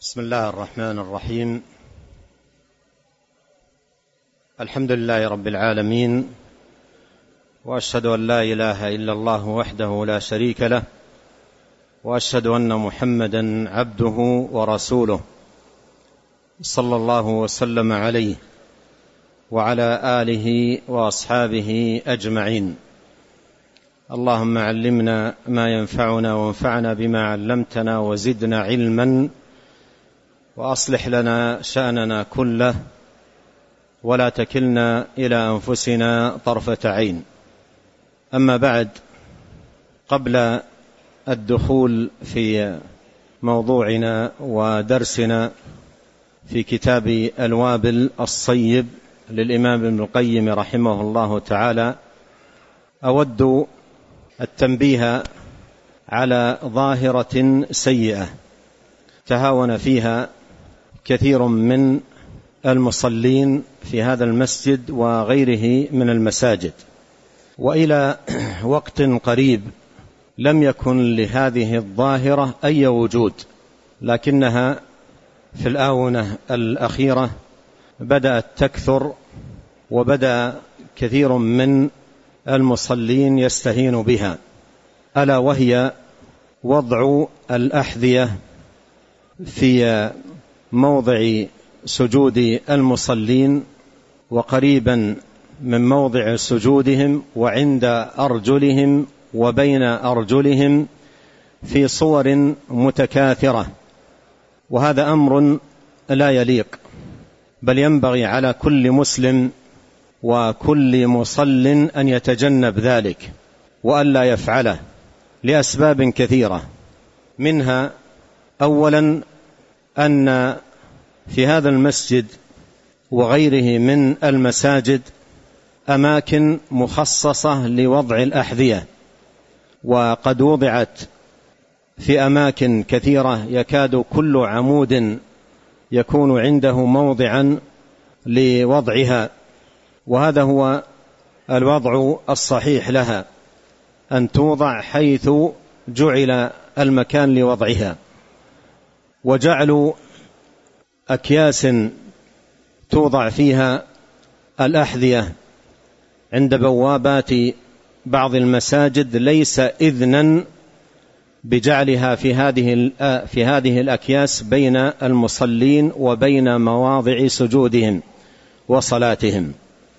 بسم الله الرحمن الرحيم. الحمد لله رب العالمين، وأشهد أن لا إله إلا الله وحده لا شريك له، وأشهد أن محمدا عبده ورسوله صلى الله وسلم عليه وعلى آله وأصحابه أجمعين. اللهم علمنا ما ينفعنا وانفعنا بما علمتنا وزدنا علما، وأصلح لنا شأننا كله ولا تكلنا إلى أنفسنا طرفة عين. أما بعد، قبل الدخول في موضوعنا ودرسنا في كتاب الوابل الصيب للإمام ابن القيم رحمه الله تعالى، أود التنبيه على ظاهرة سيئة تهاون فيها كثير من المصلين في هذا المسجد وغيره من المساجد، وإلى وقت قريب لم يكن لهذه الظاهرة أي وجود، لكنها في الآونة الأخيرة بدأت تكثر، وبدأ كثير من المصلين يستهين بها، ألا وهي وضع الأحذية في موضع سجود المصلين وقريبا من موضع سجودهم وعند أرجلهم وبين أرجلهم في صور متكاثرة، وهذا أمر لا يليق، بل ينبغي على كل مسلم وكل مصل أن يتجنب ذلك وألا يفعله لأسباب كثيرة. منها أولا أن في هذا المسجد وغيره من المساجد أماكن مخصصة لوضع الأحذية، وقد وضعت في أماكن كثيرة يكاد كل عمود يكون عنده موضعا لوضعها، وهذا هو الوضع الصحيح لها، أن توضع حيث جعل المكان لوضعها. وجعلوا أكياس توضع فيها الأحذية عند بوابات بعض المساجد ليس إذنا بجعلها في هذه الأكياس بين المصلين وبين مواضع سجودهم وصلاتهم.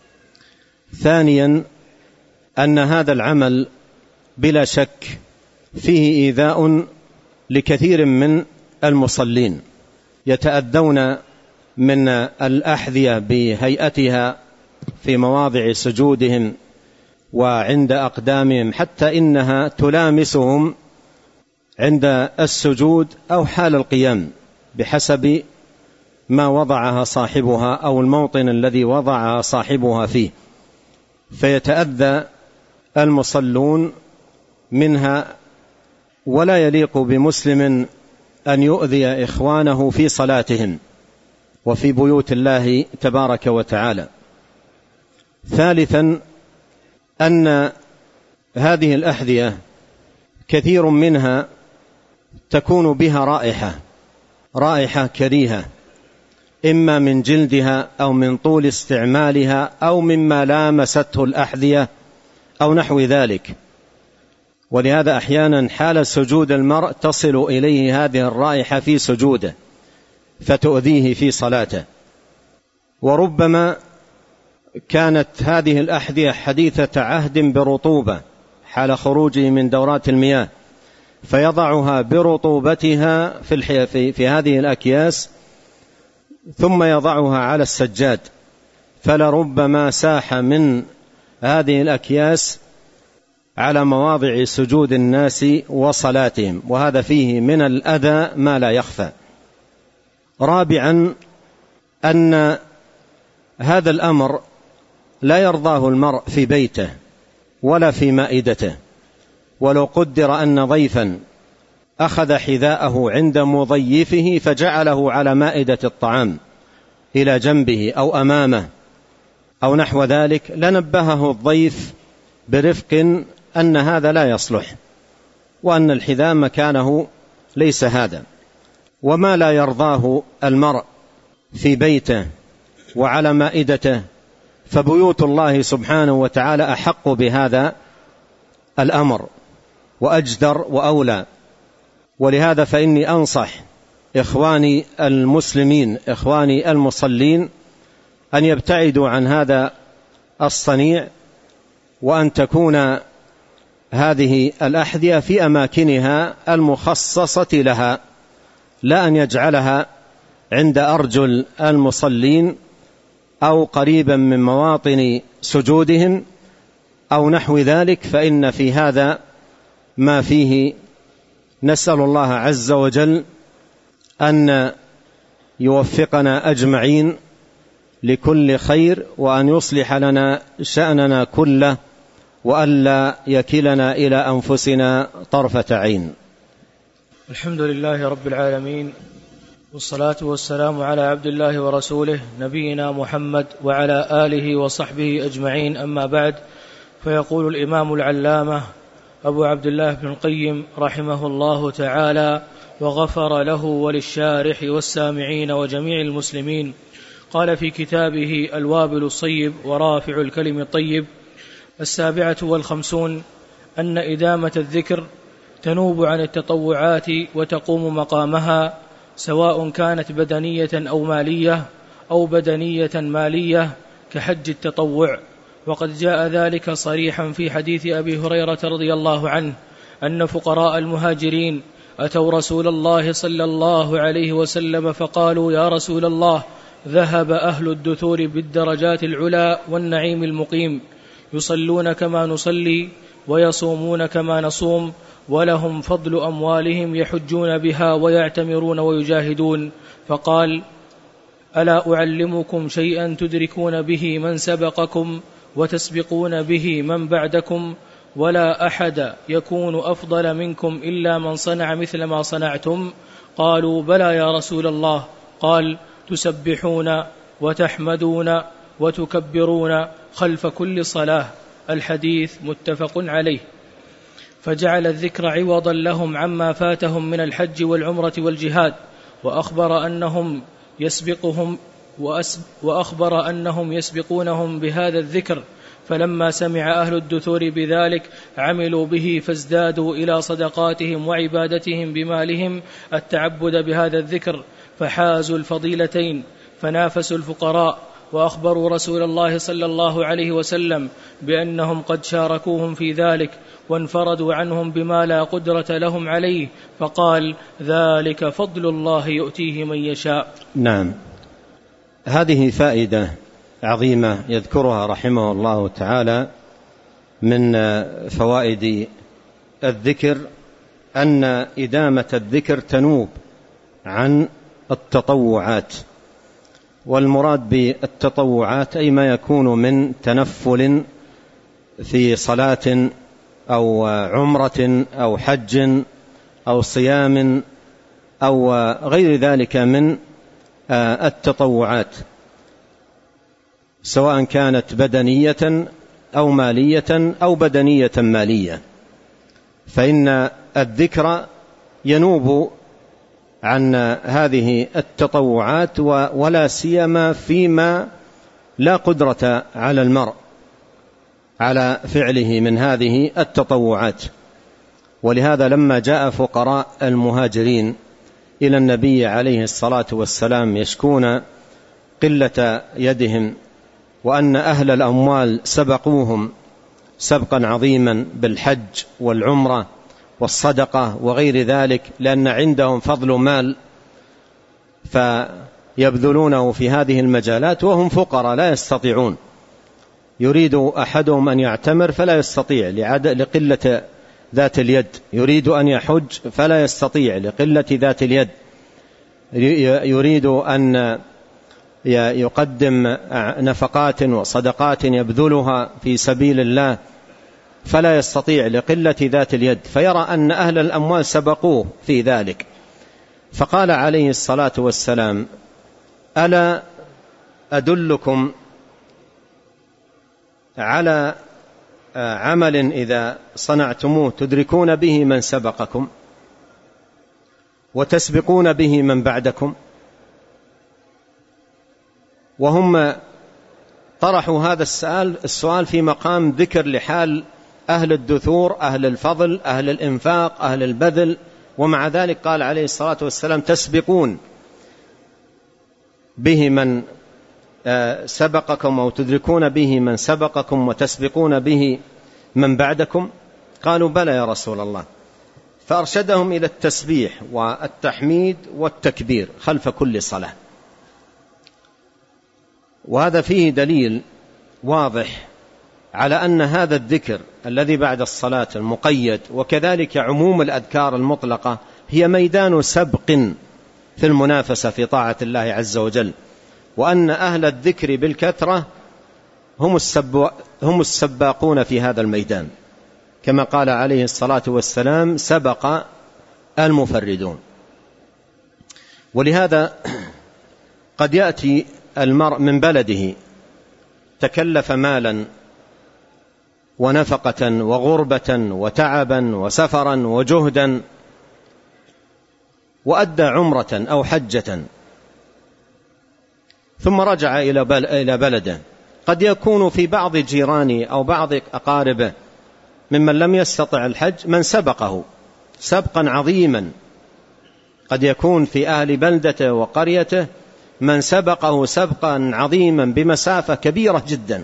ثانيا أن هذا العمل بلا شك فيه إيذاء لكثير من المصلين، يتأذون من الأحذية بهيئتها في مواضع سجودهم وعند أقدامهم، حتى إنها تلامسهم عند السجود أو حال القيام بحسب ما وضعها صاحبها أو الموطن الذي وضعها صاحبها فيه، فيتأذى المصلون منها. ولا يليق بمسلم أن يؤذي إخوانه في صلاتهم وفي بيوت الله تبارك وتعالى. ثالثا أن هذه الأحذية كثير منها تكون بها رائحة كريهة، إما من جلدها أو من طول استعمالها أو مما لامسته الأحذية أو نحو ذلك، ولهذا أحيانا حال سجود المرء تصل إليه هذه الرائحة في سجوده فتؤذيه في صلاته. وربما كانت هذه الأحذية حديثة عهد برطوبة حال خروجه من دورات المياه، فيضعها برطوبتها في هذه الأكياس ثم يضعها على السجاد، فلربما ساح من هذه الأكياس على مواضع سجود الناس وصلاتهم، وهذا فيه من الأذى ما لا يخفى. رابعا أن هذا الأمر لا يرضاه المرء في بيته ولا في مائدته. ولو قدر أن ضيفا أخذ حذاءه عند مضيفه فجعله على مائدة الطعام إلى جنبه أو أمامه أو نحو ذلك، لنبهه الضيف برفق أن هذا لا يصلح، وأن الحذاء مكانه ليس هذا. وما لا يرضاه المرء في بيته وعلى مائدته، فبيوت الله سبحانه وتعالى أحق بهذا الأمر وأجدر وأولى. ولهذا فإني أنصح إخواني المسلمين إخواني المصلين أن يبتعدوا عن هذا الصنيع، وأن تكون هذه الأحذية في أماكنها المخصصة لها، لا أن يجعلها عند أرجل المصلين أو قريبا من مواطن سجودهم أو نحو ذلك، فإن في هذا ما فيه نسأل الله عز وجل أن يوفقنا أجمعين لكل خير، وأن يصلح لنا شأننا كله، وألا يكلنا إلى أنفسنا طرفة عين. الحمد لله رب العالمين، والصلاة والسلام على عبد الله ورسوله نبينا محمد وعلى آله وصحبه أجمعين، أما بعد. فيقول الإمام العلامة أبو عبد الله بن القيم رحمه الله تعالى وغفر له وللشارح والسامعين وجميع المسلمين، قال في كتابه الوابل الصيب ورافع الكلم الطيب: 57 أن إدامة الذكر تنوب عن التطوعات وتقوم مقامها، سواء كانت بدنية أو مالية، أو بدنية مالية كحج التطوع. وقد جاء ذلك صريحا في حديث أبي هريرة رضي الله عنه أن فقراء المهاجرين أتوا رسول الله صلى الله عليه وسلم فقالوا: يا رسول الله، ذهب أهل الدثور بالدرجات العلى والنعيم المقيم، يصلون كما نصلي ويصومون كما نصوم، ولهم فضل أموالهم يحجون بها ويعتمرون ويجاهدون. فقال: ألا أعلمكم شيئا تدركون به من سبقكم وتسبقون به من بعدكم؟ ولا أحد يكون أفضل منكم إلا من صنع مثل ما صنعتم. قالوا: بلى يا رسول الله. قال: تسبحون وتحمدون وتكبرون خلف كل صلاة. الحديث متفق عليه. فجعل الذكر عوضا لهم عما فاتهم من الحج والعمرة والجهاد، وأخبر أنهم يسبقونهم بهذا الذكر. فلما سمع أهل الدثور بذلك عملوا به، فازدادوا إلى صدقاتهم وعبادتهم بمالهم التعبد بهذا الذكر، فحازوا الفضيلتين، فنافسوا الفقراء، وأخبروا رسول الله صلى الله عليه وسلم بأنهم قد شاركوهم في ذلك، وانفردوا عنهم بما لا قدرة لهم عليه، فقال: ذلك فضل الله يؤتيه من يشاء. نعم، هذه فائدة عظيمة يذكرها رحمه الله تعالى من فوائد الذكر، أن إدامة الذكر تنوب عن التطوعات. والمراد بالتطوعات أي ما يكون من تنفل في صلاة أو عمرة أو حج أو صيام أو غير ذلك من التطوعات، سواء كانت بدنية أو مالية أو بدنية مالية، فإن الذكر ينوب عن هذه التطوعات، ولا سيما فيما لا قدرة على المرء على فعله من هذه التطوعات. ولهذا لما جاء فقراء المهاجرين إلى النبي عليه الصلاة والسلام يشكون قلة يدهم، وأن أهل الأموال سبقوهم سبقا عظيما بالحج والعمرة والصدقة وغير ذلك، لأن عندهم فضل مال فيبذلونه في هذه المجالات، وهم فقراء لا يستطيعون. يريد أحدهم أن يعتمر فلا يستطيع لقلة ذات اليد، يريد أن يحج فلا يستطيع لقلة ذات اليد، يريد أن يقدم نفقات وصدقات يبذلها في سبيل الله فلا يستطيع لقلة ذات اليد، فيرى أن أهل الأموال سبقوه في ذلك. فقال عليه الصلاة والسلام: ألا أدلكم على عمل إذا صنعتموه تدركون به من سبقكم؟ وتسبقون به من بعدكم. وهم طرحوا هذا السؤال في مقام ذكر لحال أهل الدثور، أهل الفضل، أهل الإنفاق، أهل البذل، ومع ذلك قال عليه الصلاة والسلام تسبقون به من سبقكم أو تدركون به من سبقكم وتسبقون به من بعدكم. قالوا بلى يا رسول الله. فأرشدهم إلى التسبيح والتحميد والتكبير خلف كل صلاة. وهذا فيه دليل واضح على أن هذا الذكر الذي بعد الصلاة المقيد وكذلك عموم الأذكار المطلقة هي ميدان سبق في المنافسة في طاعة الله عز وجل، وأن أهل الذكر بالكثرة هم السباقون في هذا الميدان، كما قال عليه الصلاة والسلام سبق المفردون. ولهذا قد يأتي المرء من بلده تكلف مالا ونفقة وغربة وتعبا وسفرا وجهدا وأدى عمرة أو حجة ثم رجع إلى بلده. قد يكون في بعض جيرانه أو بعض أقاربه ممن لم يستطع الحج من سبقه سبقا عظيما. قد يكون في أهل بلدته وقريته من سبقه سبقا عظيما بمسافة كبيرة جدا،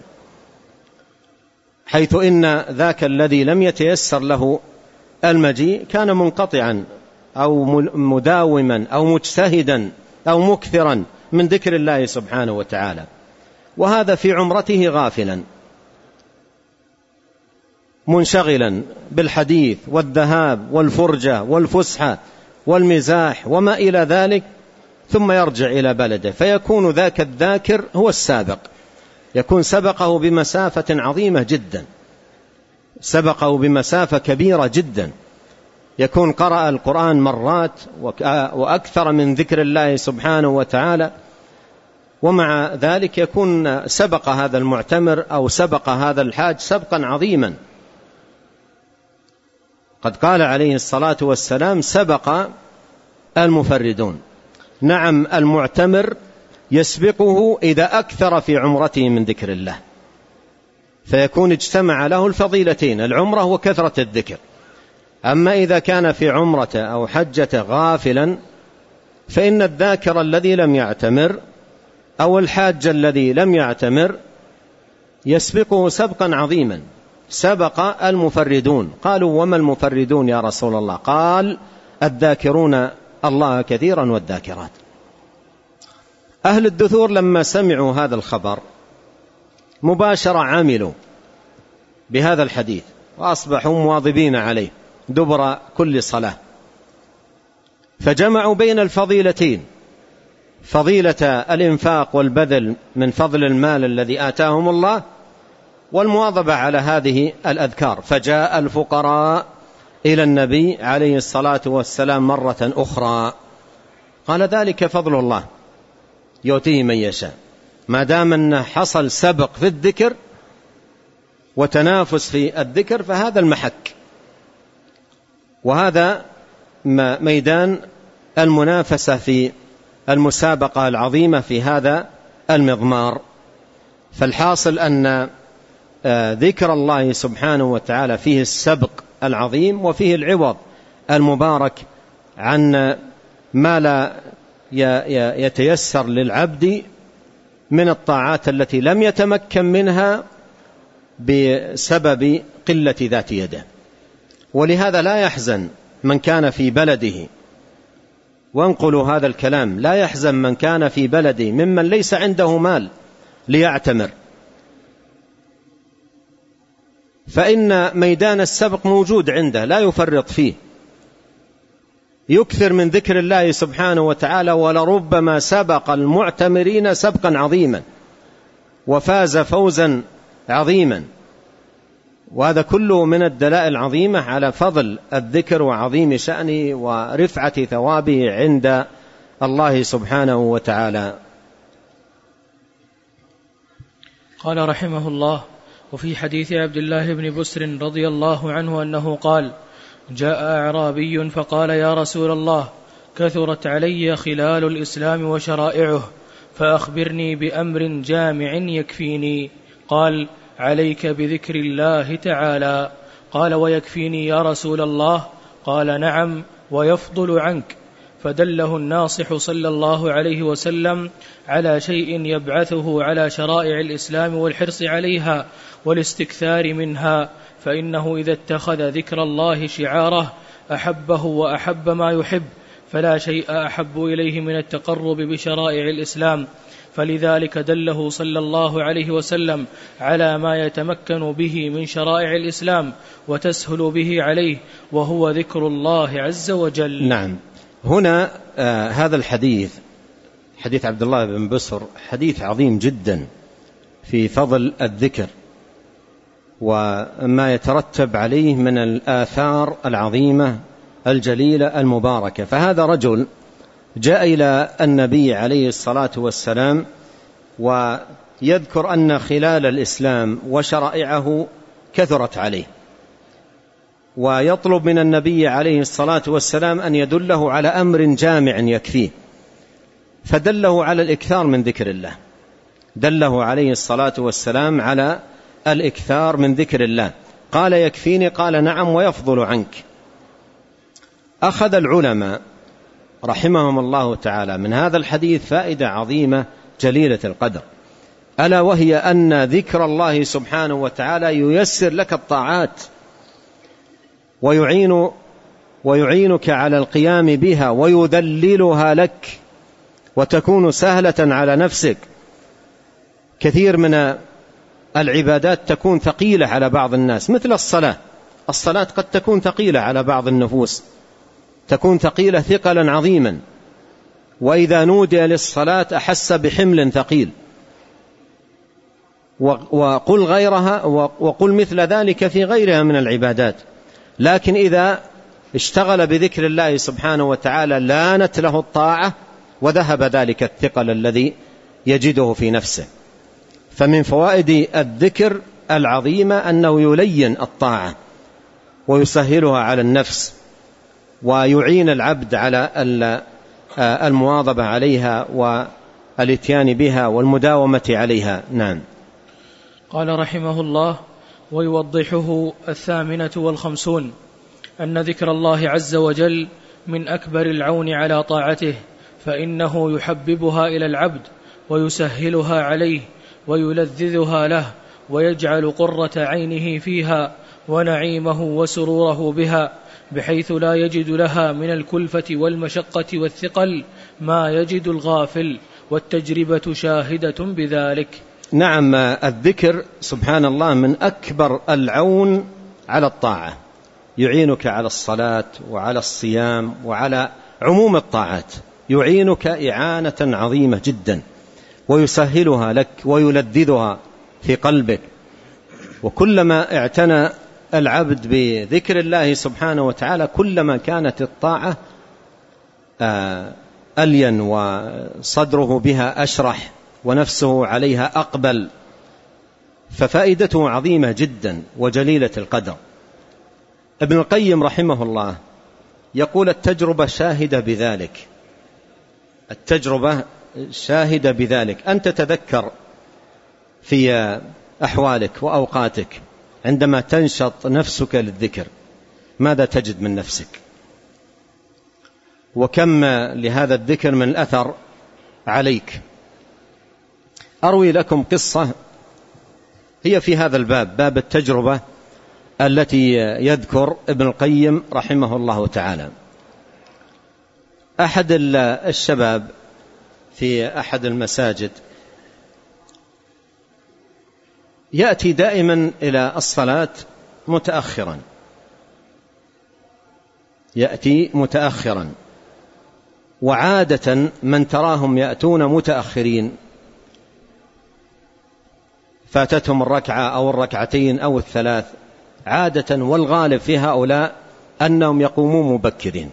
حيث إن ذاك الذي لم يتيسر له المجيء كان منقطعا أو مداوما أو مجتهدا أو مكثرا من ذكر الله سبحانه وتعالى، وهذا في عمرته غافلا منشغلا بالحديث والذهاب والفرجة والفسحة والمزاح وما إلى ذلك، ثم يرجع إلى بلده فيكون ذاك الذاكر هو السابق، يكون سبقه بمسافة عظيمة جدا، سبقه بمسافة كبيرة جدا، يكون قرأ القرآن مرات وأكثر من ذكر الله سبحانه وتعالى، ومع ذلك يكون سبق هذا المعتمر أو سبق هذا الحاج سبقا عظيما. قد قال عليه الصلاة والسلام سبق المفردون. نعم المعتمر يسبقه إذا أكثر في عمرته من ذكر الله، فيكون اجتمع له الفضيلتين العمرة وكثرة الذكر. أما إذا كان في عمرته أو حجته غافلا فإن الذاكر الذي لم يعتمر أو الحاج الذي لم يعتمر يسبقه سبقا عظيما. سبق المفردون. قالوا وما المفردون يا رسول الله؟ قال الذاكرون الله كثيرا والذاكرات. أهل الدثور لما سمعوا هذا الخبر مباشرة عملوا بهذا الحديث وأصبحوا مواظبين عليه دبر كل صلاة، فجمعوا بين الفضيلتين، فضيلة الإنفاق والبذل من فضل المال الذي آتاهم الله، والمواظبة على هذه الأذكار. فجاء الفقراء إلى النبي عليه الصلاة والسلام مرة أخرى، قال ذلك فضل الله يؤتيه من يشاء. ما دام أن حصل سبق في الذكر وتنافس في الذكر فهذا المحك، وهذا ميدان المنافسة في المسابقة العظيمة في هذا المضمار. فالحاصل أن ذكر الله سبحانه وتعالى فيه السبق العظيم وفيه العوض المبارك عن ما لا يتيسر للعبد من الطاعات التي لم يتمكن منها بسبب قلة ذات يده. ولهذا لا يحزن من كان في بلده، وانقلوا هذا الكلام، لا يحزن من كان في بلده ممن ليس عنده مال ليعتمر، فإن ميدان السبق موجود عنده لا يفرط فيه، يكثر من ذكر الله سبحانه وتعالى، ولربما سبق المعتمرين سبقا عظيما وفاز فوزا عظيما. وهذا كله من الدلائل العظيمة على فضل الذكر وعظيم شأنه ورفعة ثوابه عند الله سبحانه وتعالى. قال رحمه الله: وفي حديث عبد الله بن بسر رضي الله عنه أنه قال: جاء أعرابي فقال: يا رسول الله، كثرت علي خلال الإسلام وشرائعه، فأخبرني بأمر جامع يكفيني. قال: عليك بذكر الله تعالى. قال: ويكفيني يا رسول الله؟ قال: نعم، ويفضل عنك. فدله الناصح صلى الله عليه وسلم على شيء يبعثه على شرائع الإسلام والحرص عليها والاستكثار منها، فإنه إذا اتخذ ذكر الله شعاره أحبه وأحب ما يحب، فلا شيء أحب إليه من التقرب بشرائع الإسلام. فلذلك دله صلى الله عليه وسلم على ما يتمكن به من شرائع الإسلام وتسهل به عليه، وهو ذكر الله عز وجل. نعم. هنا هذا الحديث، حديث عبد الله بن بسر، حديث عظيم جدا في فضل الذكر وما يترتب عليه من الآثار العظيمة الجليلة المباركة. فهذا رجل جاء إلى النبي عليه الصلاة والسلام ويذكر أن خلال الإسلام وشرائعه كثرت عليه، ويطلب من النبي عليه الصلاة والسلام أن يدله على أمر جامع يكفيه، فدله على الإكثار من ذكر الله، دله عليه الصلاة والسلام على الإكثار من ذكر الله. قال: يكفيني؟ قال: نعم، ويفضل عنك. أخذ العلماء رحمهم الله تعالى من هذا الحديث فائدة عظيمة جليلة القدر، ألا وهي أن ذكر الله سبحانه وتعالى ييسر لك الطاعات ويعينك على القيام بها ويذللها لك وتكون سهلة على نفسك. كثير من العبادات تكون ثقيلة على بعض الناس، مثل الصلاة قد تكون ثقيلة على بعض النفوس، تكون ثقيلة ثقلا عظيما، وإذا نودي للصلاة أحس بحمل ثقيل. وقل غيرها، وقل مثل ذلك في غيرها من العبادات. لكن إذا اشتغل بذكر الله سبحانه وتعالى لانت له الطاعة وذهب ذلك الثقل الذي يجده في نفسه. فمن فوائد الذكر العظيمة أنه يلين الطاعة ويسهلها على النفس ويعين العبد على المواظبة عليها والاتيان بها والمداومة عليها. نعم. قال رحمه الله: ويوضحه 58 أن ذكر الله عز وجل من أكبر العون على طاعته، فإنه يحببها إلى العبد ويسهلها عليه ويلذذها له ويجعل قرة عينه فيها ونعيمه وسروره بها، بحيث لا يجد لها من الكلفة والمشقة والثقل ما يجد الغافل، والتجربة شاهدة بذلك. نعم. الذكر سبحان الله من أكبر العون على الطاعة، يعينك على الصلاة وعلى الصيام وعلى عموم الطاعات، يعينك إعانة عظيمة جدا ويسهلها لك ويلذذها في قلبك. وكلما اعتنى العبد بذكر الله سبحانه وتعالى كلما كانت الطاعة ألين وصدره بها أشرح ونفسه عليها أقبل، ففائدته عظيمة جدا وجليلة القدر. ابن القيم رحمه الله يقول: التجربة شاهدة بذلك، التجربة شاهدة بذلك. أنت تذكر في أحوالك وأوقاتك عندما تنشط نفسك للذكر ماذا تجد من نفسك، وكم لهذا الذكر من الأثر عليك. أروي لكم قصة هي في هذا الباب، باب التجربة التي يذكر ابن القيم رحمه الله تعالى. أحد الشباب في أحد المساجد يأتي دائما إلى الصلاة متأخرا، يأتي متأخرا، وعادة من تراهم يأتون متأخرين فاتتهم الركعة أو الركعتين أو الثلاث، عادة والغالب في هؤلاء أنهم يقومون مبكرين،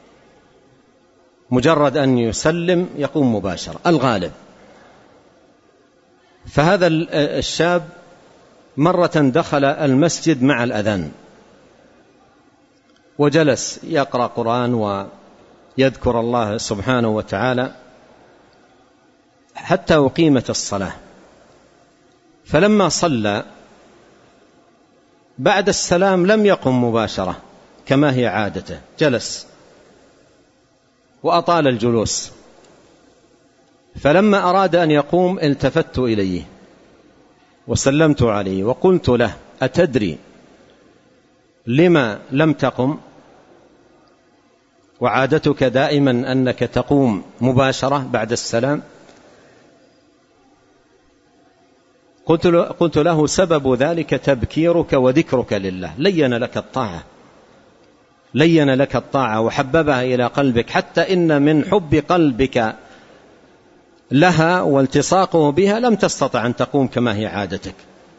مجرد أن يسلم يقوم مباشرة الغالب. فهذا الشاب مرة دخل المسجد مع الأذان وجلس يقرأ قرآن يذكر الله سبحانه وتعالى حتى أقيمت الصلاة. فلما صلى بعد السلام لم يقم مباشرة كما هي عادته، جلس وأطال الجلوس. فلما أراد أن يقوم التفت إليه وسلمت عليه وقلت له: أتدري لما لم تقم؟ وعادتك دائما أنك تقوم مباشرة بعد السلام. قلت له: سبب ذلك تبكيرك وذكرك لله، لين لك الطاعة وحببها إلى قلبك، حتى إن من حب قلبك لها والتصاقه بها لم تستطع أن تقوم كما هي عادتك،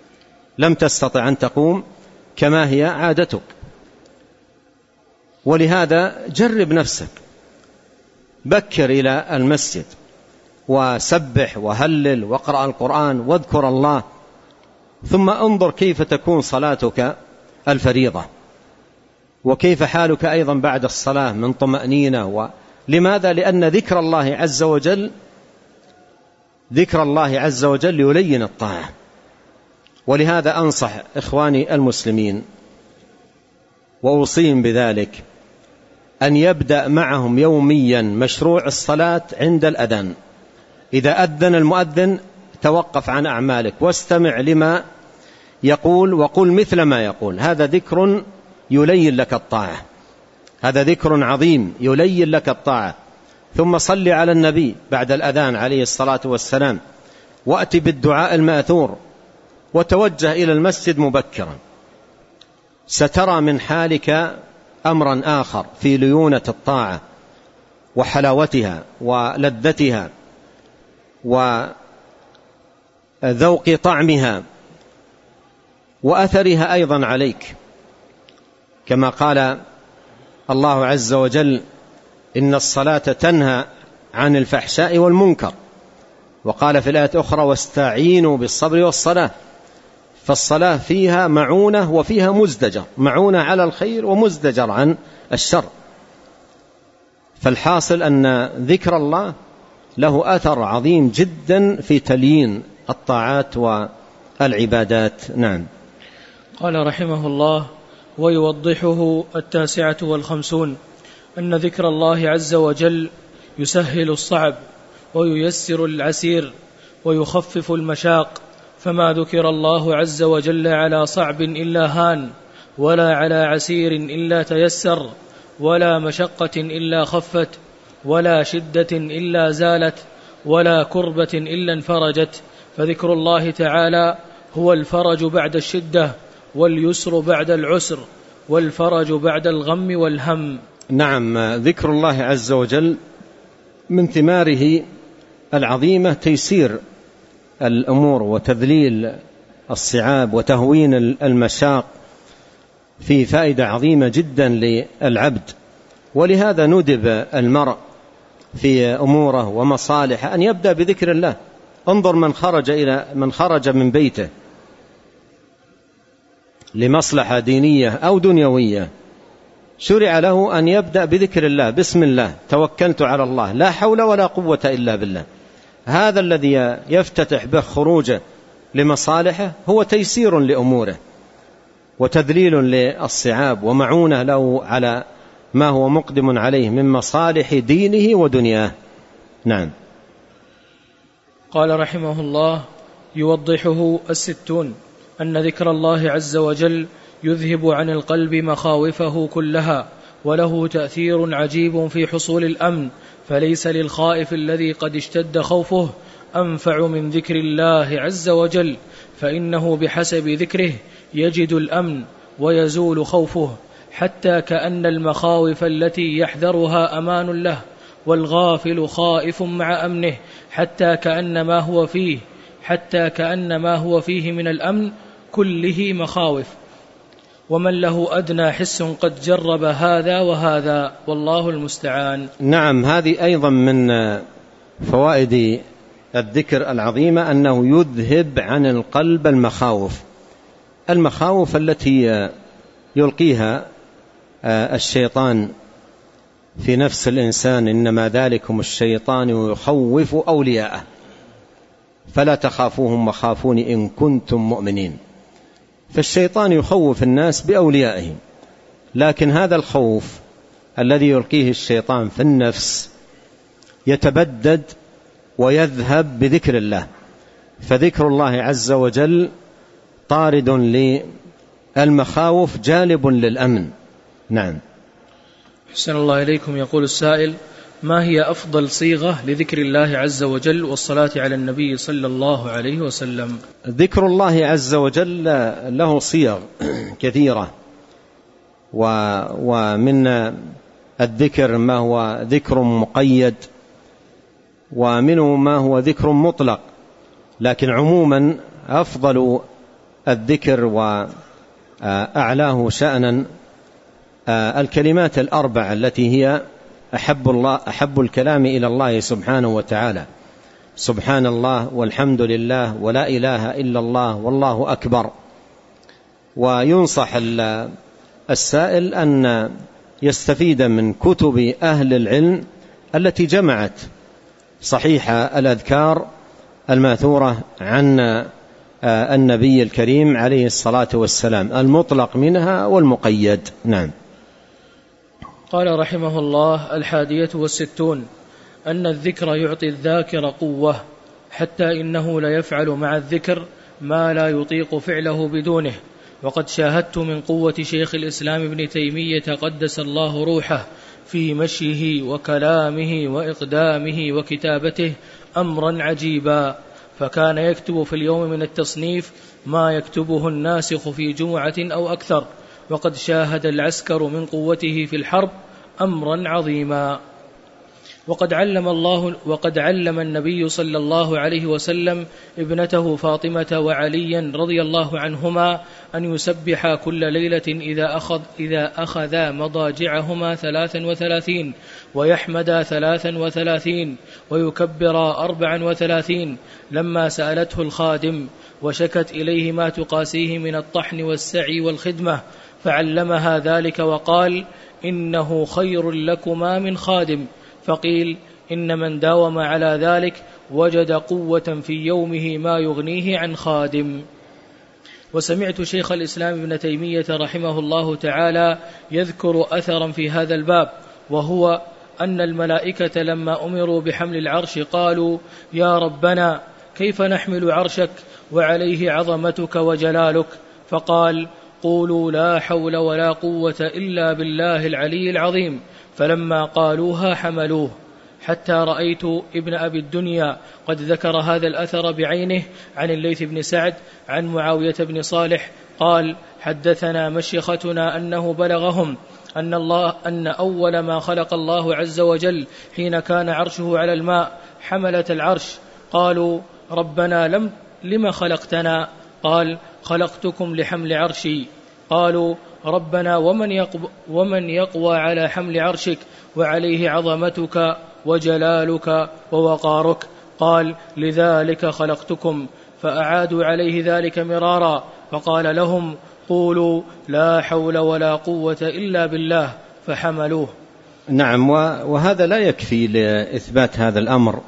ولهذا جرب نفسك، بكر إلى المسجد وسبح وهلل واقرأ القرآن واذكر الله، ثم انظر كيف تكون صلاتك الفريضة، وكيف حالك أيضا بعد الصلاة من طمأنينة. لماذا؟ لأن ذكر الله عز وجل يلين الطاعة. ولهذا أنصح إخواني المسلمين وأوصيهم بذلك أن يبدأ معهم يوميا مشروع الصلاة عند الأذان. إذا أذن المؤذن توقف عن أعمالك واستمع لما يقول وقل مثل ما يقول، هذا ذكر يلين لك الطاعة، هذا ذكر عظيم يلين لك الطاعة. ثم صل على النبي بعد الأذان عليه الصلاة والسلام، وأتي بالدعاء المأثور، وتوجه إلى المسجد مبكرا. سترى من حالك أمرا آخر في ليونة الطاعة وحلاوتها ولذتها وذوق طعمها وأثرها أيضا عليك، كما قال الله عز وجل: إن الصلاة تنهى عن الفحشاء والمنكر. وقال في الآية أخرى: واستعينوا بالصبر والصلاة. فالصلاة فيها معونة وفيها مزدجر، معونة على الخير ومزدجر عن الشر. فالحاصل أن ذكر الله له أثر عظيم جدا في تليين الطاعات والعبادات. نعم. قال رحمه الله: ويوضحه 59 أن ذكر الله عز وجل يسهل الصعب وييسر العسير ويخفف المشاق، فما ذكر الله عز وجل على صعب إلا هان، ولا على عسير إلا تيسر، ولا مشقة إلا خفت، ولا شدة إلا زالت، ولا كربة إلا انفرجت. فذكر الله تعالى هو الفرج بعد الشدة، واليسر بعد العسر، والفرج بعد الغم والهم. نعم، ذكر الله عز وجل من ثماره العظيمة تيسير الأمور وتذليل الصعاب وتهوين المشاق، فيه فائدة عظيمة جدا للعبد. ولهذا ندب المرء في أموره ومصالحه أن يبدأ بذكر الله. انظر من خرج من بيته لمصلحة دينية أو دنيوية، شرع له أن يبدأ بذكر الله: بسم الله توكلت على الله، لا حول ولا قوة إلا بالله. هذا الذي يفتتح به خروجه لمصالحه هو تيسير لأموره وتذليل للصعاب ومعونة له على ما هو مقدم عليه من مصالح دينه ودنياه. نعم. قال رحمه الله: يوضحه 60 أن ذكر الله عز وجل يذهب عن القلب مخاوفه كلها، وله تأثير عجيب في حصول الأمن، فليس للخائف الذي قد اشتد خوفه أنفع من ذكر الله عز وجل، فإنه بحسب ذكره يجد الأمن ويزول خوفه، حتى كأن المخاوف التي يحذرها أمان له، والغافل خائف مع أمنه، حتى كأن ما هو فيه من الأمن كله مخاوف. ومن له أدنى حس قد جرب هذا وهذا، والله المستعان. نعم، هذه أيضا من فوائد الذكر العظيمة، أنه يذهب عن القلب المخاوف التي يلقيها الشيطان في نفس الإنسان: إنما ذلكم الشيطان يخوف أولياءه فلا تخافوهم وخافون إن كنتم مؤمنين. فالشيطان يخوف الناس بأوليائه، لكن هذا الخوف الذي يلقيه الشيطان في النفس يتبدد ويذهب بذكر الله، فذكر الله عز وجل طارد للمخاوف جالب للأمن. نعم. أحسن الله إليكم. يقول السائل: ما هي أفضل صيغة لذكر الله عز وجل والصلاة على النبي صلى الله عليه وسلم؟ ذكر الله عز وجل له صيغ كثيرة، ومن الذكر ما هو ذكر مقيد، ومنه ما هو ذكر مطلق، لكن عموما أفضل الذكر وأعلاه شأنا الكلمات الأربع التي هي أحب الكلام إلى الله سبحانه وتعالى: سبحان الله والحمد لله ولا إله إلا الله والله أكبر. وينصح السائل أن يستفيد من كتب أهل العلم التي جمعت صحيح الأذكار الماثورة عن النبي الكريم عليه الصلاة والسلام، المطلق منها والمقيد. نعم. قال رحمه الله: 61 أن الذكر يعطي الذاكر قوة، حتى إنه لا يفعل مع الذكر ما لا يطيق فعله بدونه. وقد شاهدت من قوة شيخ الإسلام ابن تيمية قدس الله روحه في مشيه وكلامه وإقدامه وكتابته أمرا عجيبا، فكان يكتب في اليوم من التصنيف ما يكتبه الناسخ في جمعة أو أكثر. وقد شاهد العسكر من قوته في الحرب أمرا عظيما. وقد علم النبي صلى الله عليه وسلم ابنته فاطمة وعليا رضي الله عنهما أن يسبحا كل ليلة إذا أخذا مضاجعهما 33، ويحمدا 33، ويكبرا 34، لما سألته الخادم وشكت إليه ما تقاسيه من الطحن والسعي والخدمة، فعلمها ذلك وقال: إنه خير لكما من خادم. فقيل: إن من داوم على ذلك وجد قوة في يومه ما يغنيه عن خادم. وسمعت شيخ الإسلام ابن تيمية رحمه الله تعالى يذكر أثرا في هذا الباب، وهو أن الملائكة لما أمروا بحمل العرش قالوا: يا ربنا كيف نحمل عرشك وعليه عظمتك وجلالك؟ فقال: قولوا لا حول ولا قوة إلا بالله العلي العظيم. فلما قالوها حملوه، حتى رأيت ابن أبي الدنيا قد ذكر هذا الأثر بعينه عن الليث بن سعد عن معاوية بن صالح قال: حدثنا مشيختنا أنه بلغهم أن أول ما خلق الله عز وجل حين كان عرشه على الماء حملة العرش. قالوا: ربنا لم خلقتنا؟ قال: خلقتكم لحمل عرشي. قالوا: ربنا ومن يقوى على حمل عرشك وعليه عظمتك وجلالك ووقارك؟ قال: لذلك خلقتكم. فأعادوا عليه ذلك مرارا، فقال لهم: قولوا لا حول ولا قوة إلا بالله، فحملوه. نعم. وهذا لا يكفي لإثبات هذا الأمر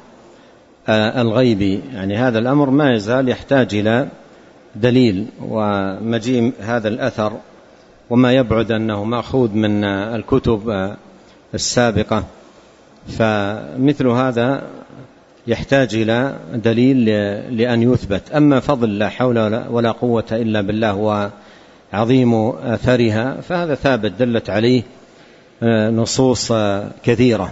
الغيبي، يعني هذا الأمر ما يزال يحتاج إلى دليل ومجيء هذا الأثر، وما يبعد أنه مأخوذ من الكتب السابقة، فمثل هذا يحتاج إلى دليل لأن يثبت. أما فضل لا حول ولا قوة إلا بالله وعظيم أثرها فهذا ثابت دلت عليه نصوص كثيرة.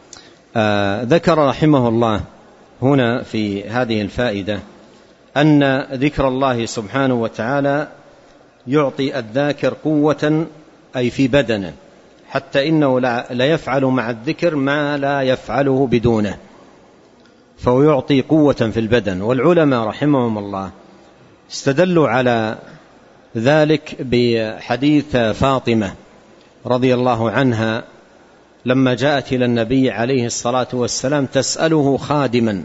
ذكر رحمه الله هنا في هذه الفائدة أن ذكر الله سبحانه وتعالى يعطي الذاكر قوة أي في بدنه، حتى إنه لا يفعل مع الذكر ما لا يفعله بدونه، فهو يعطي قوة في البدن. والعلماء رحمهم الله استدلوا على ذلك بحديث فاطمة رضي الله عنها لما جاءت إلى النبي عليه الصلاة والسلام تسأله خادما،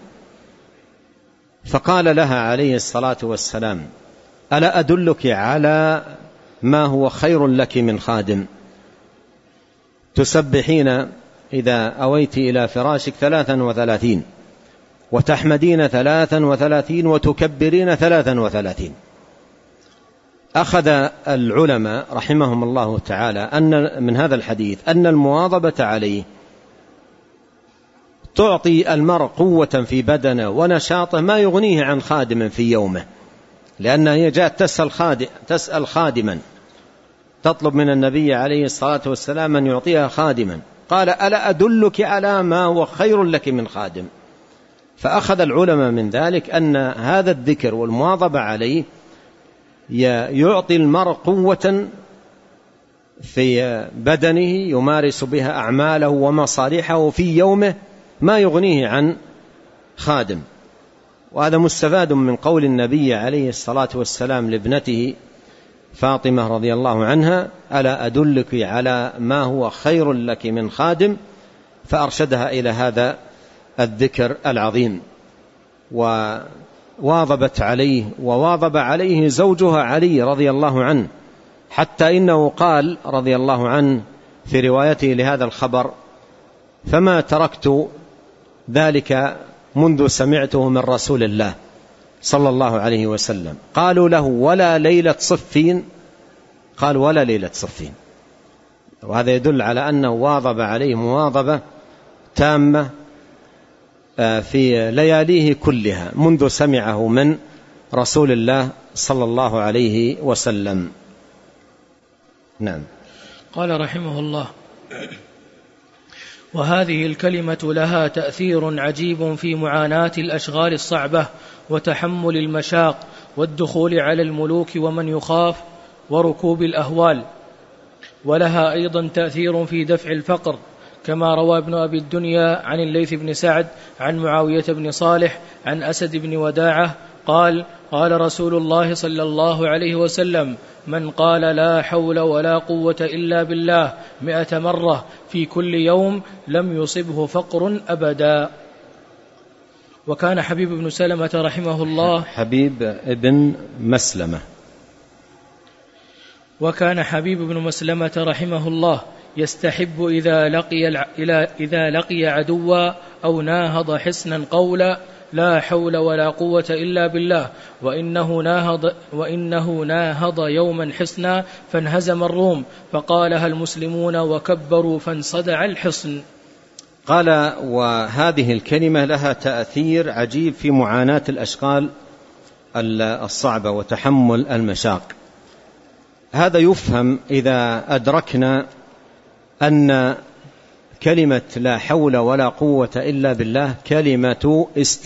فقال لها عليه الصلاة والسلام: ألا أدلك على ما هو خير لك من خادم؟ تسبحين إذا أويت إلى فراشك 33 وتحمدين 33 وتكبرين 33. أخذ العلماء رحمهم الله تعالى أن من هذا الحديث أن المواظبة عليه تعطي المرء قوة في بدنه ونشاطه ما يغنيه عن خادم في يومه، لأنها هي جاءت تسأل خادما، تطلب من النبي عليه الصلاة والسلام أن يعطيها خادما، قال ألا أدلك على ما هو خير لك من خادم؟ فأخذ العلماء من ذلك أن هذا الذكر والمواظبة عليه يعطي المرء قوة في بدنه يمارس بها أعماله ومصالحه في يومه ما يغنيه عن خادم. وهذا مستفاد من قول النبي عليه الصلاة والسلام لابنته فاطمة رضي الله عنها ألا أدلك على ما هو خير لك من خادم؟ فأرشدها إلى هذا الذكر العظيم، وواظبت عليه وواظب عليه زوجها علي رضي الله عنه، حتى إنه قال رضي الله عنه في روايته لهذا الخبر: فما تركت ذلك منذ سمعته من رسول الله صلى الله عليه وسلم. قالوا له: ولا ليلة صفين؟ قال: ولا ليلة صفين. وهذا يدل على أنه واظب عليه مواظبة تامة في لياليه كلها منذ سمعه من رسول الله صلى الله عليه وسلم. نعم. قال رحمه الله: وهذه الكلمة لها تأثير عجيب في معاناة الأشغال الصعبة وتحمل المشاق والدخول على الملوك ومن يخاف وركوب الأهوال، ولها أيضا تأثير في دفع الفقر، كما روى ابن أبي الدنيا عن الليث بن سعد عن معاوية بن صالح عن أسد بن وداعة قال: قال رسول الله صلى الله عليه وسلم: من قال لا حول ولا قوة إلا بالله 100 مرة في كل يوم لم يصبه فقر أبدا. وكان حبيب بن سلمة رحمه الله وكان حبيب بن مسلمة رحمه الله يستحب إذا لقي عدوا أو ناهض حصنا قولا: لا حول ولا قوة إلا بالله، وإنه ناهض يوما حصنا فانهزم الروم فقالها المسلمون وكبروا فانصدع الحصن. قال: وهذه الكلمة لها تأثير عجيب في معاناة الأشغال الصعبة وتحمل المشاق. هذا يفهم إذا أدركنا أن كلمة لا حول ولا قوة إلا بالله كلمة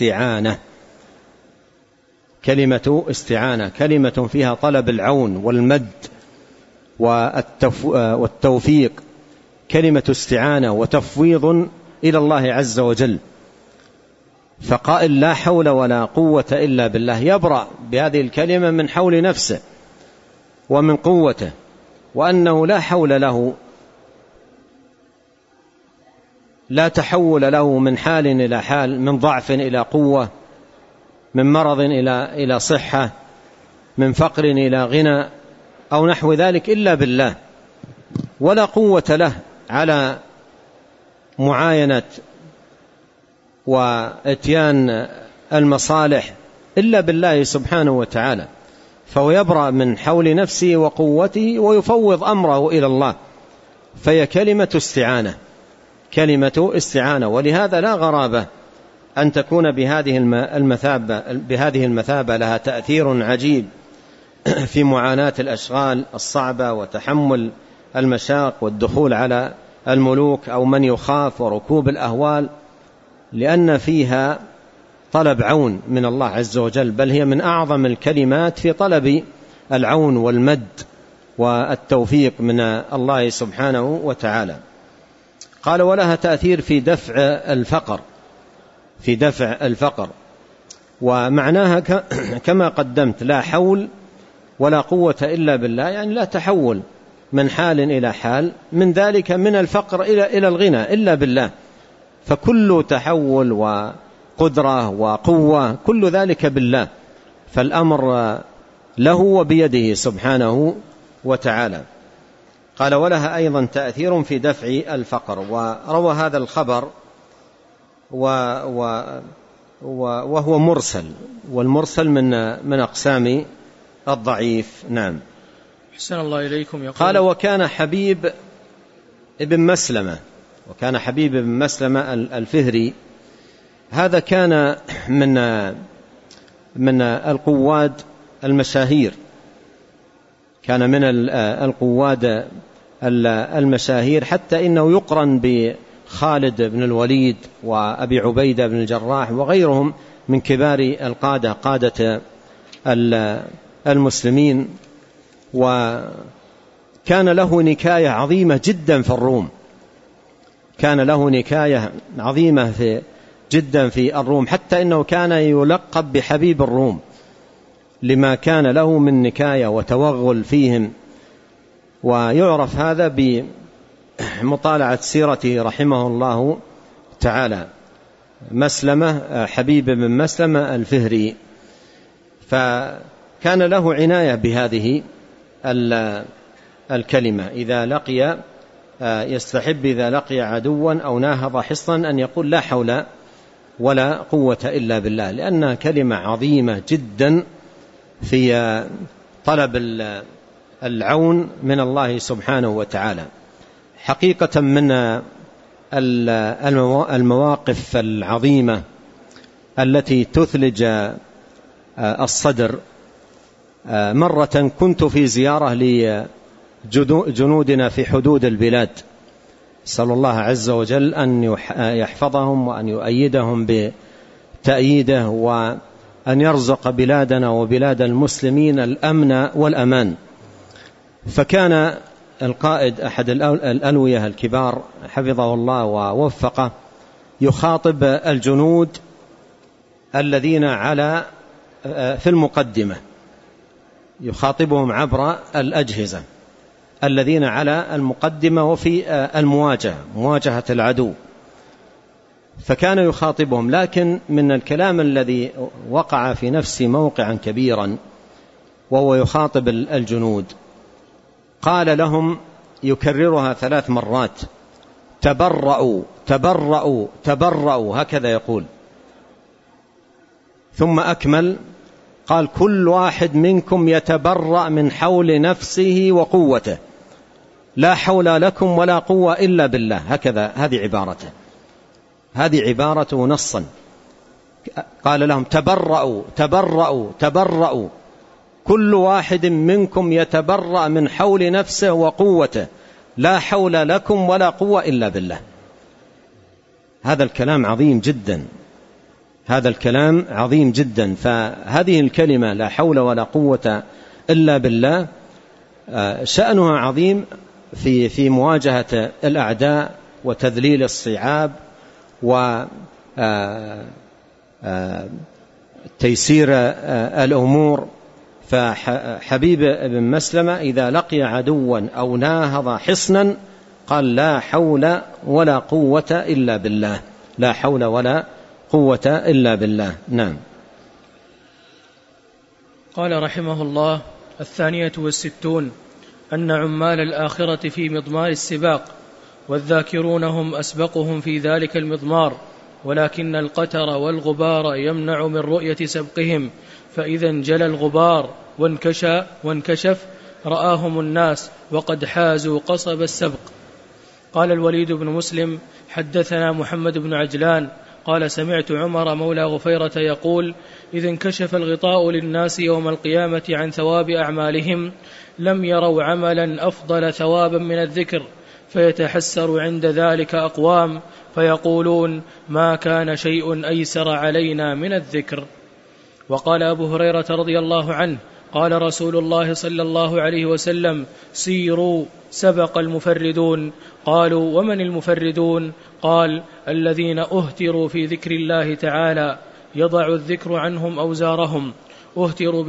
استعانة، كلمة فيها طلب العون والمد والتوفيق، كلمة استعانة وتفويض إلى الله عز وجل. فقائل لا حول ولا قوة إلا بالله يبرأ بهذه الكلمة من حول نفسه ومن قوته، وأنه لا حول له، لا تحول له من حال إلى حال، من ضعف إلى قوة، من مرض إلى صحة، من فقر إلى غنى أو نحو ذلك إلا بالله، ولا قوة له على معاينة وإتيان المصالح إلا بالله سبحانه وتعالى. فهو يبرأ من حول نفسه وقوته ويفوض أمره إلى الله، فهي كلمة استعانة. ولهذا لا غرابة أن تكون بهذه المثابة لها تأثير عجيب في معاناة الأشغال الصعبة وتحمل المشاق والدخول على الملوك أو من يخاف وركوب الأهوال، لأن فيها طلب عون من الله عز وجل، بل هي من أعظم الكلمات في طلب العون والمد والتوفيق من الله سبحانه وتعالى. قال: ولها تأثير في دفع الفقر، ومعناها كما قدمت: لا حول ولا قوة إلا بالله، يعني لا تحول من حال إلى حال من ذلك من الفقر إلى الغنى إلا بالله، فكل تحول وقدرة وقوة كل ذلك بالله، فالأمر له وبيده سبحانه وتعالى. قال ولها أيضا تأثير في دفع الفقر. وروى هذا الخبر وهو مرسل، والمرسل من أقسام الضعيف. نعم. أحسن الله إليكم. قال وكان حبيب ابن مسلمة الفهري، هذا كان من القواد المشاهير، كان من القواد المشاهير، حتى إنه يقرن بخالد بن الوليد وأبي عبيدة بن الجراح وغيرهم من كبار القادة، قادة المسلمين. وكان له نكاية عظيمة جدا في الروم، جدا في الروم، حتى إنه كان يلقب بحبيب الروم لما كان له من نكاية وتوغل فيهم. ويعرف هذا بمطالعة سيرته رحمه الله تعالى، مسلمة، حبيب بن مسلمة الفهري. فكان له عناية بهذه الكلمة، إذا لقي يستحب إذا لقي عدوا أو ناهض حصنا أن يقول لا حول ولا قوة إلا بالله، لأنها كلمة عظيمة جدا في طلب العون من الله سبحانه وتعالى. حقيقة من المواقف العظيمة التي تثلج الصدر، مرة كنت في زيارة لجنودنا في حدود البلاد، أسأل الله عز وجل أن يحفظهم وأن يؤيدهم بتأييده، وأن يرزق بلادنا وبلاد المسلمين الأمن والأمان. فكان القائد أحد الألوية الكبار حفظه الله ووفقه يخاطب الجنود الذين في المقدمة، يخاطبهم عبر الأجهزة الذين على المقدمة وفي مواجهة العدو. فكان يخاطبهم، لكن من الكلام الذي وقع في نفسي موقعا كبيرا وهو يخاطب الجنود، قال لهم يكررها 3 مرات: تبرأوا تبرأوا تبرأوا، هكذا يقول. ثم أكمل قال: كل واحد منكم يتبرأ من حول نفسه وقوته، لا حول لكم ولا قوة إلا بالله. هكذا هذه عبارته نصا. قال لهم: تبرأوا تبرأوا تبرأوا، كل واحد منكم يتبرأ من حول نفسه وقوته، لا حول لكم ولا قوة إلا بالله. هذا الكلام عظيم جدا. فهذه الكلمة لا حول ولا قوة إلا بالله شأنها عظيم في مواجهة الأعداء وتذليل الصعاب وتيسير الأمور. فحبيب بن مسلمة إذا لقي عدوا أو ناهض حصنا قال: لا حول ولا قوة إلا بالله، لا حول ولا قوة إلا بالله. نعم. قال رحمه الله: 62 أن عمال الآخرة في مضمار السباق، والذاكرون هم أسبقهم في ذلك المضمار، ولكن القتر والغبار يمنع من رؤية سبقهم، فإذا انجلى الغبار وانكشف رآهم الناس وقد حازوا قصب السبق. قال الوليد بن مسلم: حدثنا محمد بن عجلان قال: سمعت عمر مولى غفيرة يقول: إذا انكشف الغطاء للناس يوم القيامة عن ثواب أعمالهم لم يروا عملا أفضل ثوابا من الذكر، فيتحسر عند ذلك أقوام فيقولون: ما كان شيء أيسر علينا من الذكر. وقال أبو هريرة رضي الله عنه: قال رسول الله صلى الله عليه وسلم: سيروا سبق المفردون. قالوا: ومن المفردون؟ قال: الذين أهتروا في ذكر الله تعالى، يضع الذكر عنهم أوزارهم، أهتروا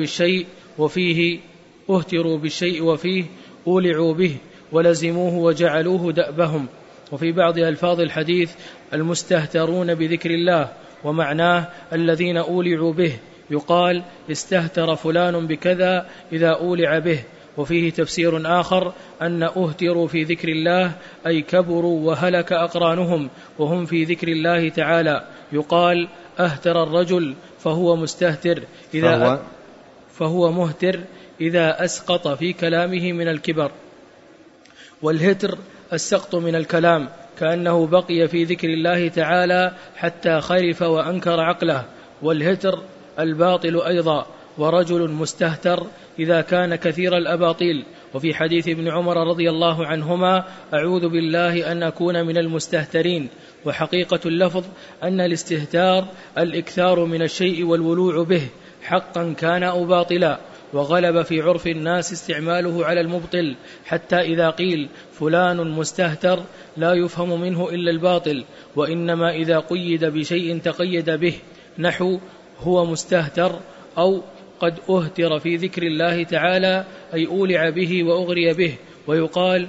بالشيء وفيه أولعوا به ولزموه وجعلوه دأبهم. وفي بعض ألفاظ الحديث: المستهترون بذكر الله، ومعناه الذين أولعوا به. يقال: استهتر فلان بكذا إذا أولع به، وفيه تفسير آخر أن أهتروا في ذكر الله أي كبروا وهلك أقرانهم وهم في ذكر الله تعالى. يقال أهتر الرجل فهو مستهتر فهو مهتر إذا أسقط في كلامه من الكبر. والهتر السقط من الكلام كأنه بقي في ذكر الله تعالى حتى خرف وأنكر عقله. والهتر الباطل أيضا. ورجل مستهتر إذا كان كثير الأباطيل. وفي حديث ابن عمر رضي الله عنهما أعوذ بالله أن أكون من المستهترين. وحقيقة اللفظ أن الاستهتار الإكثار من الشيء والولوع به حقا كان أو باطلا. وغلب في عرف الناس استعماله على المبطل حتى إذا قيل فلان مستهتر لا يفهم منه إلا الباطل، وإنما إذا قيد بشيء تقيد به، نحو هو مستهتر أو قد أهتر في ذكر الله تعالى أي أولع به وأغري به. ويقال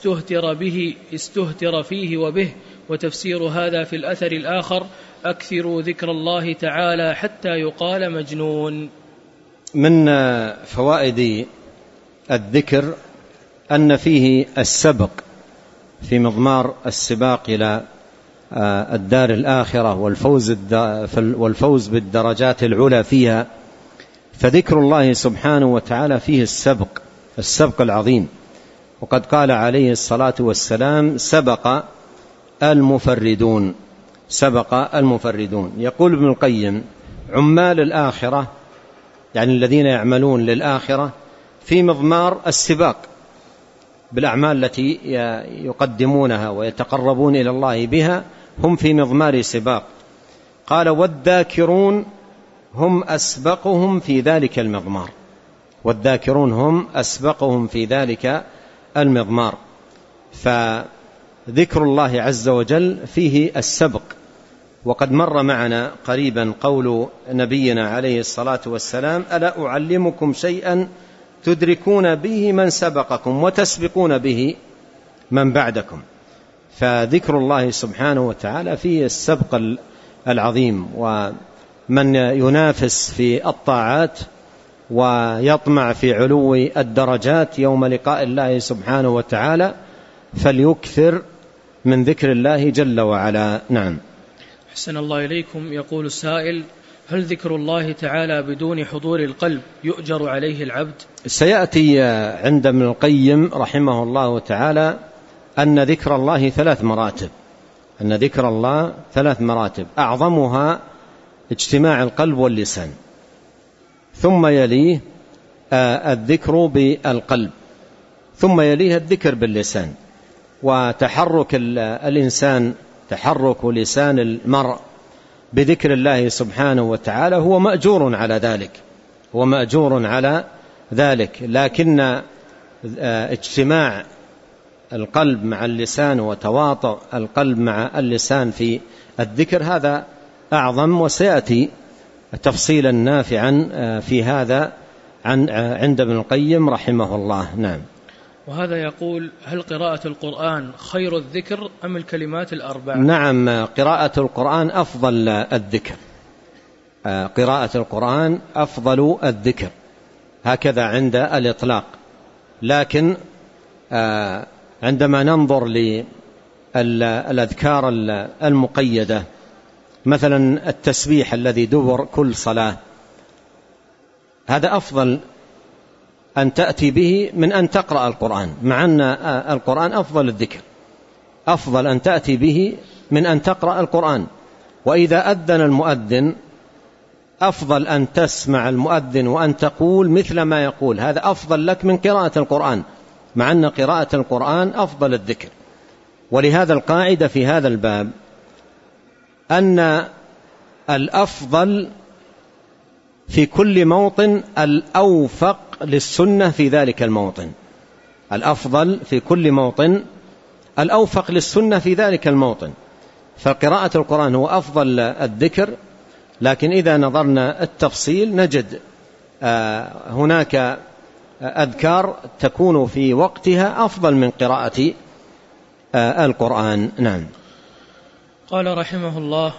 استهتر فيه وبه. وتفسير هذا في الأثر الآخر أكثروا ذكر الله تعالى حتى يقال مجنون. من فوائد الذكر أن فيه السبق في مضمار السباق إلى الدار الآخرة والفوز بالدرجات العلى فيها. فذكر الله سبحانه وتعالى فيه السبق العظيم. وقد قال عليه الصلاة والسلام سبق المفردون. يقول ابن القيم عمال الآخرة يعني الذين يعملون للآخرة في مضمار السباق بالأعمال التي يقدمونها ويتقربون إلى الله بها، هم في مضمار سباق. قال والذاكرون هم أسبقهم في ذلك المضمار. فذكر الله عز وجل فيه السبق. وقد مر معنا قريبا قول نبينا عليه الصلاة والسلام ألا أعلمكم شيئا تدركون به من سبقكم وتسبقون به من بعدكم. فذكر الله سبحانه وتعالى فيه السبق العظيم. ومن ينافس في الطاعات ويطمع في علو الدرجات يوم لقاء الله سبحانه وتعالى فليكثر من ذكر الله جل وعلا. نعم. أحسن الله إليكم. يقول السائل هل ذكر الله تعالى بدون حضور القلب يؤجر عليه العبد؟ سيأتي عند ابن القيم رحمه الله تعالى أن ذكر الله ثلاث مراتب أعظمها اجتماع القلب واللسان، ثم يليه الذكر بالقلب، ثم يليه الذكر باللسان. وتحرك الإنسان، تحرك لسان المرء بذكر الله سبحانه وتعالى هو مأجور على ذلك. لكن اجتماع القلب مع اللسان وتواطؤ القلب مع اللسان في الذكر هذا أعظم. وسيأتي تفصيلا نافعا في هذا عند ابن القيم رحمه الله. نعم. وهذا يقول هل قراءة القرآن خير الذكر أم الكلمات الأربع؟ نعم، قراءة القرآن أفضل الذكر، هكذا عند الإطلاق. لكن عندما ننظر للأذكار المقيدة مثلا التسبيح الذي دبر كل صلاة، هذا أفضل أن تأتي به من أن تقرأ القرآن، مع أن القرآن أفضل الذكر، أفضل أن تأتي به من أن تقرأ القرآن. وإذا أذن المؤذن أفضل أن تسمع المؤذن وأن تقول مثل ما يقول، هذا أفضل لك من قراءة القرآن، مع أن قراءة القرآن أفضل الذكر. ولهذا القاعدة في هذا الباب أن الأفضل في كل موطن الأوفق للسنة في ذلك الموطن، الأفضل في كل موطن الأوفق للسنة في ذلك الموطن. فقراءة القرآن هو أفضل الذكر، لكن إذا نظرنا التفصيل نجد هناك أذكار تكون في وقتها أفضل من قراءة القرآن. نعم. قال رحمه الله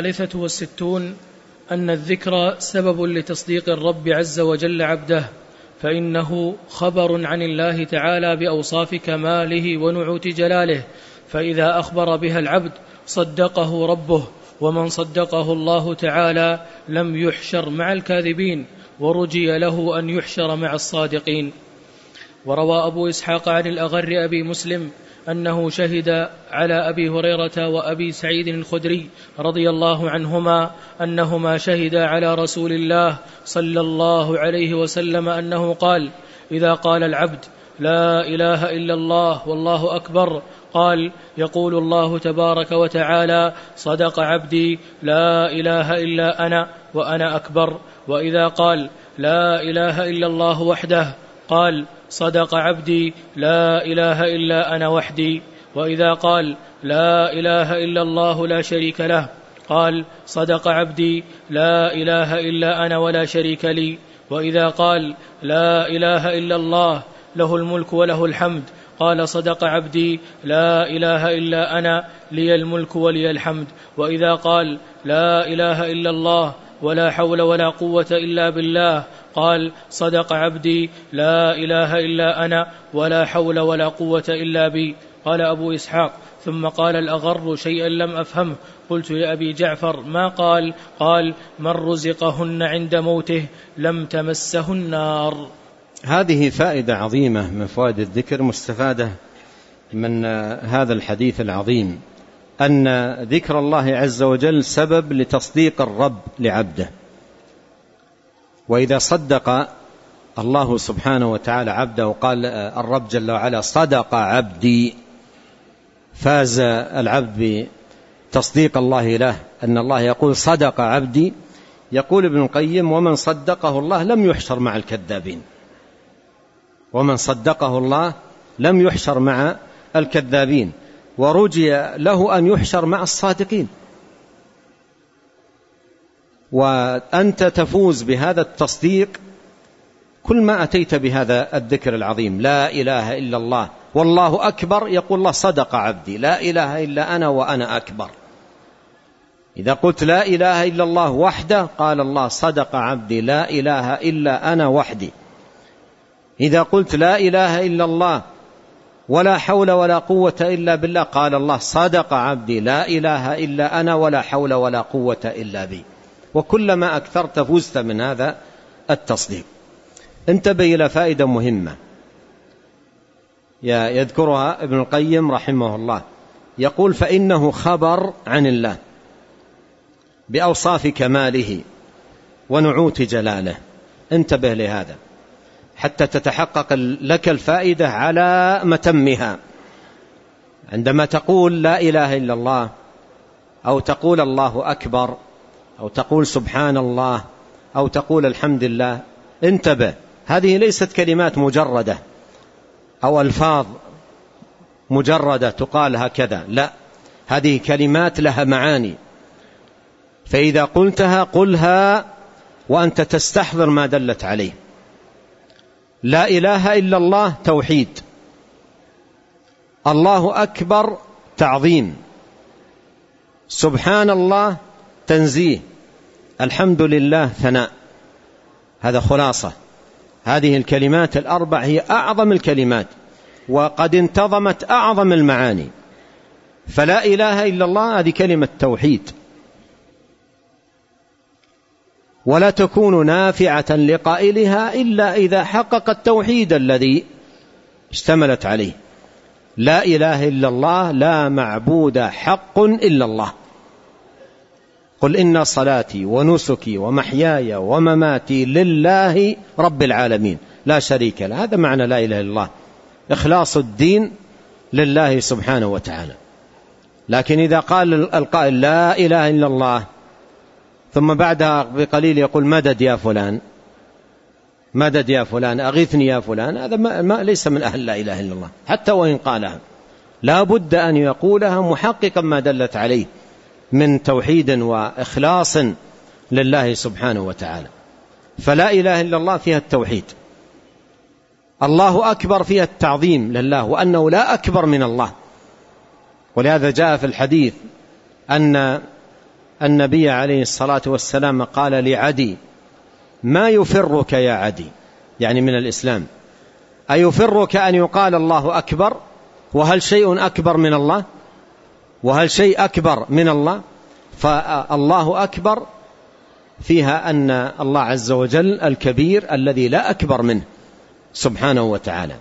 63 أن الذكر سبب لتصديق الرب عز وجل عبده، فإنه خبر عن الله تعالى بأوصاف كماله ونعوت جلاله، فإذا أخبر بها العبد صدقه ربه، ومن صدقه الله تعالى لم يحشر مع الكاذبين، ورجي له أن يحشر مع الصادقين. وروى أبو إسحاق عن الأغر أبي مسلم أنه شهد على أبي هريرة وأبي سعيد الخدري رضي الله عنهما أنهما شهدا على رسول الله صلى الله عليه وسلم أنه قال: إذا قال العبد لا إله إلا الله والله أكبر، قال: يقول الله تبارك وتعالى: صدق عبدي، لا إله إلا أنا وأنا أكبر. وإذا قال لا إله إلا الله وحده، قال: صدق عبدي، لا إله إلا أنا وحدي. وإذا قال لا إله إلا الله لا شريك له، قال: صدق عبدي، لا إله إلا أنا ولا شريك لي. وإذا قال لا إله إلا الله له الملك وله الحمد، قال: صدق عبدي، لا إله إلا أنا لي الملك ولي الحمد. وإذا قال لا إله إلا الله ولا حول ولا قوة إلا بالله، قال: صدق عبدي، لا إله إلا أنا ولا حول ولا قوة إلا بي. قال أبو إسحاق: ثم قال الأغر شيئا لم أفهمه، قلت يا أبي جعفر: ما قال؟ قال: من رزقهن عند موته لم تمسه النار. هذه فائدة عظيمة من فوائد الذكر مستفادة من هذا الحديث العظيم، أن ذكر الله عز وجل سبب لتصديق الرب لعبده. وإذا صدق الله سبحانه وتعالى عبده وقال الرب جل وعلا: صدق عبدي، فاز العبد بتصديق الله له، أن الله يقول: صدق عبدي. يقول ابن القيم: ومن صدقه الله لم يحشر مع الكذابين. ومن صدقه الله لم يحشر مع الكذابين، ورجي له أن يحشر مع الصادقين. وأنت تفوز بهذا التصديق كل ما أتيت بهذا الذكر العظيم: لا إله إلا الله والله أكبر. يقول الله: صدق عبدي، لا إله إلا أنا وأنا أكبر. إذا قلت لا إله إلا الله وحده، قال الله: صدق عبدي، لا إله إلا أنا وحدي. إذا قلت لا إله إلا الله ولا حول ولا قوة إلا بالله، قال الله: صدق عبدي، لا إله إلا أنا ولا حول ولا قوة إلا بي. وكلما أكثرت فزت من هذا التصديق. انتبه إلى فائدة مهمة يذكرها ابن القيم رحمه الله، يقول: فإنه خبر عن الله بأوصاف كماله ونعوت جلاله. انتبه لهذا حتى تتحقق لك الفائدة على متمها. عندما تقول لا إله إلا الله، أو تقول الله أكبر، أو تقول سبحان الله، أو تقول الحمد لله، انتبه، هذه ليست كلمات مجردة أو ألفاظ مجردة تقال هكذا، لا، هذه كلمات لها معاني. فإذا قلتها قلها وأنت تستحضر ما دلت عليه. لا إله إلا الله توحيد، الله أكبر تعظيم، سبحان الله تنزيه، الحمد لله ثناء. هذا خلاصة. هذه الكلمات الأربع هي أعظم الكلمات، وقد انتظمت أعظم المعاني. فلا إله إلا الله هذه كلمة توحيد، ولا تكون نافعة لقائلها إلا إذا حقق التوحيد الذي اشتملت عليه. لا إله إلا الله، لا معبود حق إلا الله. قل إن صلاتي ونسكي ومحياي ومماتي لله رب العالمين لا شريك له. هذا معنى لا إله إلا الله، إخلاص الدين لله سبحانه وتعالى. لكن إذا قال القائل لا إله إلا الله ثم بعدها بقليل يقول مدد يا فلان، مدد يا فلان، أغثني يا فلان، هذا ما ليس من أهل لا إله إلا الله. حتى وإن قالها لا بد أن يقولها محققا ما دلت عليه من توحيد وإخلاص لله سبحانه وتعالى. فلا إله إلا الله فيها التوحيد. الله أكبر فيها التعظيم لله، وأنه لا أكبر من الله. ولهذا جاء في الحديث أن النبي عليه الصلاة والسلام قال لعدي: ما يفرك يا عدي؟ يعني من الإسلام. أيفرك أن يقال الله أكبر؟ وهل شيء أكبر من الله؟ وهل شيء أكبر من الله؟ فالله أكبر فيها أن الله عز وجل الكبير الذي لا أكبر منه سبحانه وتعالى.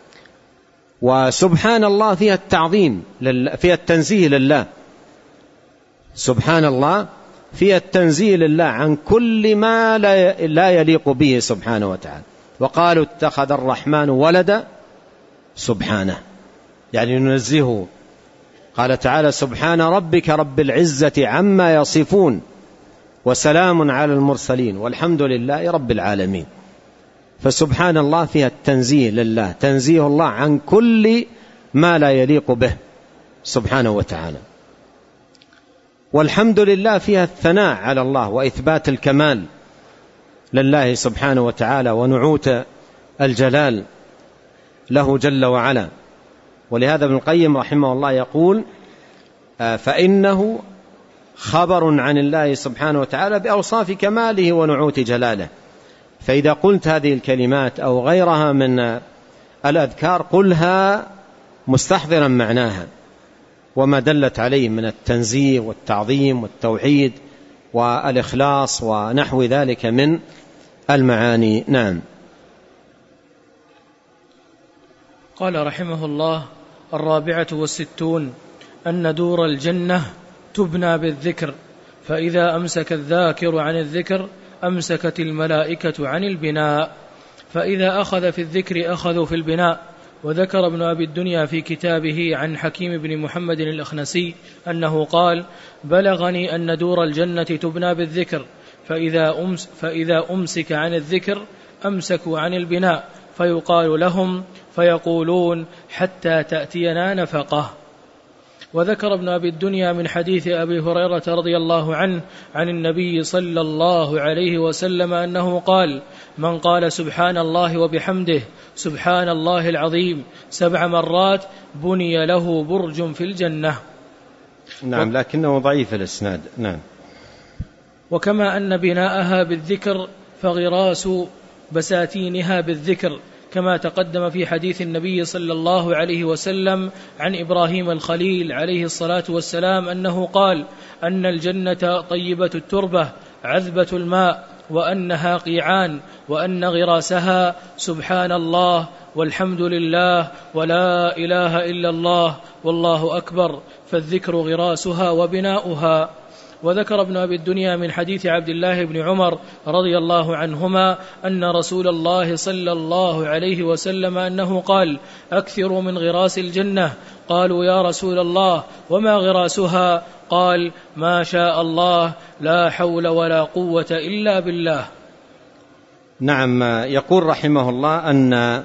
وسبحان الله فيها التعظيم، فيها التنزيه لله. سبحان الله فيها التنزيه لله عن كل ما لا يليق به سبحانه وتعالى. وقالوا اتخذ الرحمن ولدا، سبحانه يعني ننزهه. قال تعالى سبحان ربك رب العزة عما يصفون وسلام على المرسلين والحمد لله رب العالمين. فسبحان الله فيها التنزيه لله، تنزيه الله عن كل ما لا يليق به سبحانه وتعالى. والحمد لله فيها الثناء على الله وإثبات الكمال لله سبحانه وتعالى ونعوت الجلال له جل وعلا. ولهذا ابن القيم رحمه الله يقول فإنه خبر عن الله سبحانه وتعالى بأوصاف كماله ونعوت جلاله. فإذا قلت هذه الكلمات أو غيرها من الأذكار قلها مستحضرا معناها وما دلت عليه من التنزيه والتعظيم والتوحيد والإخلاص ونحو ذلك من المعاني. نعم. قال رحمه الله: 64 أن دور الجنة تبنى بالذكر، فإذا أمسك الذاكر عن الذكر أمسكت الملائكة عن البناء، فإذا أخذ في الذكر أخذوا في البناء. وذكر ابن أبي الدنيا في كتابه عن حكيم بن محمد الأخنسي أنه قال: بلغني أن دور الجنة تبنى بالذكر، فإذا أمسك عن الذكر أمسكوا عن البناء، فيقال لهم فيقولون حتى تأتينا نفقه. وذكر ابن أبي الدنيا من حديث أبي هريرة رضي الله عنه عن النبي صلى الله عليه وسلم أنه قال: من قال سبحان الله وبحمده سبحان الله العظيم 7 مرات بني له برج في الجنة. نعم، لكنه ضعيف الإسناد. نعم. وكما أن بناءها بالذكر فغراس بساتينها بالذكر، كما تقدم في حديث النبي صلى الله عليه وسلم عن إبراهيم الخليل عليه الصلاة والسلام أنه قال: أن الجنة طيبة التربة عذبة الماء، وأنها قيعان، وأن غراسها سبحان الله والحمد لله ولا إله إلا الله والله أكبر، فالذكر غراسها وبناؤها. وذكر ابن أبي الدنيا من حديث عبد الله بن عمر رضي الله عنهما أن رسول الله صلى الله عليه وسلم أنه قال: أكثروا من غراس الجنة. قالوا: يا رسول الله وما غراسها؟ قال: ما شاء الله لا حول ولا قوة إلا بالله. نعم. يقول رحمه الله أن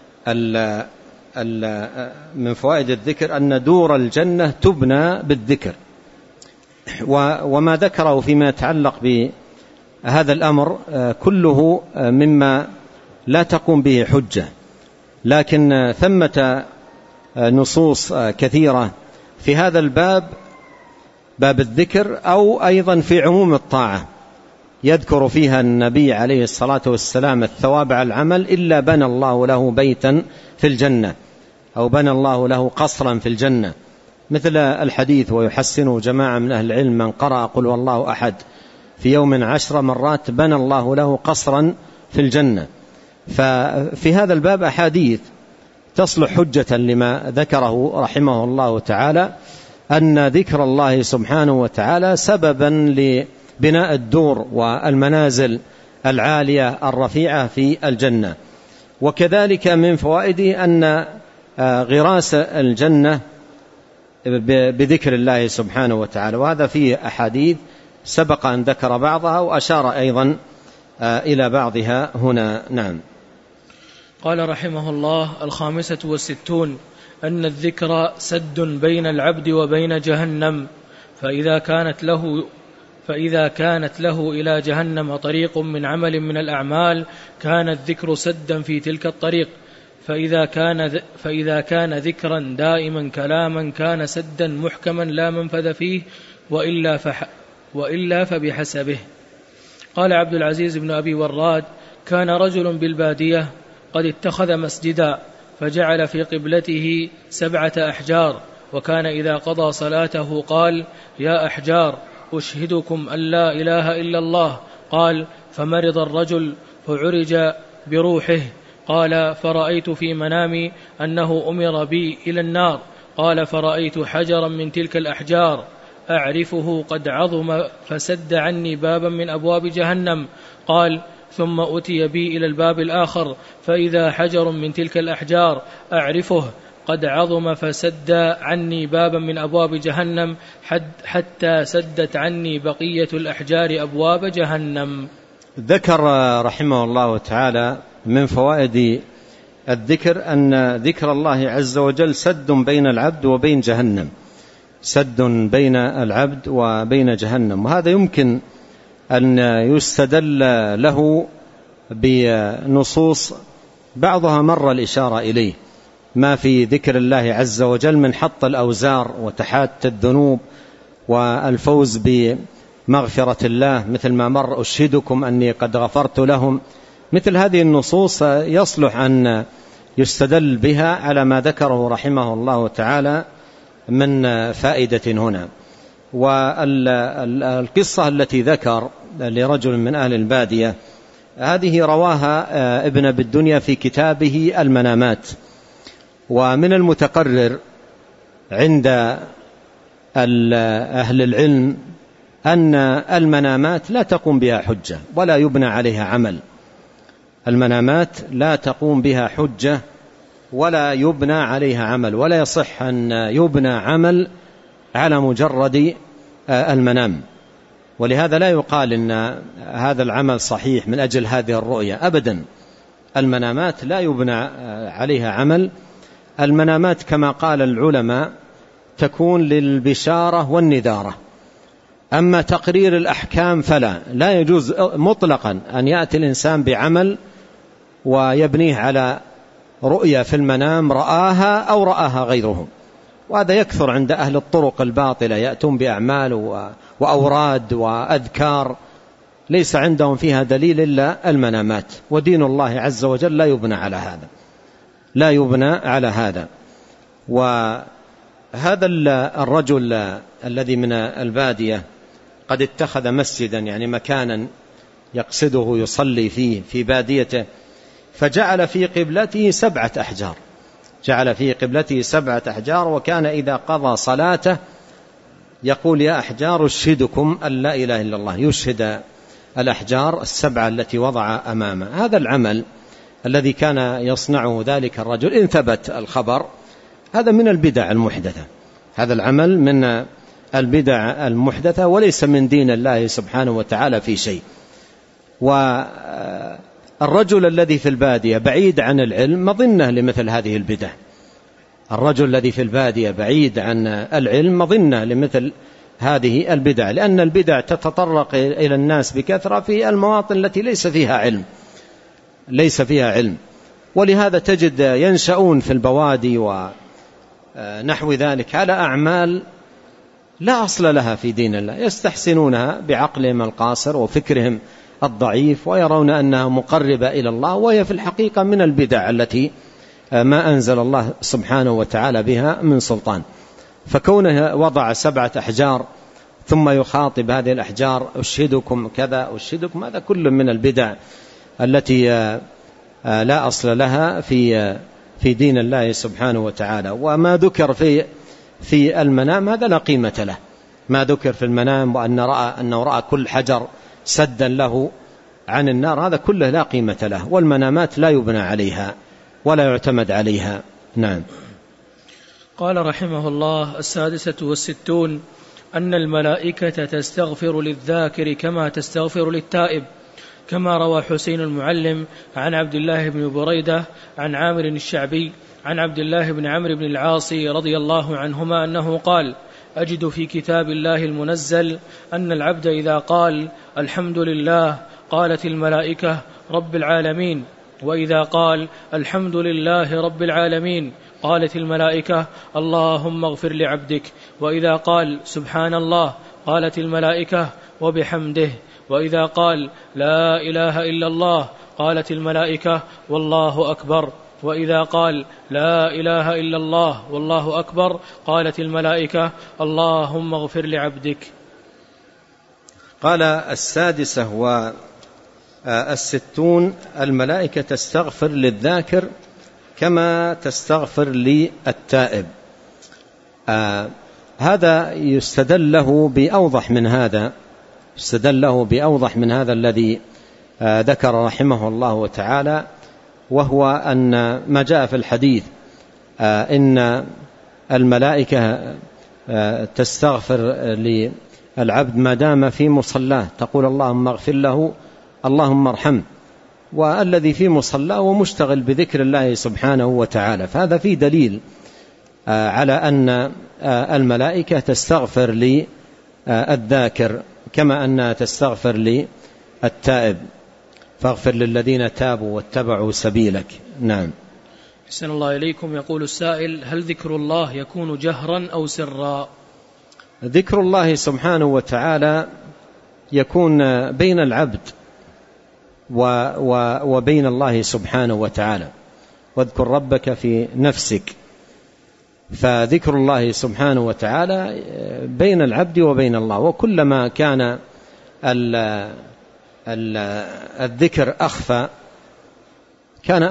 من فوائد الذكر أن دور الجنة تبنى بالذكر. وما ذكره فيما يتعلق بهذا الأمر كله مما لا تقوم به حجة، لكن ثمة نصوص كثيرة في هذا الباب، باب الذكر، أو أيضا في عموم الطاعة، يذكر فيها النبي عليه الصلاة والسلام الثواب على العمل إلا بنى الله له بيتا في الجنة، أو بنى الله له قصرا في الجنة، مثل الحديث: ويحسن جماعة من أهل العلم من قرأ قل والله أحد في يوم 10 مرات بنى الله له قصرا في الجنة. ففي هذا الباب أحاديث تصلح حجة لما ذكره رحمه الله تعالى، أن ذكر الله سبحانه وتعالى سببا لبناء الدور والمنازل العالية الرفيعة في الجنة. وكذلك من فوائده أن غراس الجنة بذكر الله سبحانه وتعالى، وهذا فيه أحاديث سبق أن ذكر بعضها وأشار أيضا إلى بعضها هنا. نعم. قال رحمه الله: 65 أن الذكر سد بين العبد وبين جهنم، فإذا كانت له إلى جهنم طريق من عمل من الأعمال كان الذكر سدا في تلك الطريق، فإذا كان ذكرا دائما كلاما كان سدا محكما لا منفذ فيه، وإلا فبحسبه. قال عبد العزيز بن أبي وراد: كان رجل بالبادية قد اتخذ مسجدا فجعل في قبلته 7 أحجار، وكان إذا قضى صلاته قال: يا أحجار أشهدكم أن لا إله إلا الله. قال: فمرض الرجل فعرج بروحه. قال: فرأيت في منامي أنه أمر بي إلى النار. قال: فرأيت حجرا من تلك الأحجار أعرفه قد عظم فسد عني بابا من أبواب جهنم. قال: ثم أتي بي إلى الباب الآخر فإذا حجر من تلك الأحجار أعرفه قد عظم فسد عني بابا من أبواب جهنم حتى سدت عني بقية الأحجار أبواب جهنم. ذكر رحمه الله تعالى من فوائد الذكر أن ذكر الله عز وجل سد بين العبد وبين جهنم، سد بين العبد وبين جهنم، وهذا يمكن أن يستدل له بنصوص بعضها مر الإشارة إليه، ما في ذكر الله عز وجل من حط الأوزار وتحات الذنوب والفوز بمغفرة الله، مثل ما مر أشهدكم أني قد غفرت لهم. مثل هذه النصوص يصلح أن يستدل بها على ما ذكره رحمه الله تعالى من فائدة هنا. والقصة التي ذكر لرجل من أهل البادية هذه رواها ابن أبي الدنيا في كتابه المنامات. ومن المتقرر عند أهل العلم أن المنامات لا تقوم بها حجة ولا يبنى عليها عمل، المنامات لا تقوم بها حجة ولا يبنى عليها عمل، ولا يصح أن يبنى عمل على مجرد المنام. ولهذا لا يقال إن هذا العمل صحيح من أجل هذه الرؤية أبدا. المنامات لا يبنى عليها عمل. المنامات كما قال العلماء تكون للبشارة والنذارة، أما تقرير الأحكام فلا، لا يجوز مطلقا أن يأتي الإنسان بعمل ويبنيه على رؤية في المنام رآها أو رآها غيره. وهذا يكثر عند أهل الطرق الباطلة، يأتون بأعمال وأوراد وأذكار ليس عندهم فيها دليل إلا المنامات، ودين الله عز وجل لا يبنى على هذا، لا يبنى على هذا. وهذا الرجل الذي من البادية قد اتخذ مسجدا، يعني مكانا يقصده يصلي فيه في باديته، فجعل في قبلته 7 أحجار، جعل في قبلته 7 أحجار، وكان إذا قضى صلاته يقول: يا أحجار أشهدكم أن لا إله إلا الله، يشهد الأحجار 7 التي وضع أمامه. هذا العمل الذي كان يصنعه ذلك الرجل إن ثبت الخبر هذا من البدع المحدثة، هذا العمل من البدع المحدثة وليس من دين الله سبحانه وتعالى في شيء. والرجل الذي في البادية بعيد عن العلم مظنة لمثل هذه البدع، الرجل الذي في البادية بعيد عن العلم مظنة لمثل هذه البدع، لأن البدع تتطرق إلى الناس بكثرة في المواطن التي ليس فيها علم، ليس فيها علم. ولهذا تجد ينشأون في البوادي ونحو ذلك على أعمال لا أصل لها في دين الله، يستحسنونها بعقلهم القاصر وفكرهم الضعيف، ويرون أنها مقربة إلى الله، وهي في الحقيقة من البدع التي ما أنزل الله سبحانه وتعالى بها من سلطان. فكونه وضع 7 أحجار ثم يخاطب هذه الأحجار أشهدكم كذا أشهدكم، هذا كل من البدع التي لا أصل لها في دين الله سبحانه وتعالى. وما ذكر في المنام هذا لا قيمة له، ما ذكر في المنام وأنه رأى كل حجر سدا له عن النار، هذا كله لا قيمة له، والمنامات لا يبنى عليها ولا يعتمد عليها. نعم. قال رحمه الله: 66 أن الملائكة تستغفر للذاكر كما تستغفر للتائب، كما روى حسين المعلم عن عبد الله بن بريدة عن عامر الشعبي عن عبد الله بن عمرو بن العاص رضي الله عنهما أنه قال: أجد في كتاب الله المنزل أن العبد إذا قال الحمد لله قالت الملائكة رب العالمين، وإذا قال الحمد لله رب العالمين قالت الملائكة اللهم اغفر لعبدك، وإذا قال سبحان الله قالت الملائكة وبحمده. وإذا قال لا إله إلا الله قالت الملائكة والله أكبر. وإذا قال لا إله إلا الله والله أكبر قالت الملائكة اللهم اغفر لعبدك. قال 66 الملائكة تستغفر للذاكر كما تستغفر للتائب. هذا يستدل له بأوضح من هذا الذي ذكر رحمه الله تعالى، وهو أن ما جاء في الحديث إن الملائكة تستغفر للعبد ما دام في مصلاه، تقول اللهم اغفر له اللهم ارحمه، والذي في مصلاه ومشتغل بذكر الله سبحانه وتعالى. فهذا فيه دليل على أن الملائكة تستغفر للذاكر كما أنها تستغفر للتائب، فاغفر للذين تابوا واتبعوا سبيلك. نعم. أحسن الله إليكم. يقول السائل: هل ذكر الله يكون جهرا أو سرا؟ ذكر الله سبحانه وتعالى يكون بين العبد وبين الله سبحانه وتعالى. واذكر ربك في نفسك، فذكر الله سبحانه وتعالى بين العبد وبين الله. وكلما كان الذكر أخفى كان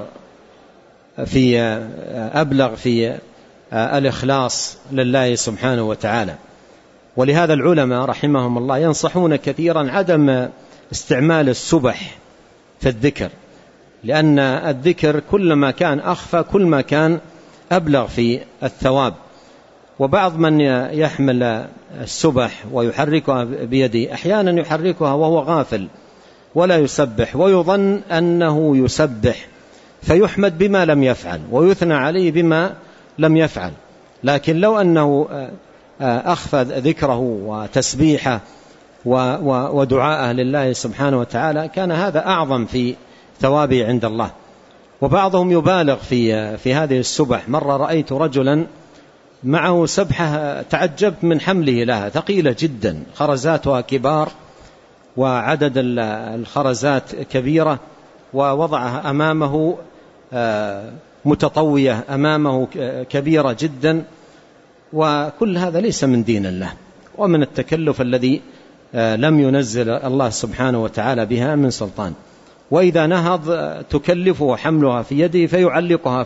أبلغ في الإخلاص لله سبحانه وتعالى. ولهذا العلماء رحمهم الله ينصحون كثيرا عدم استعمال السبح في الذكر، لأن الذكر كلما كان أخفى كل ما كان أبلغ في الثواب. وبعض من يحمل السبح ويحركها بيده أحيانا يحركها وهو غافل ولا يسبح، ويظن أنه يسبح فيحمد بما لم يفعل ويثنى عليه بما لم يفعل. لكن لو أنه أخفى ذكره وتسبيحه ودعاءه لله سبحانه وتعالى كان هذا أعظم في ثوابه عند الله. وبعضهم يبالغ في هذه السبح. مرة رأيت رجلا معه سبحة تعجبت من حمله لها، ثقيلة جدا، خرزاتها كبار وعدد الخرزات كبيرة، ووضعها أمامه متطوية أمامه كبيرة جدا، وكل هذا ليس من دين الله ومن التكلف الذي لم ينزل الله سبحانه وتعالى بها من سلطان. وإذا نهض تكلفه حملها في يده فيعلقها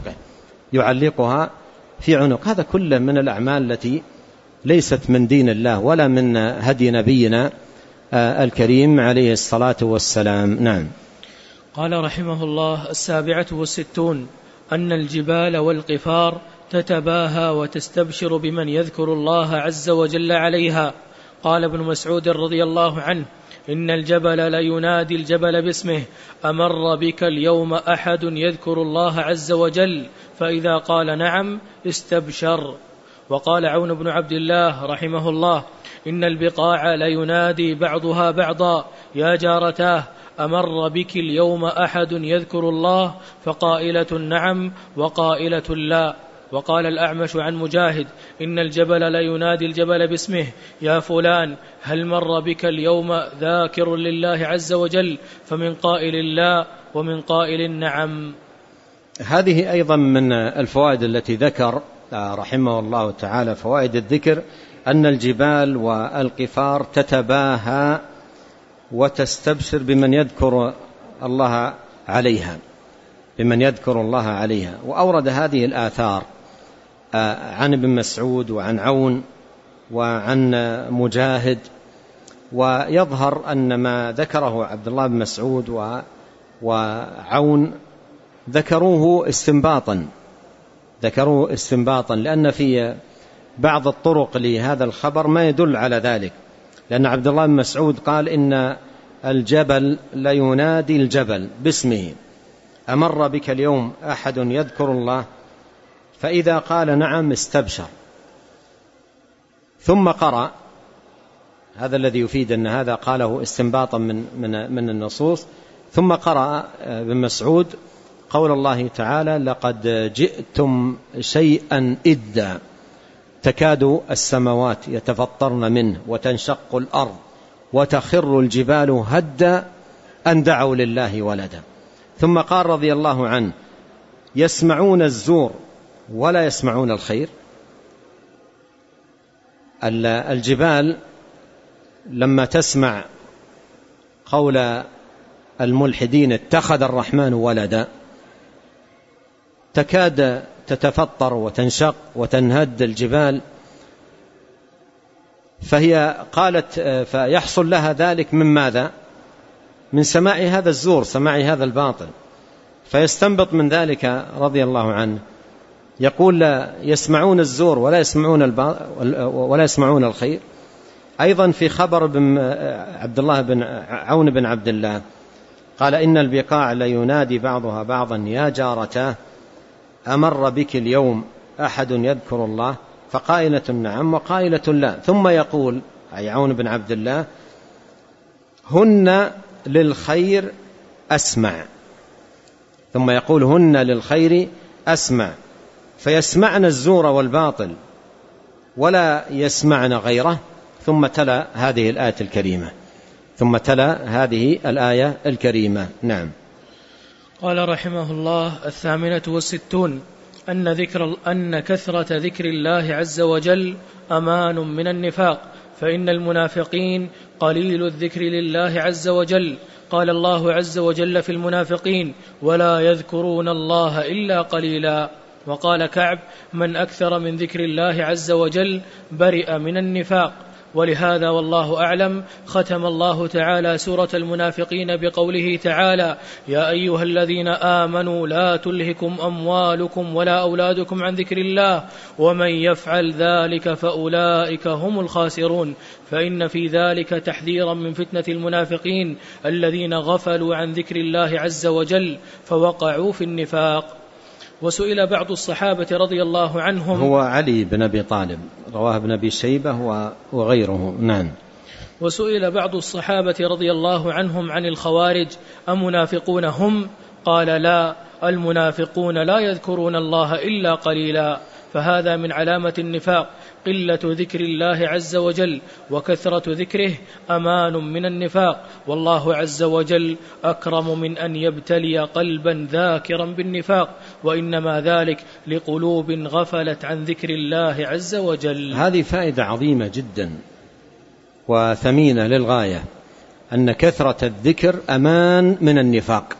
في عنق. هذا كله من الأعمال التي ليست من دين الله ولا من هدي نبينا الكريم عليه الصلاة والسلام. نعم. قال رحمه الله: 67 أن الجبال والقفار تتباهى وتستبشر بمن يذكر الله عز وجل عليها. قال ابن مسعود رضي الله عنه: إن الجبل لينادي الجبل باسمه: أمر بك اليوم أحد يذكر الله عز وجل؟ فإذا قال نعم استبشر. وقال عون بن عبد الله رحمه الله: إن البقاع لينادي بعضها بعضا: يا جارتاه أمر بك اليوم أحد يذكر الله؟ فقائلة نعم وقائلة لا. وقال الأعمش عن مجاهد: إن الجبل لينادي الجبل باسمه: يا فلان هل مر بك اليوم ذاكر لله عز وجل؟ فمن قائل لا ومن قائل نعم. هذه أيضا من الفوائد التي ذكر رحمه الله تعالى، فوائد الذكر، أن الجبال والقفار تتباهى وتستبشر بمن يذكر الله عليها. وأورد هذه الآثار عن ابن مسعود وعن عون وعن مجاهد. ويظهر أن ما ذكره عبد الله بن مسعود وعون ذكروه استنباطا، لأن في بعض الطرق لهذا الخبر ما يدل على ذلك. لأن عبد الله بن مسعود قال: إن الجبل لينادي الجبل باسمه: أمر بك اليوم أحد يذكر الله؟ فإذا قال نعم استبشر. ثم قرأ، هذا الذي يفيد أن هذا قاله استنباطا من النصوص. ثم قرأ ابن مسعود قول الله تعالى: لقد جئتم شيئا إدا تكاد السماوات يتفطرن منه وتنشق الأرض وتخر الجبال هدا أن دعوا لله ولدا. ثم قال رضي الله عنه: يسمعون الزور ولا يسمعون الخير. الجبال لما تسمع قول الملحدين اتخذ الرحمن ولدا تكاد تتفطر وتنشق وتنهد الجبال، فهي قالت فيحصل لها ذلك من ماذا؟ من سماع هذا الزور، سماع هذا الباطل. فيستنبط من ذلك رضي الله عنه يقول: لا يسمعون الزور ولا يسمعون الخير. أيضا في خبر عبد الله بن عون بن عبد الله قال: إن البقاع لينادي بعضها بعضا يا جارتاه أمر بك اليوم أحد يذكر الله؟ فقائلة نعم وقائلة لا. ثم يقول أي عون بن عبد الله: هن للخير أسمع. ثم يقول: هن للخير أسمع. فيسمعن الزور والباطل ولا يسمعن غيره. ثم تلا هذه الآية الكريمة. نعم. قال رحمه الله: 68 أن كثرة ذكر الله عز وجل أمان من النفاق، فإن المنافقين قليل الذكر لله عز وجل. قال الله عز وجل في المنافقين: ولا يذكرون الله إلا قليلا. وقال كعب: من أكثر من ذكر الله عز وجل برئ من النفاق. ولهذا والله أعلم ختم الله تعالى سورة المنافقين بقوله تعالى: يا أيها الذين آمنوا لا تلهكم أموالكم ولا أولادكم عن ذكر الله ومن يفعل ذلك فأولئك هم الخاسرون. فإن في ذلك تحذيرا من فتنة المنافقين الذين غفلوا عن ذكر الله عز وجل فوقعوا في النفاق. وسئل بعض الصحابة رضي الله عنهم، هو علي بن أبي طالب، رواه ابن أبي شيبة وغيره. نعم. وسئل بعض الصحابة رضي الله عنهم عن الخوارج: أمنافقون هم؟ قال: لا، المنافقون لا يذكرون الله إلا قليلا. فهذا من علامة النفاق قلة ذكر الله عز وجل، وكثرة ذكره أمان من النفاق. والله عز وجل أكرم من أن يبتلي قلبا ذاكرا بالنفاق، وإنما ذلك لقلوب غفلت عن ذكر الله عز وجل. هذه فائدة عظيمة جدا وثمينة للغاية، أن كثرة الذكر أمان من النفاق،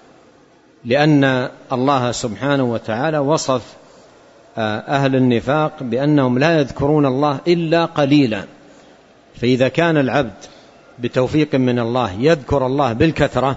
لأن الله سبحانه وتعالى وصف أهل النفاق بأنهم لا يذكرون الله إلا قليلا. فإذا كان العبد بتوفيق من الله يذكر الله بالكثرة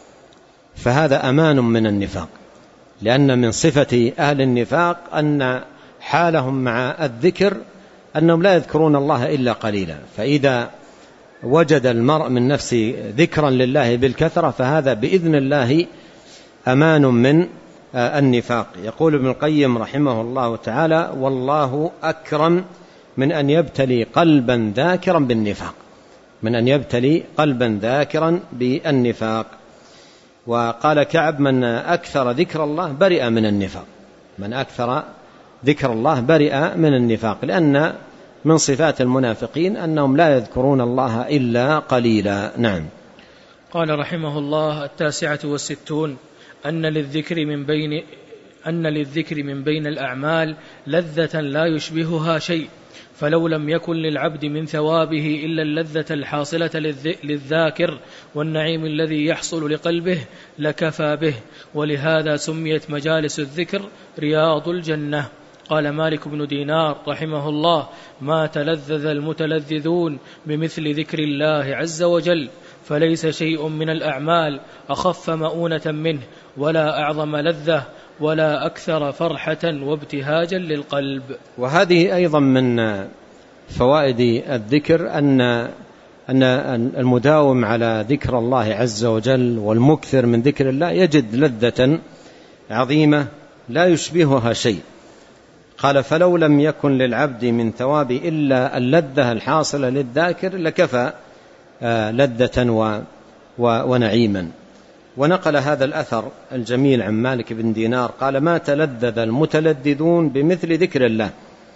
فهذا أمان من النفاق، لأن من صفة أهل النفاق أن حالهم مع الذكر أنهم لا يذكرون الله إلا قليلا. فإذا وجد المرء من نفسه ذكرا لله بالكثرة فهذا بإذن الله أمان من النفاق. يقول ابن القيم رحمه الله تعالى: والله أكرم من أن يبتلي قلبا ذاكرا بالنفاق، من أن يبتلي قلبا ذاكرا بالنفاق. وقال كعب: من أكثر ذكر الله برئ من النفاق، من أكثر ذكر الله برئ من النفاق، لأن من صفات المنافقين أنهم لا يذكرون الله إلا قليلا. نعم. قال رحمه الله: 69 أن للذكر من بين الأعمال لذة لا يشبهها شيء، فلو لم يكن للعبد من ثوابه إلا اللذة الحاصلة للذاكر والنعيم الذي يحصل لقلبه لكفى به. ولهذا سميت مجالس الذكر رياض الجنة. قال مالك بن دينار رحمه الله: ما تلذذ المتلذذون بمثل ذكر الله عز وجل، فليس شيء من الأعمال أخف مؤونة منه، ولا أعظم لذة، ولا أكثر فرحة وابتهاجا للقلب. وهذه أيضا من فوائد الذكر أن المداوم على ذكر الله عز وجل والمكثر من ذكر الله يجد لذة عظيمة لا يشبهها شيء. قال: فلو لم يكن للعبد من ثواب إلا اللذة الحاصلة للذاكر لكفى لذة ونعيما. ونقل هذا الأثر الجميل عن مالك بن دينار قال: ما تلذذ المتلذذون بمثل ذكر الله،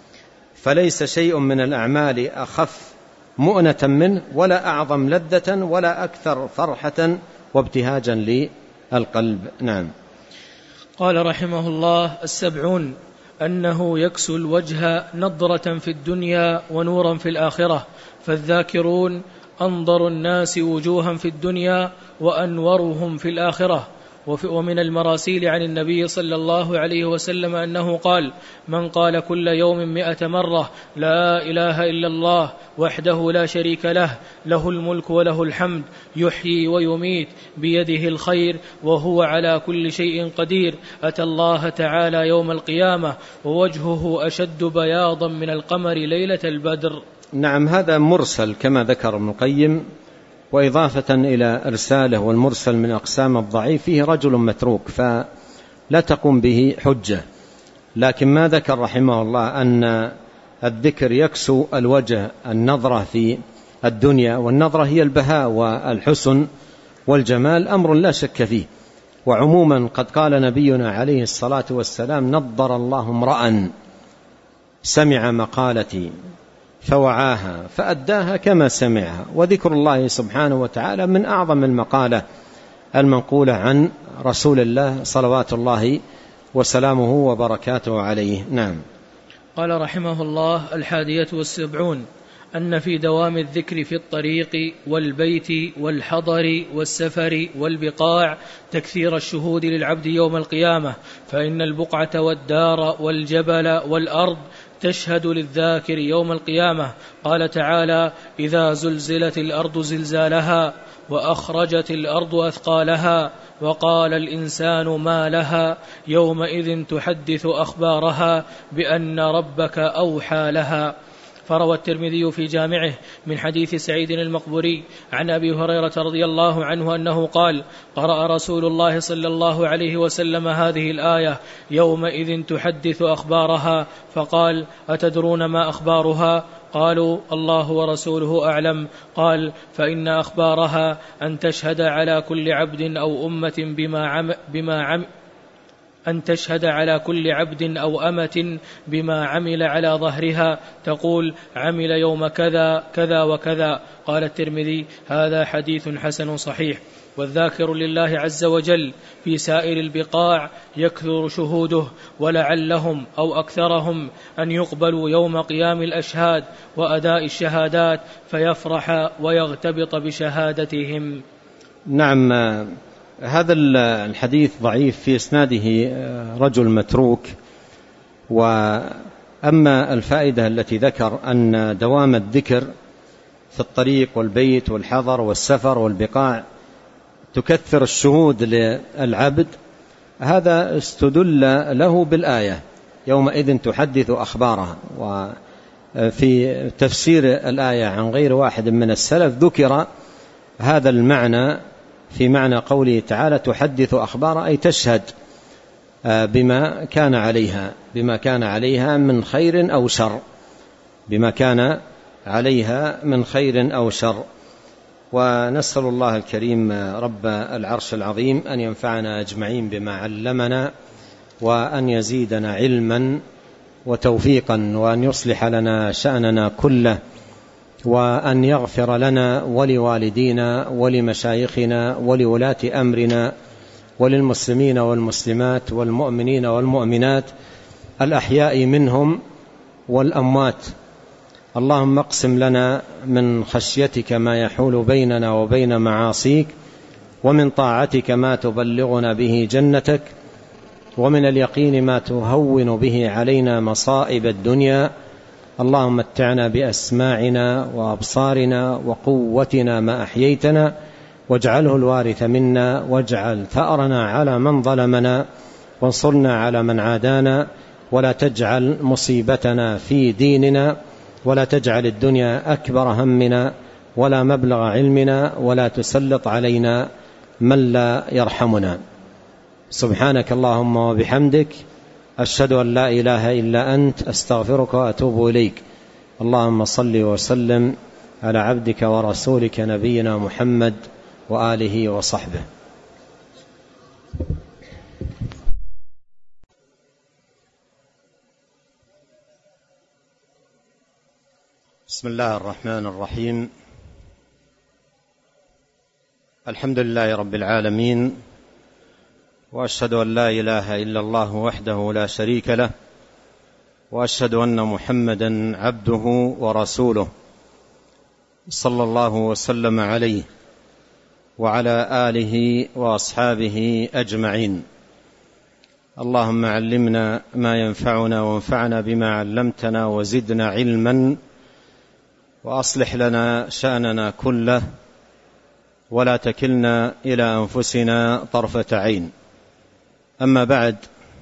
فليس شيء من الأعمال أخف مؤنة منه ولا أعظم لذة ولا أكثر فرحة وابتهاجا للقلب. نعم. قال رحمه الله: 70 أنه يكسو الوجه نضرة في الدنيا ونورا في الآخرة، فالذاكرون أنظر الناس وجوها في الدنيا وأنورهم في الآخرة. ومن المراسيل عن النبي صلى الله عليه وسلم أنه قال: من قال كل يوم 100 مرة لا إله إلا الله وحده لا شريك له، له الملك وله الحمد، يحيي ويميت، بيده الخير وهو على كل شيء قدير، أتى الله تعالى يوم القيامة ووجهه أشد بياضا من القمر ليلة البدر. نعم، هذا مرسل كما ذكر ابن القيم، وإضافة إلى إرساله والمرسل من أقسام الضعيف فيه رجل متروك فلا تقوم به حجة. لكن ما ذكر رحمه الله أن الذكر يكسو الوجه النظرة في الدنيا، والنظرة هي البهاء والحسن والجمال، أمر لا شك فيه. وعموما قد قال نبينا عليه الصلاة والسلام: نضر الله امرأ سمع مقالتي فوعاها فأداها كما سمعها. وذكر الله سبحانه وتعالى من أعظم المقالة المنقولة عن رسول الله صلوات الله وسلامه وبركاته عليه. نعم. قال رحمه الله: 71 أن في دوام الذكر في الطريق والبيت والحضر والسفر والبقاع تكثير الشهود للعبد يوم القيامة، فإن البقعة والدار والجبل والأرض تشهد للذاكر يوم القيامة. قال تعالى: إذا زلزلت الأرض زلزالها وأخرجت الأرض أثقالها وقال الإنسان ما لها يومئذ تحدث أخبارها بأن ربك أوحى لها. فروى الترمذي في جامعه من حديث سعيد المقبوري عن أبي هريرة رضي الله عنه أنه قال: قرأ رسول الله صلى الله عليه وسلم هذه الآية: يومئذ تحدث أخبارها، فقال: أتدرون ما أخبارها؟ قالوا: الله ورسوله أعلم. قال: فإن أخبارها أن تشهد على كل عبد أو أمة أن تشهد على كل عبد أو أمة بما عمل على ظهرها، تقول: عمل يوم كذا كذا وكذا. قال الترمذي: هذا حديث حسن صحيح. والذاكر لله عز وجل في سائر البقاع يكثر شهوده، ولعلهم أو أكثرهم أن يقبلوا يوم قيام الأشهاد وأداء الشهادات فيفرح ويغتبط بشهادتهم. نعم، هذا الحديث ضعيف، في إسناده رجل متروك. وأما الفائدة التي ذكر أن دوام الذكر في الطريق والبيت والحضر والسفر والبقاع تكثر الشهود للعبد، هذا استدل له بالآية: يومئذ تحدث أخبارها. وفي تفسير الآية عن غير واحد من السلف ذكر هذا المعنى في معنى قوله تعالى: تحدث أخبار، أي تشهد بما كان عليها من خير أو شر، بما كان عليها من خير أو شر. ونسأل الله الكريم رب العرش العظيم أن ينفعنا أجمعين بما علمنا، وأن يزيدنا علما وتوفيقا، وأن يصلح لنا شأننا كله، وأن يغفر لنا ولوالدينا ولمشايخنا ولولاة أمرنا وللمسلمين والمسلمات والمؤمنين والمؤمنات الأحياء منهم والأموات. اللهم اقسم لنا من خشيتك ما يحول بيننا وبين معاصيك، ومن طاعتك ما تبلغنا به جنتك، ومن اليقين ما تهون به علينا مصائب الدنيا. اللهم متعنا بأسماعنا وأبصارنا وقوتنا ما أحييتنا، واجعله الوارث منا، واجعل ثأرنا على من ظلمنا، وانصرنا على من عادانا، ولا تجعل مصيبتنا في ديننا، ولا تجعل الدنيا أكبر همنا ولا مبلغ علمنا، ولا تسلط علينا من لا يرحمنا. سبحانك اللهم وبحمدك، أشهد أن لا إله إلا أنت، أستغفرك وأتوب إليك. اللهم صل وسلم على عبدك ورسولك نبينا محمد وآله وصحبه. بسم الله الرحمن الرحيم. الحمد لله رب العالمين، وأشهد أن لا إله إلا الله وحده لا شريك له، وأشهد أن محمدا عبده ورسوله، صلى الله وسلم عليه وعلى آله وأصحابه أجمعين. اللهم علمنا ما ينفعنا وانفعنا بما علمتنا وزدنا علما، وأصلح لنا شأننا كله ولا تكلنا إلى أنفسنا طرفة عين. أما بعد،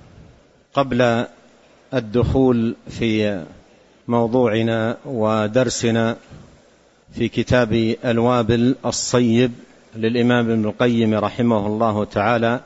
قبل الدخول في موضوعنا ودرسنا في كتاب الوابل الصيب للإمام ابن القيم رحمه الله تعالى،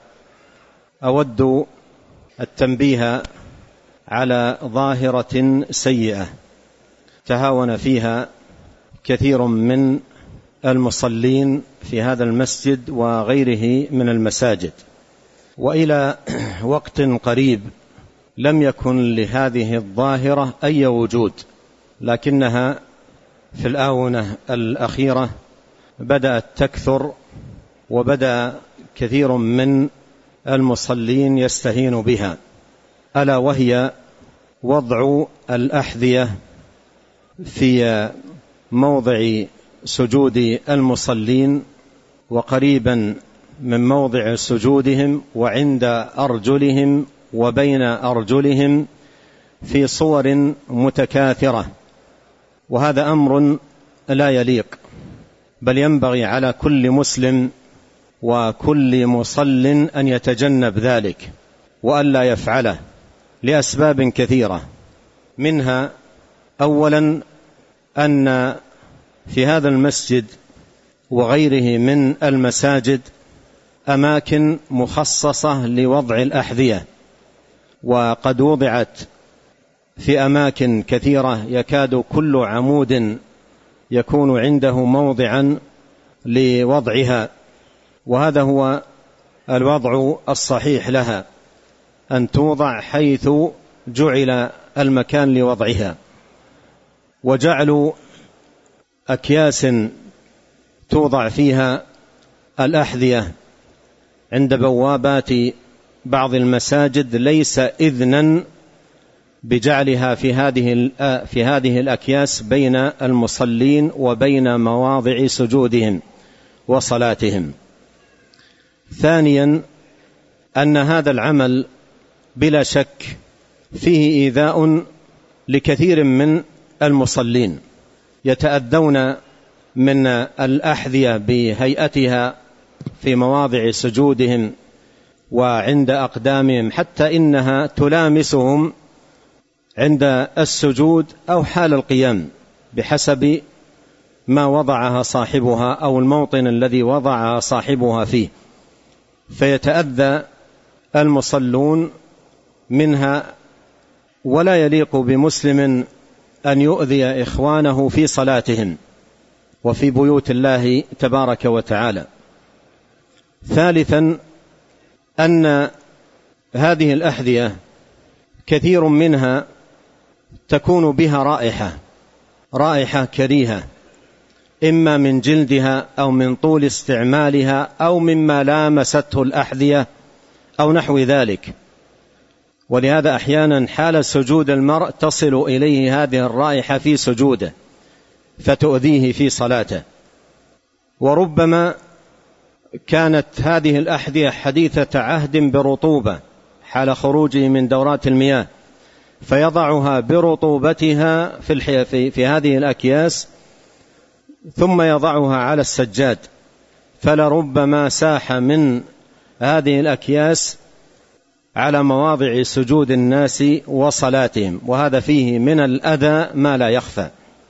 أود التنبيه على ظاهرة سيئة تهاون فيها كثير من المصلين في هذا المسجد وغيره من المساجد، وإلى وقت قريب لم يكن لهذه الظاهرة أي وجود، لكنها في الآونة الأخيرة بدأت تكثر، وبدأ كثير من المصلين يستهين بها، ألا وهي وضع الأحذية في موضع سجود المصلين وقريبا من موضع سجودهم وعند أرجلهم وبين أرجلهم في صور متكاثرة، وهذا أمر لا يليق، بل ينبغي على كل مسلم وكل مصل أن يتجنب ذلك وألا يفعله لأسباب كثيرة. منها أولا أن في هذا المسجد وغيره من المساجد أماكن مخصصة لوضع الأحذية، وقد وضعت في أماكن كثيرة يكاد كل عمود يكون عنده موضعا لوضعها، وهذا هو الوضع الصحيح لها، أن توضع حيث جعل المكان لوضعها. وجعل أكياس توضع فيها الأحذية عند بوابات بعض المساجد ليس إذنا بجعلها في هذه الأكياس بين المصلين وبين مواضع سجودهم وصلاتهم. ثانيا أن هذا العمل بلا شك فيه إيذاء لكثير من المصلين، يتأذون من الأحذية بهيئتها في مواضع سجودهم وعند أقدامهم، حتى إنها تلامسهم عند السجود أو حال القيام بحسب ما وضعها صاحبها أو الموطن الذي وضعها صاحبها فيه، فيتأذى المصلون منها. ولا يليق بمسلم أن يؤذي إخوانه في صلاتهم وفي بيوت الله تبارك وتعالى. ثالثا أن هذه الأحذية كثير منها تكون بها رائحة كريهة، إما من جلدها أو من طول استعمالها أو مما لامسته الأحذية أو نحو ذلك، ولهذا أحيانا حال سجود المرء تصل إليه هذه الرائحة في سجوده فتؤذيه في صلاته. وربما كانت هذه الأحذية حديثة عهد برطوبة حال خروجه من دورات المياه، فيضعها برطوبتها في هذه الأكياس ثم يضعها على السجاد، فلربما ساح من هذه الأكياس على مواضع سجود الناس وصلاتهم، وهذا فيه من الأذى ما لا يخفى.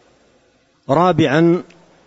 رابعا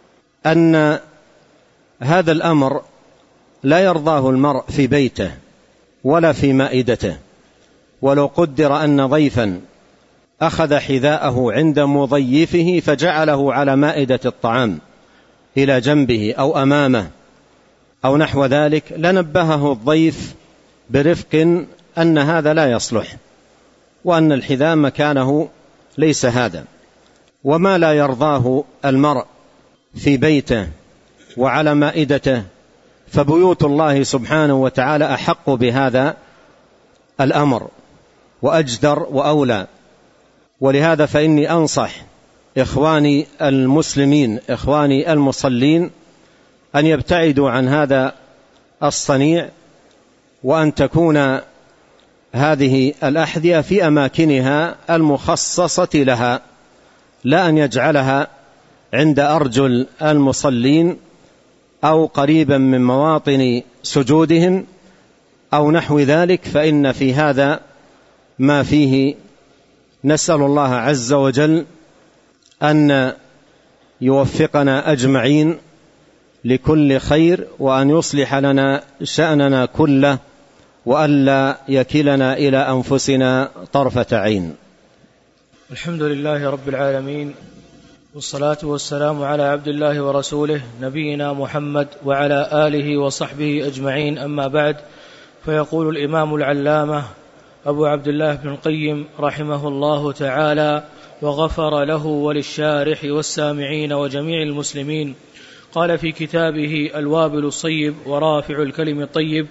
أن هذا الأمر لا يرضاه المرء في بيته ولا في مائدته. ولو قدر أن ضيفا أخذ حذاءه عند مضيفه فجعله على مائدة الطعام إلى جنبه أو أمامه أو نحو ذلك، لنبهه الضيف برفق أن هذا لا يصلح، وأن الحذاء مكانه ليس هذا. وما لا يرضاه المرء في بيته وعلى مائدته، فبيوت الله سبحانه وتعالى أحق بهذا الأمر وأجدر وأولى. ولهذا فإني أنصح إخواني المسلمين إخواني المصلين أن يبتعدوا عن هذا الصنيع، وأن تكون هذه الأحذية في أماكنها المخصصة لها، لا أن يجعلها عند أرجل المصلين أو قريبا من مواطن سجودهم أو نحو ذلك، فإن في هذا ما فيه نسأل الله عز وجل أن يوفقنا أجمعين لكل خير، وأن يصلح لنا شأننا كله، وألا يكلنا إلى أنفسنا طرفة عين. الحمد لله رب العالمين، والصلاة والسلام على عبد الله ورسوله نبينا محمد وعلى آله وصحبه أجمعين، أما بعد. فيقول الإمام العلامة أبو عبد الله بن القيم رحمه الله تعالى وغفر له وللشارح والسامعين وجميع المسلمين، قال في كتابه الوابل الصيب ورافع الكلم الطيب: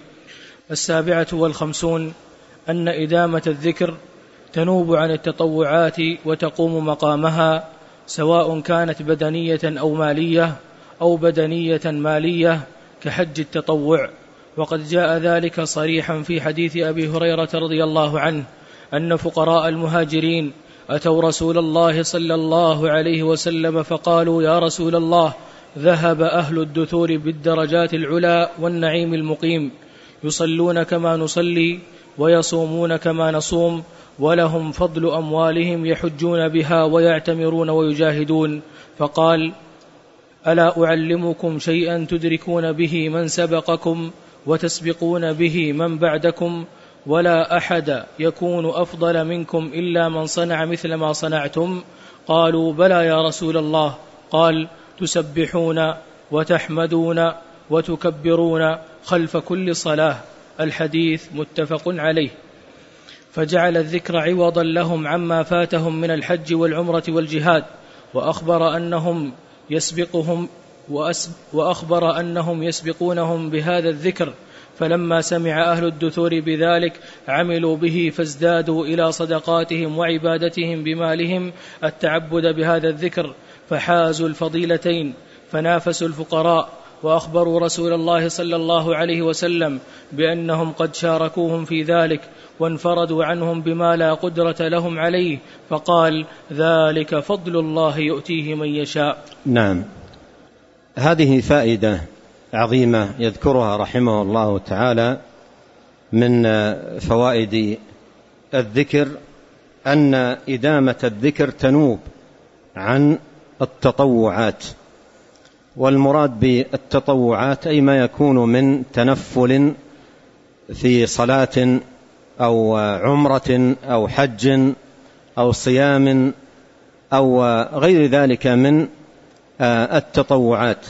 57 أن إدامة الذكر تنوب عن التطوعات وتقوم مقامها، سواء كانت بدنية أو مالية أو بدنية مالية كحج التطوع. وقد جاء ذلك صريحا في حديث أبي هريرة رضي الله عنه أن فقراء المهاجرين أتوا رسول الله صلى الله عليه وسلم فقالوا: يا رسول الله، ذهب أهل الدثور بالدرجات العلى والنعيم المقيم، يصلون كما نصلي ويصومون كما نصوم، ولهم فضل أموالهم يحجون بها ويعتمرون ويجاهدون. فقال: ألا أعلمكم شيئا تدركون به من سبقكم وتسبقون به من بعدكم، ولا أحد يكون أفضل منكم إلا من صنع مثل ما صنعتم؟ قالوا: بلى يا رسول الله. قال: تسبحون وتحمدون وتكبرون خلف كل صلاة. الحديث متفق عليه. فجعل الذكر عوضا لهم عما فاتهم من الحج والعمرة والجهاد، وأخبر أنهم يسبقونهم بهذا الذكر. فلما سمع أهل الدثور بذلك عملوا به، فازدادوا إلى صدقاتهم وعبادتهم بمالهم التعبد بهذا الذكر، فحازوا الفضيلتين، فنافسوا الفقراء، وأخبروا رسول الله صلى الله عليه وسلم بأنهم قد شاركوهم في ذلك، وانفردوا عنهم بما لا قدرة لهم عليه، فقال: ذلك فضل الله يؤتيه من يشاء. نعم، هذه فائدة عظيمة يذكرها رحمه الله تعالى من فوائد الذكر، أن إدامة الذكر تنوب عن التطوعات. والمراد بالتطوعات أي ما يكون من تنفل في صلاة أو عمرة أو حج أو صيام أو غير ذلك من التطوعات،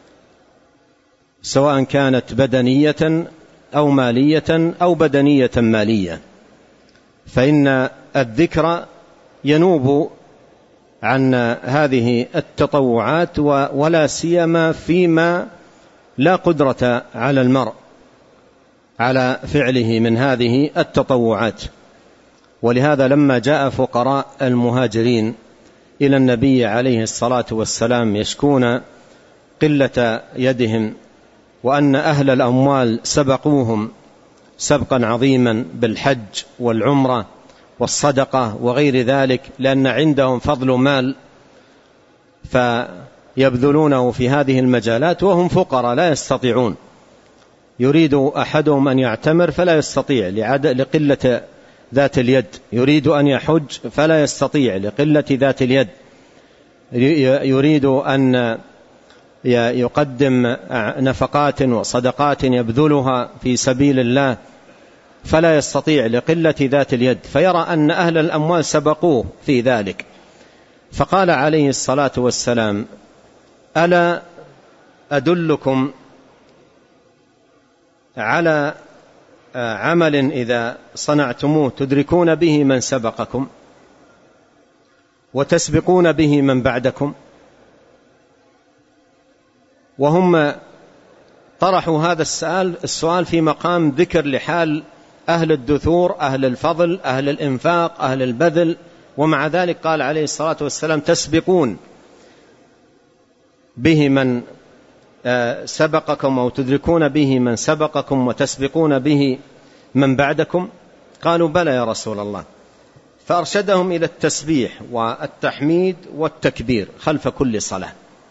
سواء كانت بدنية أو مالية أو بدنية مالية، فإن الذكر ينوب عن هذه التطوعات، ولا سيما فيما لا قدرة على المرء على فعله من هذه التطوعات. ولهذا لما جاء فقراء المهاجرين إلى النبي عليه الصلاة والسلام يشكون قلة يدهم، وأن أهل الأموال سبقوهم سبقا عظيما بالحج والعمرة والصدقة وغير ذلك، لأن عندهم فضل مال فيبذلونه في هذه المجالات، وهم فقراء لا يستطيعون. يريد أحدهم أن يعتمر فلا يستطيع لقلة ذات اليد، يريد أن يحج فلا يستطيع لقلة ذات اليد، يريد أن يقدم نفقات وصدقات يبذلها في سبيل الله فلا يستطيع لقلة ذات اليد، فيرى أن أهل الأموال سبقوه في ذلك. فقال عليه الصلاة والسلام: ألا أدلكم على عمل إذا صنعتموه تدركون به من سبقكم؟ وتسبقون به من بعدكم. وهم طرحوا هذا السؤال في مقام ذكر لحال أهل الدثور، أهل الفضل، أهل الإنفاق، أهل البذل، ومع ذلك قال عليه الصلاة والسلام تسبقون به من سبقكم أو تدركون به من سبقكم وتسبقون به من بعدكم. قالوا بلى يا رسول الله. فأرشدهم إلى التسبيح والتحميد والتكبير خلف كل صلاة.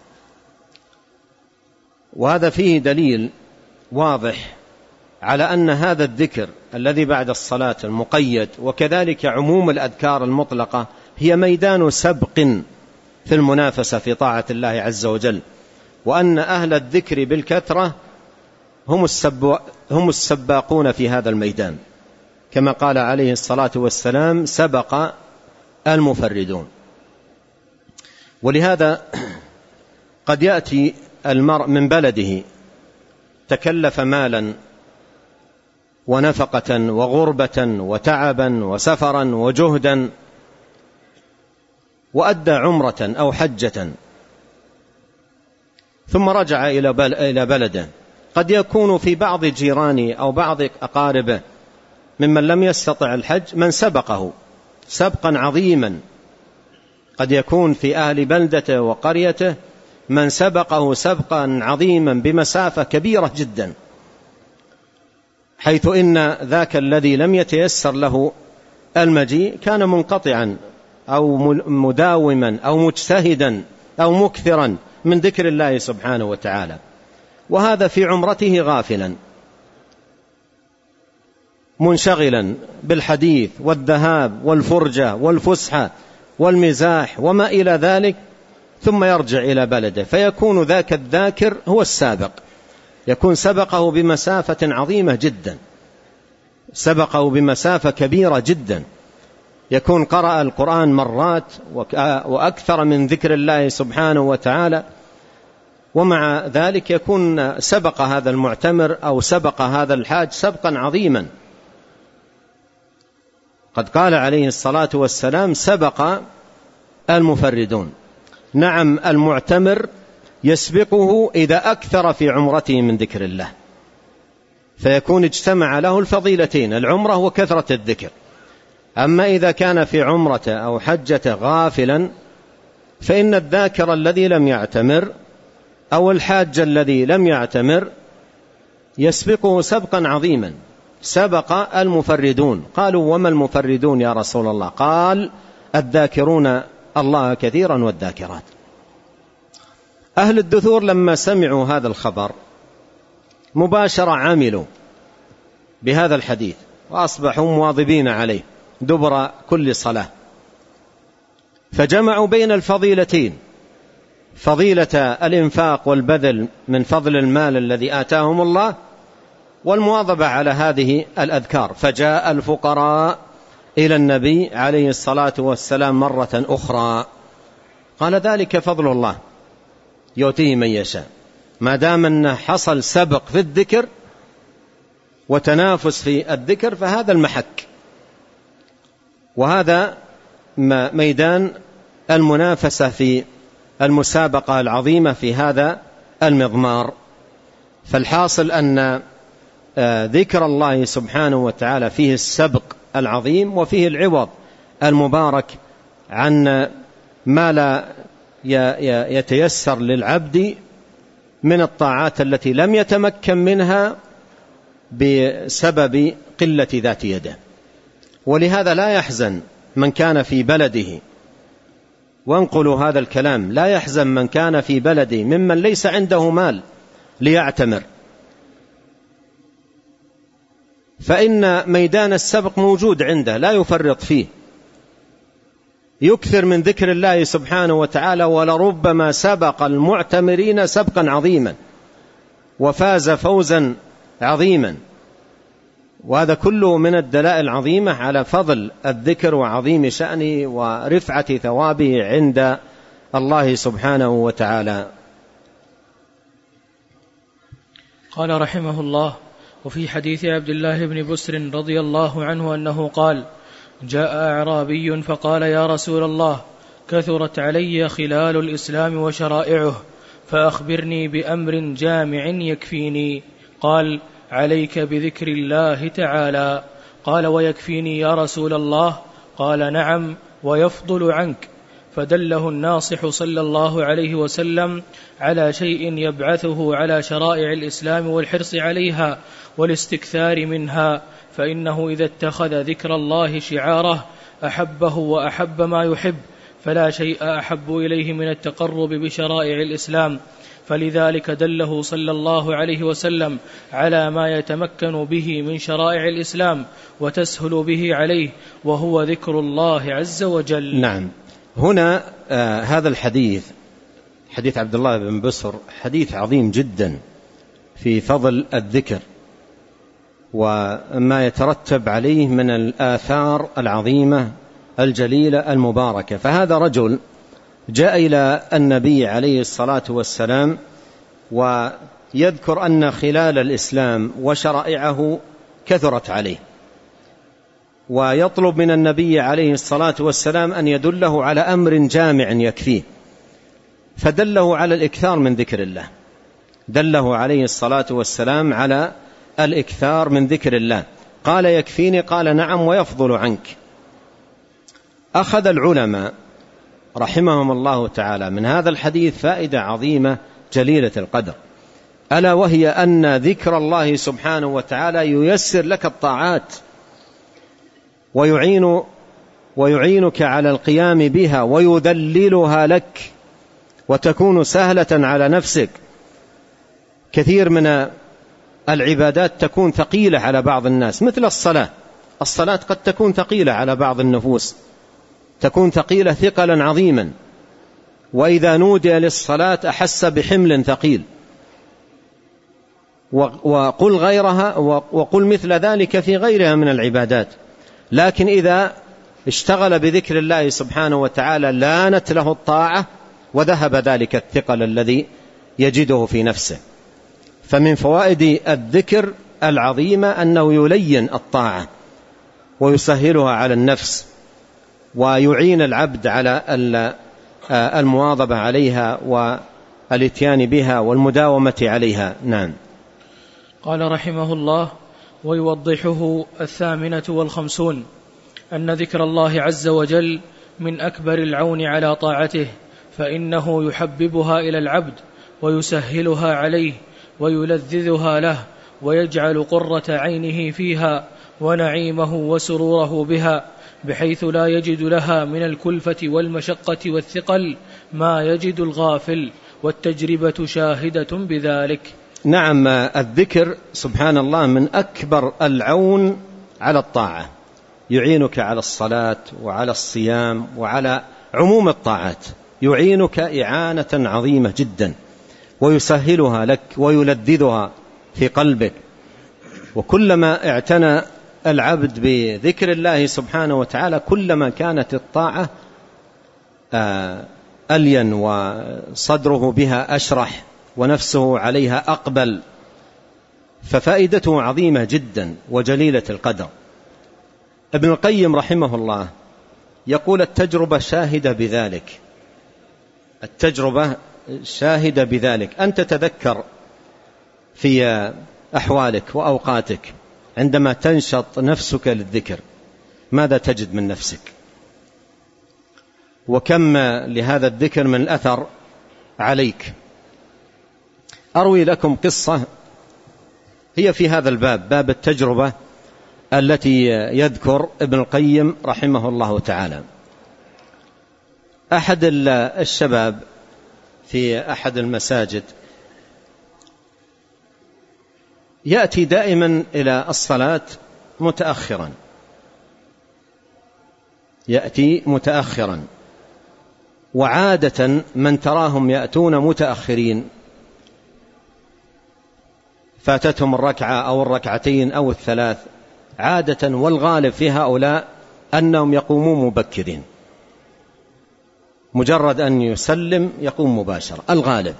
وهذا فيه دليل واضح على أن هذا الذكر الذي بعد الصلاة المقيد وكذلك عموم الأذكار المطلقة هي ميدان سبق في المنافسة في طاعة الله عز وجل، وأن أهل الذكر بالكثرة هم السباقون في هذا الميدان، كما قال عليه الصلاة والسلام سبق المفردون. ولهذا قد يأتي المرء من بلده تكلف مالا ونفقة وغربة وتعبا وسفرا وجهدا وأدى عمرة أو حجة، ثم رجع إلى بلده. قد يكون في بعض جيرانه أو بعض أقاربه ممن لم يستطع الحج من سبقه سبقا عظيما. قد يكون في أهل بلدته وقريته من سبقه سبقا عظيما بمسافة كبيرة جدا، حيث إن ذاك الذي لم يتيسر له المجيء كان منقطعا أو مداوما أو مجتهدا أو مكثرا من ذكر الله سبحانه وتعالى، وهذا في عمرته غافلا منشغلا بالحديث والذهاب والفرجة والفسحة والمزاح وما إلى ذلك، ثم يرجع إلى بلده فيكون ذاك الذاكر هو السابق، يكون سبقه بمسافة عظيمة جدا، سبقه بمسافة كبيرة جدا، يكون قرأ القرآن مرات وأكثر من ذكر الله سبحانه وتعالى، ومع ذلك يكون سبق هذا المعتمر أو سبق هذا الحاج سبقا عظيما. قد قال عليه الصلاة والسلام سبق المفردون. نعم، المعتمر يسبقه إذا أكثر في عمرته من ذكر الله، فيكون اجتمع له الفضيلتين، العمرة وكثرة الذكر. أما إذا كان في عمرته أو حجته غافلا فإن الذاكر الذي لم يعتمر أو الحاج الذي لم يعتمر يسبقه سبقا عظيما. سبق المفردون. قالوا وما المفردون يا رسول الله؟ قال الذاكرون الله كثيرا والذاكرات. أهل الدثور لما سمعوا هذا الخبر مباشرة عملوا بهذا الحديث وأصبحوا مواظبين عليه دبر كل صلاة، فجمعوا بين الفضيلتين، فضيلة الإنفاق والبذل من فضل المال الذي آتاهم الله، والمواظبة على هذه الأذكار. فجاء الفقراء إلى النبي عليه الصلاة والسلام مرة أخرى، قال ذلك فضل الله يؤتيه من يشاء. ما دام أنه حصل سبق في الذكر وتنافس في الذكر فهذا المحك، وهذا ميدان المنافسة في المسابقة العظيمة في هذا المضمار. فالحاصل أن ذكر الله سبحانه وتعالى فيه السبق العظيم وفيه العوض المبارك عن ما لا يتيسر للعبد من الطاعات التي لم يتمكن منها بسبب قلة ذات يده. ولهذا لا يحزن من كان في بلده، وانقلوا هذا الكلام، لا يحزن من كان في بلده ممن ليس عنده مال ليعتمر، فإن ميدان السبق موجود عنده لا يفرط فيه، يكثر من ذكر الله سبحانه وتعالى، ولربما سبق المعتمرين سبقا عظيما وفاز فوزا عظيما. وهذا كله من الدلائل العظيمة على فضل الذكر وعظيم شأنه ورفعة ثوابه عند الله سبحانه وتعالى. قال رحمه الله: وفي حديث عبد الله بن بسر رضي الله عنه أنه قال: جاء أعرابي فقال: يا رسول الله، كثرت علي خلال الإسلام وشرائعه، فأخبرني بأمر جامع يكفيني. قال: عليك بذكر الله تعالى. قال: ويكفيني يا رسول الله؟ قال: نعم، ويفضل عنك. فدله الناصح صلى الله عليه وسلم على شيء يبعثه على شرائع الإسلام والحرص عليها والاستكثار منها، فإنه إذا اتخذ ذكر الله شعاره أحبه وأحب ما يحب، فلا شيء أحب إليه من التقرب بشرائع الإسلام. فلذلك دله صلى الله عليه وسلم على ما يتمكن به من شرائع الإسلام وتسهل به عليه، وهو ذكر الله عز وجل. نعم. هنا هذا الحديث، حديث عبد الله بن بسر، حديث عظيم جدا في فضل الذكر وما يترتب عليه من الآثار العظيمة الجليلة المباركة. فهذا رجل جاء إلى النبي عليه الصلاة والسلام ويذكر أن خلال الإسلام وشرائعه كثرت عليه، ويطلب من النبي عليه الصلاة والسلام أن يدله على أمر جامع يكفيه، فدله على الإكثار من ذكر الله، دله عليه الصلاة والسلام على الإكثار من ذكر الله. قال: يكفيني؟ قال: نعم، ويفضل عنك. أخذ العلماء رحمهم الله تعالى من هذا الحديث فائدة عظيمة جليلة القدر، ألا وهي أن ذكر الله سبحانه وتعالى ييسر لك الطاعات ويعينك على القيام بها ويذللها لك وتكون سهلة على نفسك. كثير من العبادات تكون ثقيلة على بعض الناس، مثل الصلاة قد تكون ثقيلة على بعض النفوس، تكون ثقيلة ثقلا عظيما، وإذا نودي للصلاة أحس بحمل ثقيل. وقل غيرها وقل مثل ذلك في غيرها من العبادات، لكن إذا اشتغل بذكر الله سبحانه وتعالى لانت له الطاعة وذهب ذلك الثقل الذي يجده في نفسه. فمن فوائد الذكر العظيمة أنه يلين الطاعة ويسهلها على النفس ويعين العبد على المواظبة عليها والاتيان بها والمداومة عليها. نعم. قال رحمه الله: ويوضحه 58 أن ذكر الله عز وجل من أكبر العون على طاعته، فإنه يحببها إلى العبد ويسهلها عليه ويلذذها له ويجعل قرة عينه فيها ونعيمه وسروره بها، بحيث لا يجد لها من الكلفة والمشقة والثقل ما يجد الغافل، والتجربة شاهدة بذلك. نعم. الذكر سبحان الله من أكبر العون على الطاعة، يعينك على الصلاة وعلى الصيام وعلى عموم الطاعات، يعينك إعانة عظيمة جدا ويسهلها لك ويلذذها في قلبك. وكلما اعتنى العبد بذكر الله سبحانه وتعالى كلما كانت الطاعة ألين وصدره بها أشرح ونفسه عليها أقبل، ففائدته عظيمة جدا وجليلة القدر. ابن القيم رحمه الله يقول: التجربة شاهدة بذلك، التجربة شاهدة بذلك. أنت تذكر في أحوالك وأوقاتك عندما تنشط نفسك للذكر ماذا تجد من نفسك، وكم لهذا الذكر من الأثر عليك. أروي لكم قصة هي في هذا الباب، باب التجربة التي يذكر ابن القيم رحمه الله تعالى. أحد الشباب في أحد المساجد يأتي دائما إلى الصلاة متأخرا، يأتي متأخرا، وعادة من تراهم يأتون متأخرين فاتتهم الركعة أو الركعتين أو الثلاث، عادة والغالب في هؤلاء أنهم يقومون مبكرين، مجرد أن يسلم يقوم مباشرة الغالب.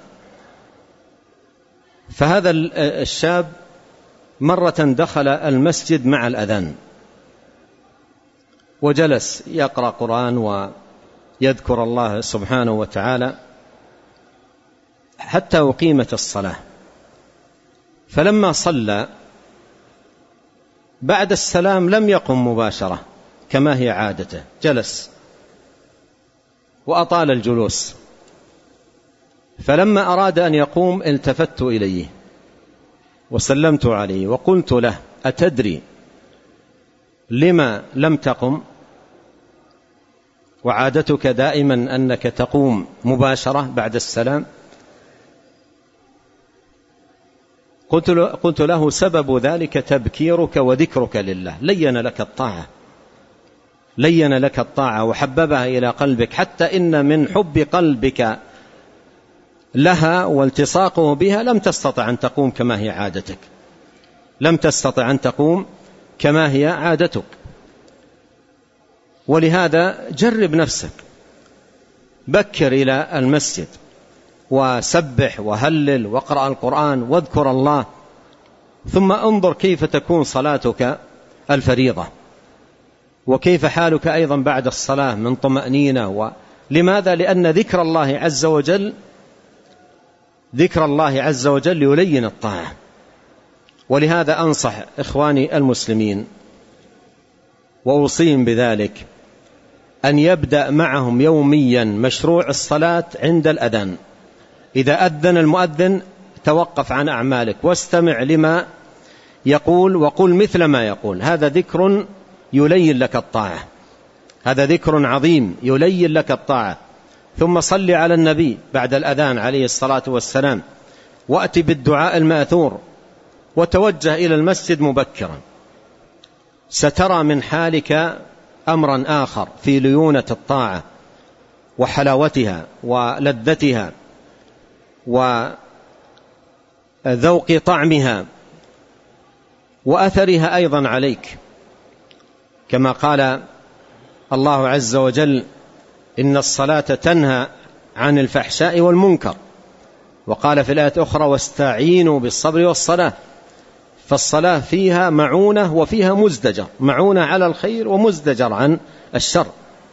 فهذا الشاب مرة دخل المسجد مع الأذان وجلس يقرأ قرآن يذكر الله سبحانه وتعالى حتى أقيمت الصلاة. فلما صلى بعد السلام لم يقم مباشرة كما هي عادته، جلس وأطال الجلوس. فلما أراد أن يقوم التفت إليه وسلمت عليه وقلت له: أتدري لما لم تقم؟ وعادتك دائما أنك تقوم مباشرة بعد السلام. قلت له: سبب ذلك تبكيرك وذكرك لله، لين لك الطاعة وحببها إلى قلبك، حتى إن من حب قلبك لها والتصاقه بها لم تستطع أن تقوم كما هي عادتك، ولهذا جرب نفسك، بكر إلى المسجد وسبح وهلل واقرأ القرآن واذكر الله، ثم انظر كيف تكون صلاتك الفريضة، وكيف حالك أيضا بعد الصلاة من طمأنينة. لماذا؟ لأن ذكر الله عز وجل يلين الطاعة. ولهذا أنصح إخواني المسلمين وأوصيهم بذلك أن يبدأ معهم يوميا مشروع الصلاة عند الأذان. إذا أذن المؤذن توقف عن أعمالك واستمع لما يقول وقل مثل ما يقول، هذا ذكر يلين لك الطاعة، هذا ذكر عظيم يلين لك الطاعة. ثم صل على النبي بعد الأذان عليه الصلاة والسلام، وأتي بالدعاء المأثور، وتوجه إلى المسجد مبكرا. سترى من حالك أمرا آخر في ليونة الطاعة وحلاوتها ولذتها وذوق طعمها وأثرها أيضا عليك، كما قال الله عز وجل: إن الصلاة تنهى عن الفحشاء والمنكر. وقال في الآية أخرى: واستعينوا بالصبر والصلاة. فالصلاة فيها معونة وفيها مزدجر، معونة على الخير ومزدجر عن الشر.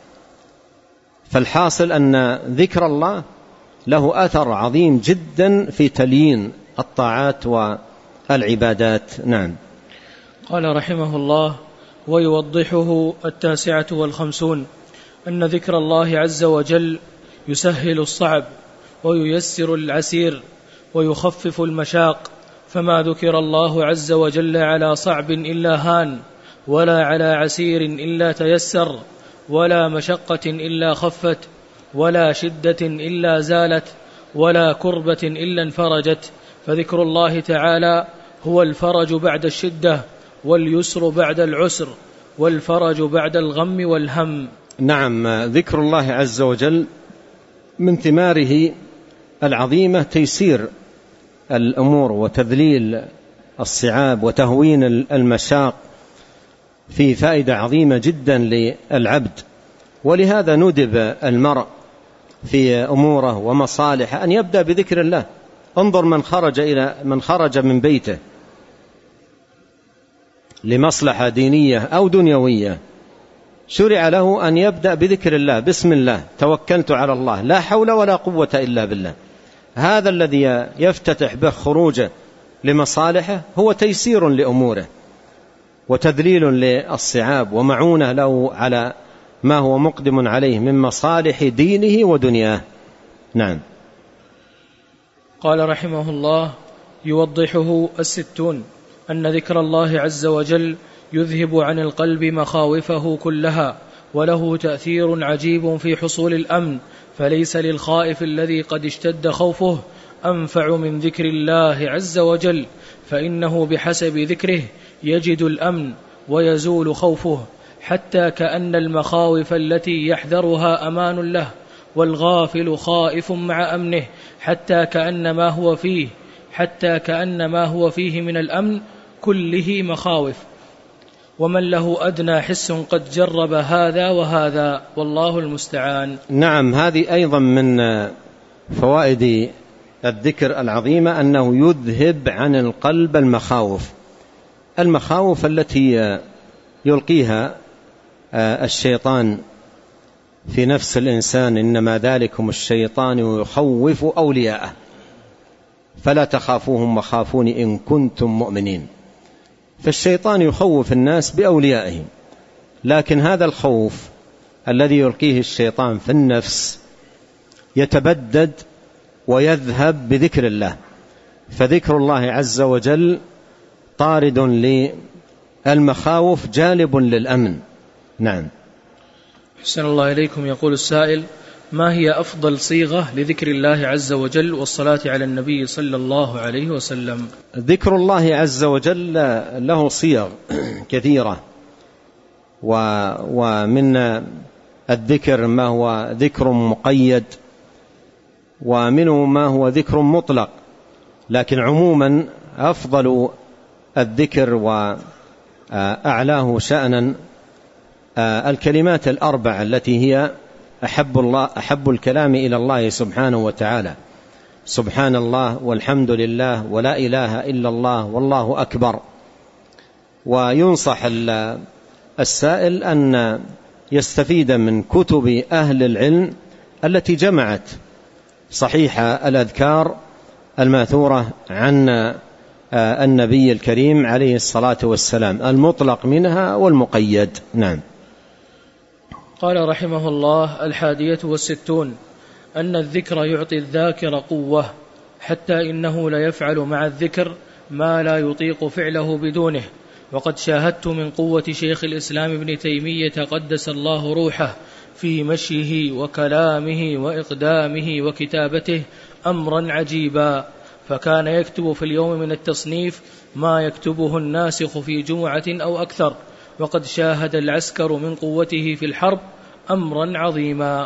فالحاصل أن ذكر الله له أثر عظيم جدا في تليين الطاعات والعبادات. نعم. قال رحمه الله: ويوضحه 59 أن ذكر الله عز وجل يسهل الصعب وييسر العسير ويخفف المشاق، فما ذكر الله عز وجل على صعب إلا هان، ولا على عسير إلا تيسر، ولا مشقة إلا خفت، ولا شدة إلا زالت، ولا كربة إلا انفرجت. فذكر الله تعالى هو الفرج بعد الشدة، واليسر بعد العسر، والفرج بعد الغم والهم. نعم، ذكر الله عز وجل من ثماره العظيمة تيسير الأمور وتذليل الصعاب وتهوين المشاق، في فائدة عظيمة جدا للعبد. ولهذا ندب المرء في أموره ومصالحه أن يبدأ بذكر الله. انظر من خرج من بيته لمصلحة دينية أو دنيوية، شرع له أن يبدأ بذكر الله: بسم الله توكلت على الله، لا حول ولا قوة إلا بالله. هذا الذي يفتتح به خروجه لمصالحه هو تيسير لأموره وتذليل للصعاب ومعونة له على ما هو مقدم عليه من مصالح دينه ودنياه. نعم. قال رحمه الله: يوضحه 60 أن ذكر الله عز وجل يذهب عن القلب مخاوفه كلها، وله تأثير عجيب في حصول الأمن، فليس للخائف الذي قد اشتد خوفه أنفع من ذكر الله عز وجل، فإنه بحسب ذكره يجد الأمن ويزول خوفه، حتى كأن المخاوف التي يحذرها أمان له، والغافل خائف مع أمنه، حتى كأن ما هو فيه من الأمن كله مخاوف. ومن له أدنى حس قد جرب هذا وهذا، والله المستعان. نعم، هذه أيضا من فوائد الذكر العظيمة، أنه يذهب عن القلب المخاوف التي يلقيها الشيطان في نفس الإنسان: إنما ذلكم الشيطان يخوف أولياءه فلا تخافوهم وخافون إن كنتم مؤمنين. فالشيطان يخوف الناس بأوليائهم، لكن هذا الخوف الذي يلقيه الشيطان في النفس يتبدد ويذهب بذكر الله، فذكر الله عز وجل طارد للمخاوف جالب للأمن. نعم. أحسن الله إليكم. يقول السائل: ما هي أفضل صيغة لذكر الله عز وجل والصلاة على النبي صلى الله عليه وسلم؟ ذكر الله عز وجل له صيغ كثيرة، ومن الذكر ما هو ذكر مقيد، ومنه ما هو ذكر مطلق، لكن عموما أفضل الذكر وأعلاه شأنا الكلمات الأربع التي هي أحب الكلام إلى الله سبحانه وتعالى: سبحان الله والحمد لله ولا إله إلا الله والله أكبر. وينصح السائل أن يستفيد من كتب أهل العلم التي جمعت صحيح الأذكار الماثورة عن النبي الكريم عليه الصلاة والسلام، المطلق منها والمقيد. نعم. قال رحمه الله: 61 أن الذكر يعطي الذاكر قوة، حتى إنه لا يفعل مع الذكر ما لا يطيق فعله بدونه. وقد شاهدت من قوة شيخ الإسلام ابن تيمية قدس الله روحه في مشيه وكلامه وإقدامه وكتابته أمرا عجيبا، فكان يكتب في اليوم من التصنيف ما يكتبه الناسخ في جمعة أو أكثر. وقد شاهد العسكر من قوته في الحرب أمرا عظيما.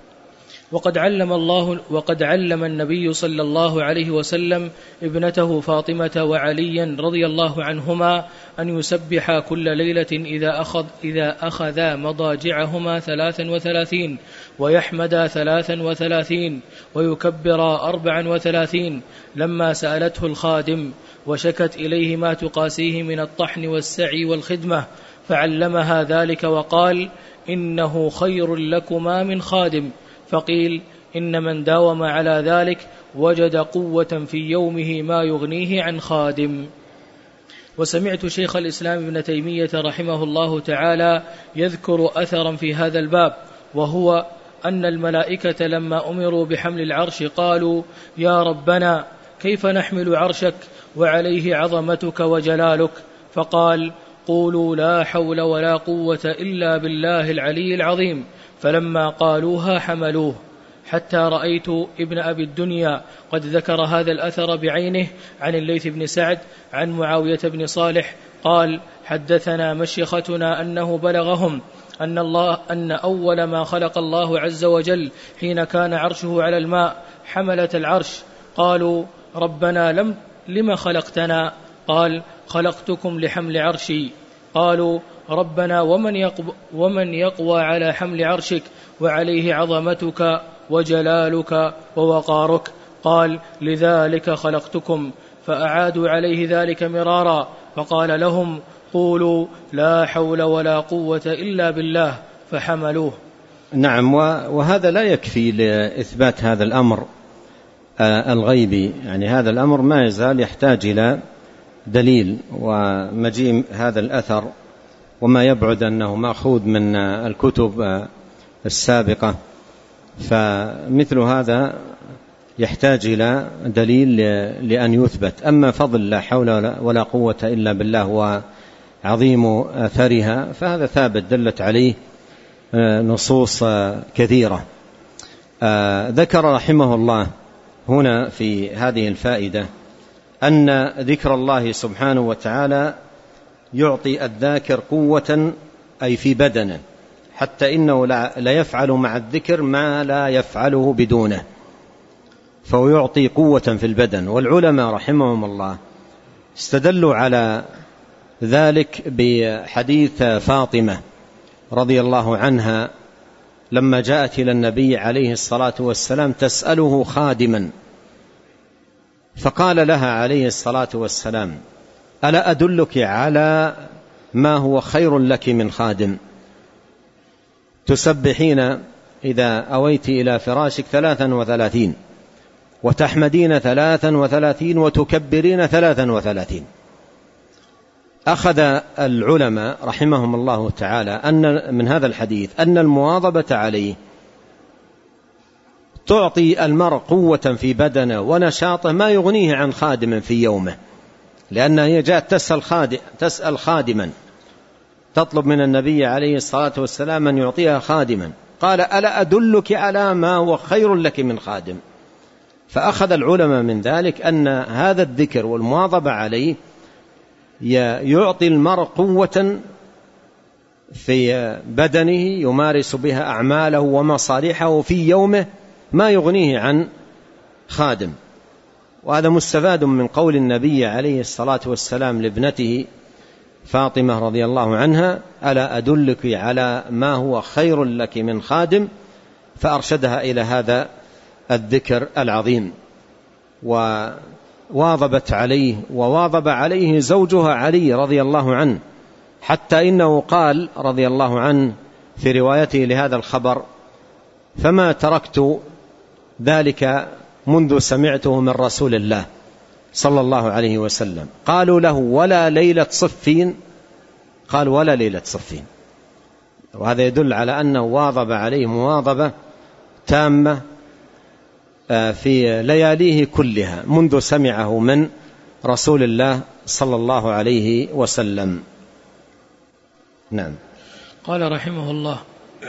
وقد علم النبي صلى الله عليه وسلم ابنته فاطمة وعليا رضي الله عنهما أن يسبحا كل ليلة إذا أخذا مضاجعهما 33، ويحمدا 33، ويكبرا 34، لما سألته الخادم وشكت إليه ما تقاسيه من الطحن والسعي والخدمة، فعلمها ذلك وقال: إنه خير لكما من خادم. فقيل: إن من داوم على ذلك وجد قوة في يومه ما يغنيه عن خادم. وسمعت شيخ الإسلام ابن تيمية رحمه الله تعالى يذكر أثرا في هذا الباب، وهو أن الملائكة لما أمروا بحمل العرش قالوا: يا ربنا كيف نحمل عرشك وعليه عظمتك وجلالك؟ فقال: قولوا لا حول ولا قوة إلا بالله العلي العظيم. فلما قالوها حملوه، حتى رأيت ابن أبي الدنيا قد ذكر هذا الأثر بعينه عن الليث بن سعد عن معاوية بن صالح قال: حدثنا مشيختنا أنه بلغهم أن أول ما خلق الله عز وجل حين كان عرشه على الماء حملة العرش. قالوا: ربنا لما خلقتنا؟ قال: خلقتكم لحمل عرشي. قالوا: ربنا ومن يقوى على حمل عرشك وعليه عظمتك وجلالك ووقارك؟ قال: لذلك خلقتكم. فأعادوا عليه ذلك مرارا، فقال لهم: قولوا لا حول ولا قوة إلا بالله، فحملوه. نعم. وهذا لا يكفي لإثبات هذا الأمر الغيبي، يعني هذا الأمر ما يزال يحتاج إلى دليل ومجيء هذا الأثر، وما يبعد أنه مأخوذ من الكتب السابقة، فمثل هذا يحتاج إلى دليل لأن يثبت. أما فضل لا حول ولا قوة إلا بالله وعظيم أثرها فهذا ثابت دلت عليه نصوص كثيرة. ذكر رحمه الله هنا في هذه الفائدة أن ذكر الله سبحانه وتعالى يعطي الذاكر قوة أي في بدنه، حتى إنه لا يفعل مع الذكر ما لا يفعله بدونه، فهو يعطي قوة في البدن. والعلماء رحمهم الله استدلوا على ذلك بحديث فاطمة رضي الله عنها لما جاءت إلى النبي عليه الصلاة والسلام تسأله خادما، فقال لها عليه الصلاة والسلام: ألا أدلك على ما هو خير لك من خادم؟ تسبحين إذا أويت إلى فراشك 33 وتحمدين 33 وتكبرين 33. أخذ العلماء رحمهم الله تعالى أن من هذا الحديث أن المواظبة عليه تعطي المرء قوة في بدنه ونشاطه ما يغنيه عن خادم في يومه، لأنها هي جاءت تسأل خادما، تطلب من النبي عليه الصلاة والسلام أن يعطيها خادما، قال ألا أدلك على ما هو خير لك من خادم؟ فأخذ العلماء من ذلك أن هذا الذكر والمواظبة عليه يعطي المرء قوة في بدنه يمارس بها أعماله ومصالحه في يومه ما يغنيه عن خادم. وهذا مستفاد من قول النبي عليه الصلاة والسلام لابنته فاطمة رضي الله عنها ألا أدلك على ما هو خير لك من خادم؟ فأرشدها إلى هذا الذكر العظيم، وواظبت عليه وواظب عليه زوجها علي رضي الله عنه، حتى إنه قال رضي الله عنه في روايته لهذا الخبر: فما تركت ذلك منذ سمعته من رسول الله صلى الله عليه وسلم. قالوا له: ولا ليلة صفين؟ قال: ولا ليلة صفين. وهذا يدل على أنه واظب عليه مواظبة تامة في لياليه كلها منذ سمعه من رسول الله صلى الله عليه وسلم. نعم. قال رحمه الله: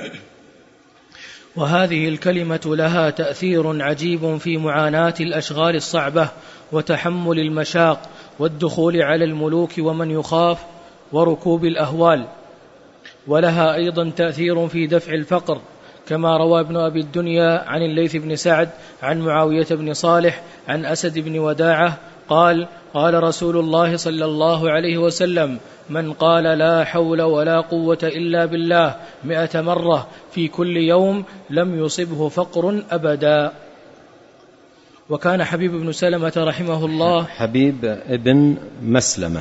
وهذه الكلمة لها تأثير عجيب في معاناة الأشغال الصعبة وتحمل المشاق والدخول على الملوك ومن يخاف وركوب الأهوال، ولها أيضا تأثير في دفع الفقر، كما روى ابن أبي الدنيا عن الليث بن سعد عن معاوية بن صالح عن أسد بن وداعة قال: قال رسول الله صلى الله عليه وسلم: من قال لا حول ولا قوة إلا بالله 100 مرة في كل يوم لم يصبه فقر أبدا. وكان حبيب بن سلمة رحمه الله حبيب ابن مسلمة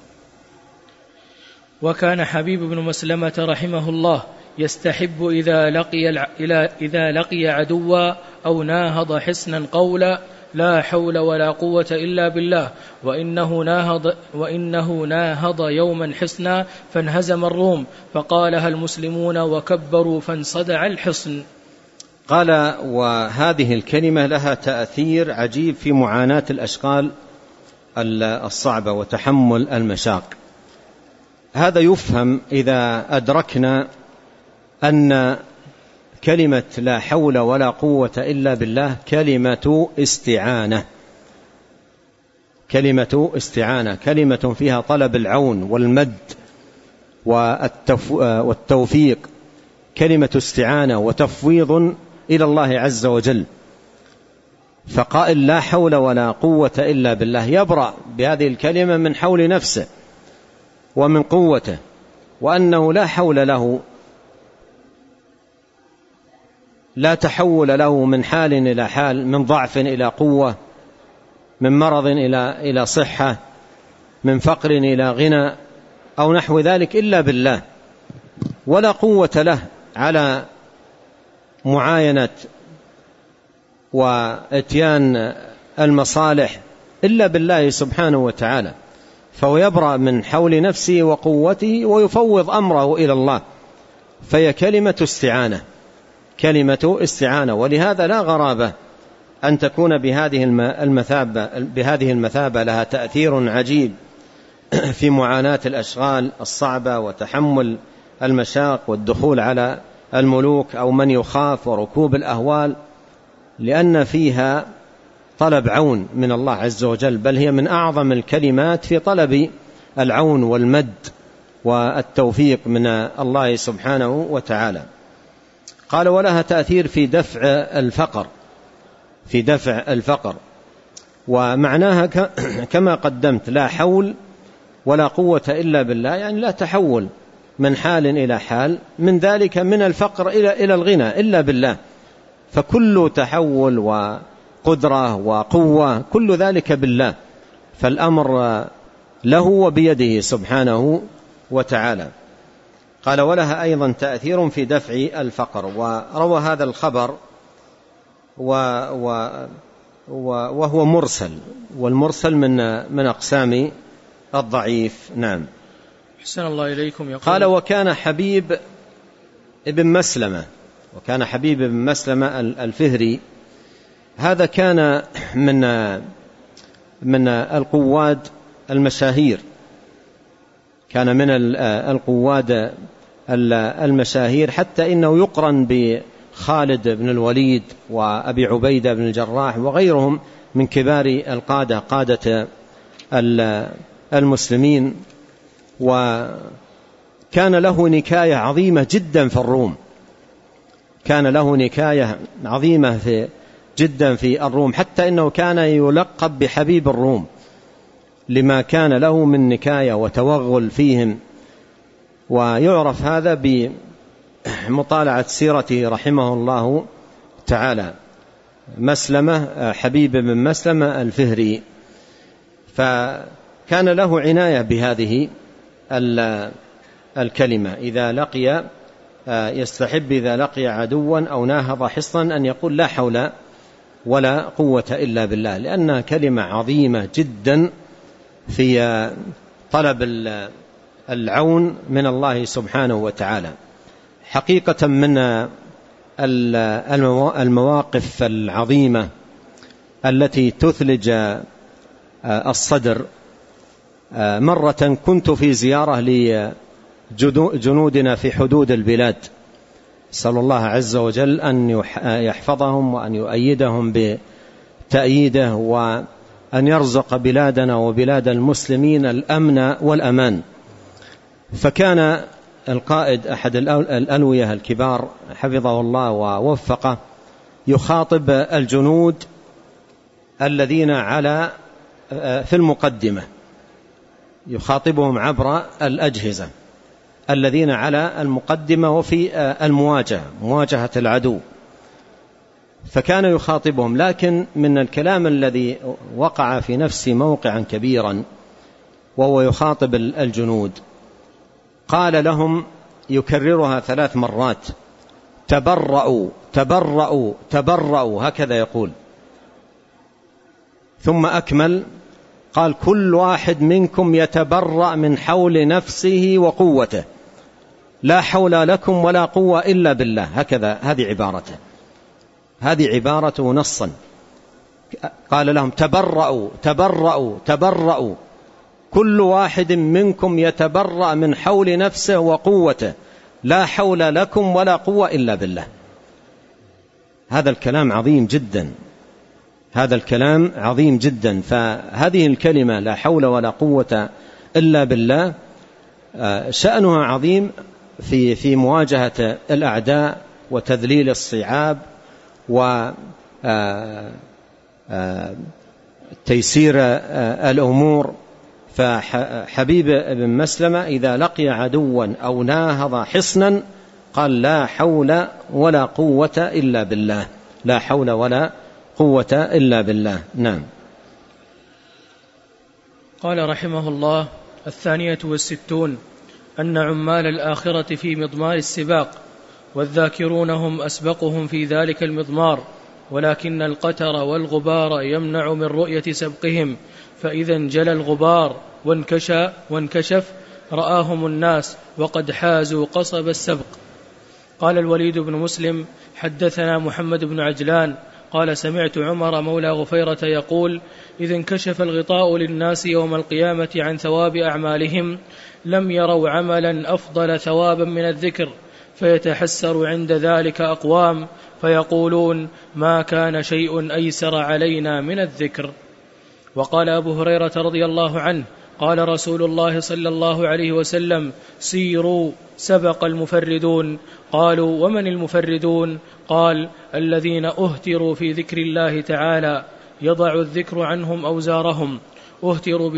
وكان حبيب بن مسلمة رحمه الله يستحب إذا لقي عدوا أو ناهض حصنا قولا: لا حول ولا قوة إلا بالله، وإنه ناهض يوما حصنا فانهزم الروم فقالها المسلمون وكبروا فانصدع الحصن. قال: وهذه الكلمة لها تأثير عجيب في معاناة الأشغال الصعبة وتحمل المشاق. هذا يفهم إذا أدركنا أن كلمة لا حول ولا قوة إلا بالله كلمة استعانة، كلمة فيها طلب العون والمد والتوفيق، كلمة استعانة وتفويض إلى الله عز وجل. فقائل لا حول ولا قوة إلا بالله يبرأ بهذه الكلمة من حول نفسه ومن قوته، وأنه لا حول له، لا تحول له من حال إلى حال، من ضعف إلى قوة، من مرض إلى صحة، من فقر إلى غنى أو نحو ذلك إلا بالله، ولا قوة له على معاينة وإتيان المصالح إلا بالله سبحانه وتعالى. فهو يبرأ من حول نفسه وقوته ويفوض أمره إلى الله، فهي كلمة استعانة. ولهذا لا غرابة أن تكون بهذه المثابة لها تأثير عجيب في معاناة الأشغال الصعبة وتحمل المشاق والدخول على الملوك أو من يخاف وركوب الأهوال، لأن فيها طلب عون من الله عز وجل، بل هي من أعظم الكلمات في طلب العون والمد والتوفيق من الله سبحانه وتعالى. قال: ولها تأثير في دفع الفقر، ومعناها كما قدمت: لا حول ولا قوة إلا بالله، يعني لا تحول من حال إلى حال، من ذلك من الفقر إلى الغنى إلا بالله. فكل تحول وقدرة وقوة كل ذلك بالله، فالأمر له وبيده سبحانه وتعالى. قال ولها أيضا تأثير في دفع الفقر. وروى هذا الخبر وهو مرسل، والمرسل من أقسام الضعيف. نعم. أحسن الله إليكم. قال وكان حبيب ابن مسلمة الفهري، هذا كان من القواد المشاهير، كان من القواد المشاهير، حتى إنه يقرن بخالد بن الوليد وأبي عبيدة بن الجراح وغيرهم من كبار القادة، قادة المسلمين. وكان له نكاية عظيمة جدا في الروم، جدا في الروم، حتى إنه كان يلقب بحبيب الروم لما كان له من نكاية وتوغل فيهم. ويعرف هذا بمطالعة سيرته رحمه الله تعالى، مسلمة حبيب بن مسلمة الفهري. فكان له عناية بهذه الكلمة، إذا لقي يستحب إذا لقي عدوا أو ناهض حصنا أن يقول لا حول ولا قوة إلا بالله، لأنها كلمة عظيمة جدا في طلب العون من الله سبحانه وتعالى. حقيقة من المواقف العظيمة التي تثلج الصدر، مرة كنت في زيارة لجنودنا في حدود البلاد، أسأل الله عز وجل أن يحفظهم وأن يؤيدهم بتأييده، وأن يرزق بلادنا وبلاد المسلمين الأمن والأمان. فكان القائد أحد الألوية الكبار حفظه الله ووفقه يخاطب الجنود الذين في المقدمة، يخاطبهم عبر الأجهزة الذين على المقدمة وفي مواجهة العدو، فكان يخاطبهم. لكن من الكلام الذي وقع في نفسي موقعا كبيرا وهو يخاطب الجنود، قال لهم يكررها 3 مرات: تبرأوا تبرأوا تبرأوا، هكذا يقول. ثم أكمل قال: كل واحد منكم يتبرأ من حول نفسه وقوته، لا حول لكم ولا قوة إلا بالله. هكذا هذه عبارته، هذه عبارته نصا. قال لهم: تبرأوا تبرأوا تبرأوا، كل واحد منكم يتبرأ من حول نفسه وقوته، لا حول لكم ولا قوة إلا بالله. هذا الكلام عظيم جدا، هذا الكلام عظيم جدا. فهذه الكلمة لا حول ولا قوة إلا بالله شأنها عظيم في مواجهة الأعداء وتذليل الصعاب وتيسير الأمور. فحبيب بن مسلمة إذا لقي عدوا أو ناهض حصنا قال: لا حول ولا قوة إلا بالله، لا حول ولا قوة إلا بالله. نعم. قال رحمه الله: 62 أن عمال الآخرة في مضمار السباق، والذاكرون هم أسبقهم في ذلك المضمار، ولكن القتر والغبار يمنع من رؤية سبقهم، فإذا انجلى الغبار وانكشف رآهم الناس وقد حازوا قصب السبق. قال الوليد بن مسلم: حدثنا محمد بن عجلان قال: سمعت عمر مولى غفيرة يقول: إذا انكشف الغطاء للناس يوم القيامة عن ثواب أعمالهم لم يروا عملا أفضل ثوابا من الذكر، فيتحسر عند ذلك أقوام فيقولون: ما كان شيء أيسر علينا من الذكر. وقال أبو هريرة رضي الله عنه: قال رسول الله صلى الله عليه وسلم: سيروا سبق المفردون. قالوا: ومن المفردون؟ قال: الذين أهتروا في ذكر الله تعالى، يضع الذكر عنهم أوزارهم، أهتروا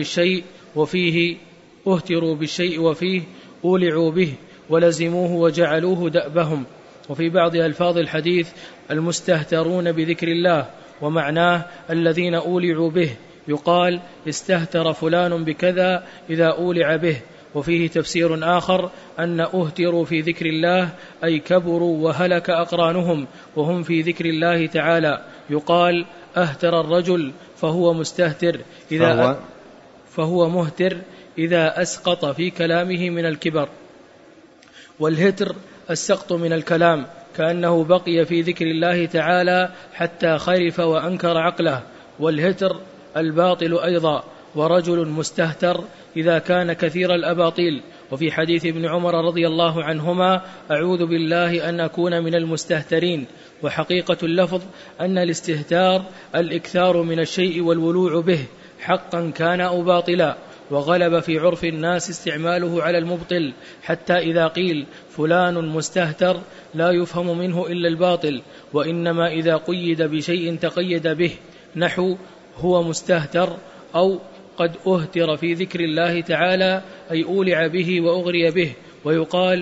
بالشيء وفيه أولعوا به ولزموه وجعلوه دأبهم. وفي بعض ألفاظ الحديث: المستهترون بذكر الله، ومعناه الذين أولعوا به. يقال: استهتر فلان بكذا إذا أولع به، وفيه تفسير آخر أن أهتروا في ذكر الله أي كبروا وهلك أقرانهم وهم في ذكر الله تعالى. يقال أهتر الرجل فهو مستهتر فهو مهتر إذا أسقط في كلامه من الكبر. والهتر السقط من الكلام كأنه بقي في ذكر الله تعالى حتى خرف وأنكر عقله. والهتر الباطل أيضا. ورجل مستهتر إذا كان كثير الأباطيل. وفي حديث ابن عمر رضي الله عنهما أعوذ بالله أن أكون من المستهترين. وحقيقة اللفظ أن الاستهتار الإكثار من الشيء والولوع به حقا كان أو باطلا. وغلب في عرف الناس استعماله على المبطل حتى إذا قيل فلان مستهتر لا يفهم منه إلا الباطل، وإنما إذا قيد بشيء تقيد به، نحو هو مستهتر أو قد أهتر في ذكر الله تعالى أي أولع به وأغري به. ويقال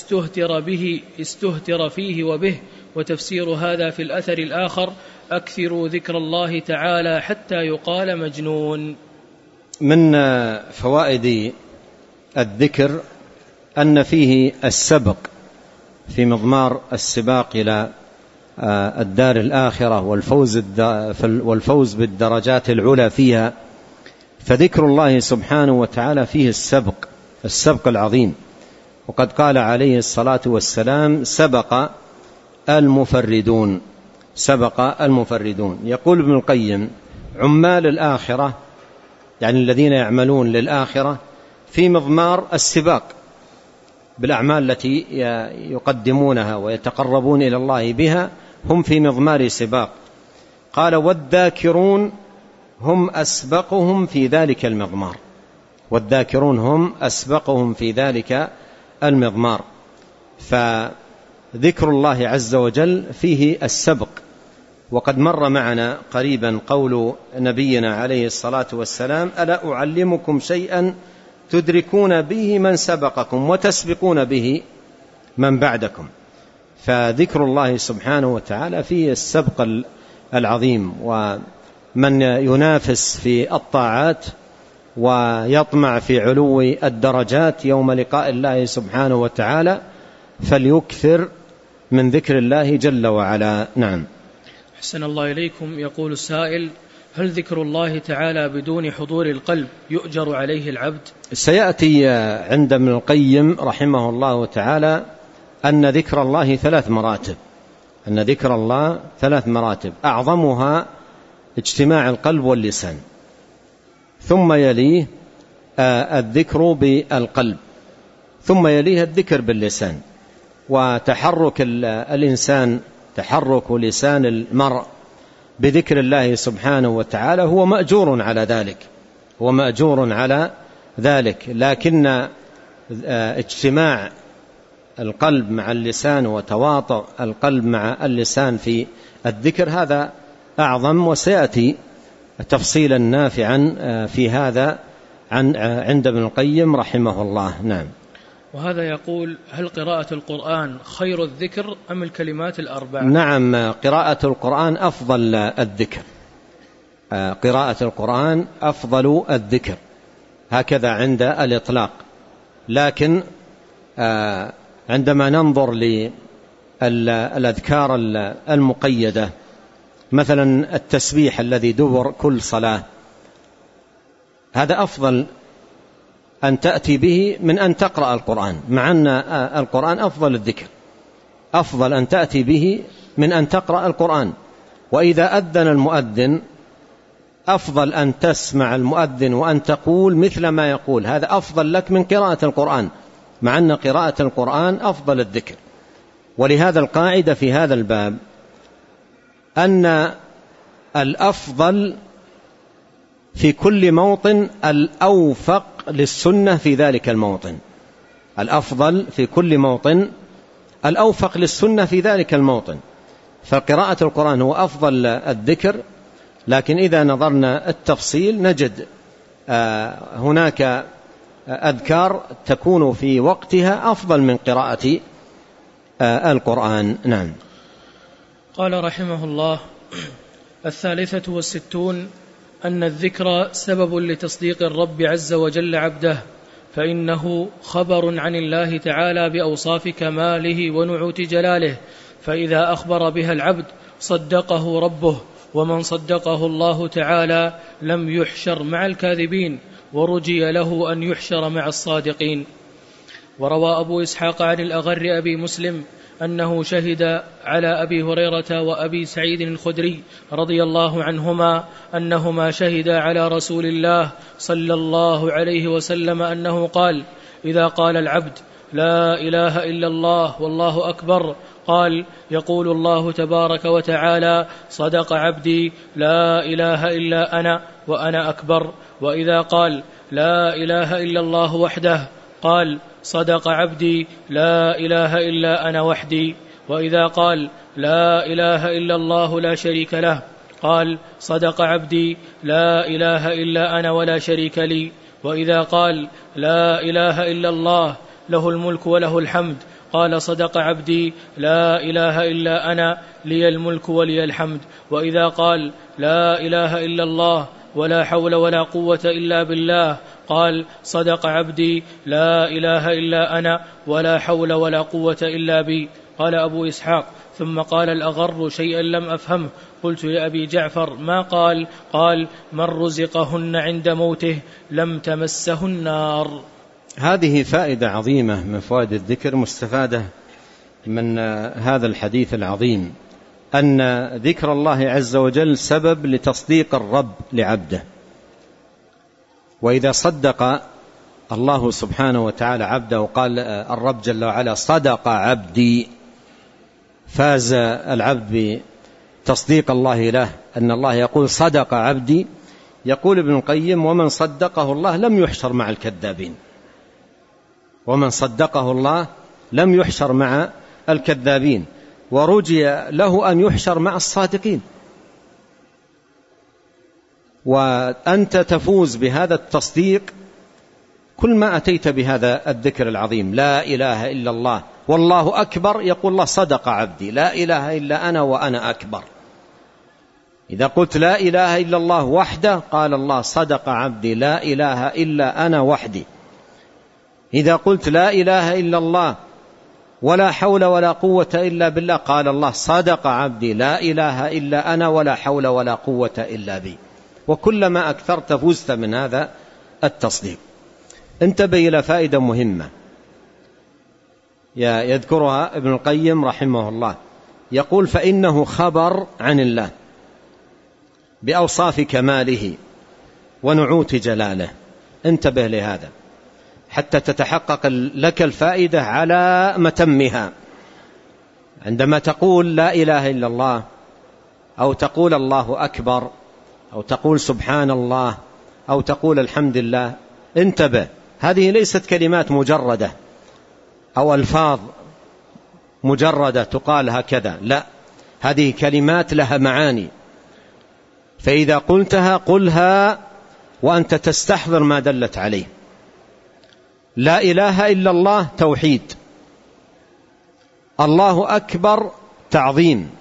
استهتر فيه وبه. وتفسير هذا في الأثر الآخر أكثروا ذكر الله تعالى حتى يقال مجنون. من فوائد الذكر أن فيه السبق في مضمار السباق إلى الدار الآخرة والفوز بالدرجات العلى فيها. فذكر الله سبحانه وتعالى فيه السبق العظيم. وقد قال عليه الصلاة والسلام سبق المفردون. يقول ابن القيم عمال الآخرة يعني الذين يعملون للآخرة في مضمار السباق بالأعمال التي يقدمونها ويتقربون إلى الله بها، هم في مضمار سباق. قال والذاكرون هم أسبقهم في ذلك المضمار. فذكر الله عز وجل فيه السبق. وقد مر معنا قريبا قول نبينا عليه الصلاة والسلام ألا أعلمكم شيئا تدركون به من سبقكم وتسبقون به من بعدكم. فذكر الله سبحانه وتعالى فيه السبق العظيم. ومن ينافس في الطاعات ويطمع في علو الدرجات يوم لقاء الله سبحانه وتعالى فليكثر من ذكر الله جل وعلا. نعم. أحسن الله إليكم. يقول السائل هل ذكر الله تعالى بدون حضور القلب يؤجر عليه العبد؟ سيأتي عند ابن القيم رحمه الله تعالى أن ذكر الله ثلاث مراتب أعظمها اجتماع القلب واللسان، ثم يليه الذكر بالقلب، ثم يليه الذكر باللسان. وتحرك الإنسان، تحرك لسان المرء بذكر الله سبحانه وتعالى هو مأجور على ذلك، لكن اجتماع القلب مع اللسان وتواطؤ القلب مع اللسان في الذكر هذا أعظم. وسيأتي تفصيلا نافعا في هذا عند ابن القيم رحمه الله. نعم. وهذا يقول هل قراءة القرآن خير الذكر أم الكلمات الأربع؟ نعم، قراءة القرآن أفضل الذكر. هكذا عند الإطلاق. لكن عندما ننظر للأذكار المقيدة مثلا التسبيح الذي دبر كل صلاة، هذا أفضل أن تأتي به من أن تقرأ القرآن، مع أن القرآن أفضل الذكر، أفضل أن تأتي به من أن تقرأ القرآن. وإذا أذن المؤذن أفضل أن تسمع المؤذن وأن تقول مثل ما يقول، هذا أفضل لك من قراءة القرآن، مع أن قراءة القرآن أفضل الذكر. ولهذا القاعدة في هذا الباب أن الأفضل في كل موطن الأوفق للسنة في ذلك الموطن. الأفضل في كل موطن الأوفق للسنة في ذلك الموطن. فقراءة القرآن هو أفضل الذكر، لكن إذا نظرنا التفصيل نجد هناك أذكار تكون في وقتها أفضل من قراءة القرآن. نعم. قال رحمه الله 63 أن الذكر سبب لتصديق الرب عز وجل عبده، فإنه خبر عن الله تعالى بأوصاف كماله ونعوت جلاله، فإذا أخبر بها العبد صدقه ربه، ومن صدقه الله تعالى لم يحشر مع الكاذبين، ورجي له أن يحشر مع الصادقين. وروى أبو إسحاق عن الأغر أبي مسلم أنه شهد على أبي هريرة وأبي سعيد الخدري رضي الله عنهما أنهما شهدا على رسول الله صلى الله عليه وسلم أنه قال: إذا قال العبد لا إله إلا الله والله أكبر، قال: يقول الله تبارك وتعالى: صدق عبدي، لا إله إلا أنا وأنا أكبر. وإذا قال لا إله إلا الله وحده، قال: صدق عبدي، لا إله إلا أنا وحدي. وإذا قال لا إله إلا الله لا شريك له، قال: صدق عبدي، لا إله إلا أنا ولا شريك لي. وإذا قال لا إله إلا الله له الملك وله الحمد، قال: صدق عبدي، لا إله إلا أنا لي الملك ولي الحمد. وإذا قال لا إله إلا الله ولا حول ولا قوة إلا بالله، قال: صدق عبدي، لا إله إلا أنا ولا حول ولا قوة إلا بي. قال أبو إسحاق: ثم قال الأغر شيئا لم أفهمه، قلت لأبي جعفر: ما قال؟ قال: من رزقهن عند موته لم تمسه النار. هذه فائدة عظيمة من فوائد الذكر مستفادة من هذا الحديث العظيم، أن ذكر الله عز وجل سبب لتصديق الرب لعبده. وإذا صدق الله سبحانه وتعالى عبده وقال الرب جل وعلا: صدق عبدي، فاز العبد بتصديق الله له، أن الله يقول: صدق عبدي. يقول ابن القيم: ومن صدقه الله لم يحشر مع الكذابين. ومن صدقه الله لم يحشر مع الكذابين، ورجي له أن يحشر مع الصادقين. وأنت تفوز بهذا التصديق كل ما أتيت بهذا الذكر العظيم: لا إله إلا الله والله أكبر. يقول الله: صدق عبدي، لا إله إلا أنا وأنا أكبر. إذا قلت لا إله إلا الله وحده، قال الله: صدق عبدي، لا إله إلا أنا وحدي. إذا قلت لا إله إلا الله ولا حول ولا قوة إلا بالله، قال الله: صدق عبدي، لا إله إلا أنا ولا حول ولا قوة إلا بي. وكلما أكثرت فزت من هذا التصديق. انتبه إلى فائدة مهمة يذكرها ابن القيم رحمه الله، يقول: فإنه خبر عن الله بأوصاف كماله ونعوت جلاله. انتبه لهذا حتى تتحقق لك الفائدة على متمها. عندما تقول لا إله إلا الله، أو تقول الله أكبر، أو تقول سبحان الله، أو تقول الحمد لله، انتبه، هذه ليست كلمات مجردة أو ألفاظ مجردة تقال هكذا، لا، هذه كلمات لها معاني. فإذا قلتها قلها وأنت تستحضر ما دلت عليه. لا إله إلا الله توحيد، الله أكبر تعظيم،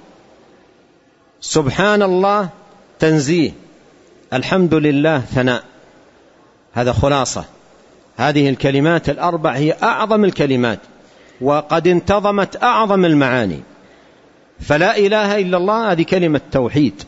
سبحان الله تنزيه، الحمد لله ثناء. هذا خلاصة. هذه الكلمات الأربع هي أعظم الكلمات، وقد انتظمت أعظم المعاني. فلا إله إلا الله هذه كلمة توحيد،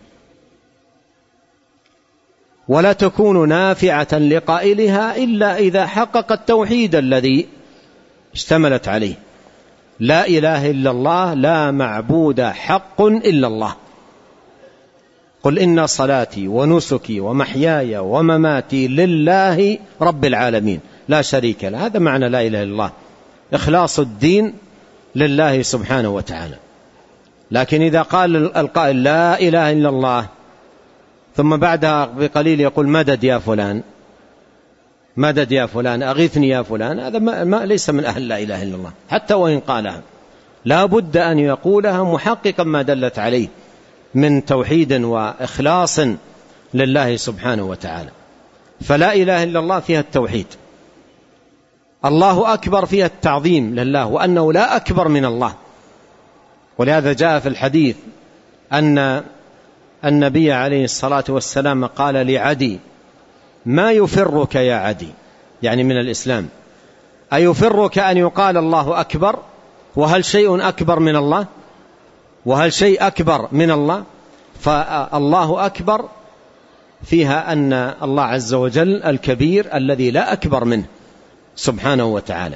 ولا تكون نافعة لقائلها إلا إذا حقق التوحيد الذي اشتملت عليه. لا إله إلا الله، لا معبود حق إلا الله. قل إن صلاتي ونسكي ومحياي ومماتي لله رب العالمين لا شريك له. هذا معنى لا إله إلا الله، إخلاص الدين لله سبحانه وتعالى. لكن إذا قال القائل لا إله إلا الله ثم بعدها بقليل يقول مدد يا فلان، مدد يا فلان، أغثني يا فلان، هذا ما ليس من أهل لا إله إلا الله. حتى وإن قالها لا بد أن يقولها محققا ما دلت عليه من توحيد وإخلاص لله سبحانه وتعالى. فلا إله إلا الله فيها التوحيد. الله أكبر فيها التعظيم لله، وأنه لا أكبر من الله. ولهذا جاء في الحديث أن النبي عليه الصلاة والسلام قال لعدي: ما يفرك يا عدي؟ يعني من الإسلام. أيفرك أن يقال الله أكبر؟ وهل شيء أكبر من الله؟ وهل شيء أكبر من الله؟ فالله أكبر فيها أن الله عز وجل الكبير الذي لا أكبر منه سبحانه وتعالى.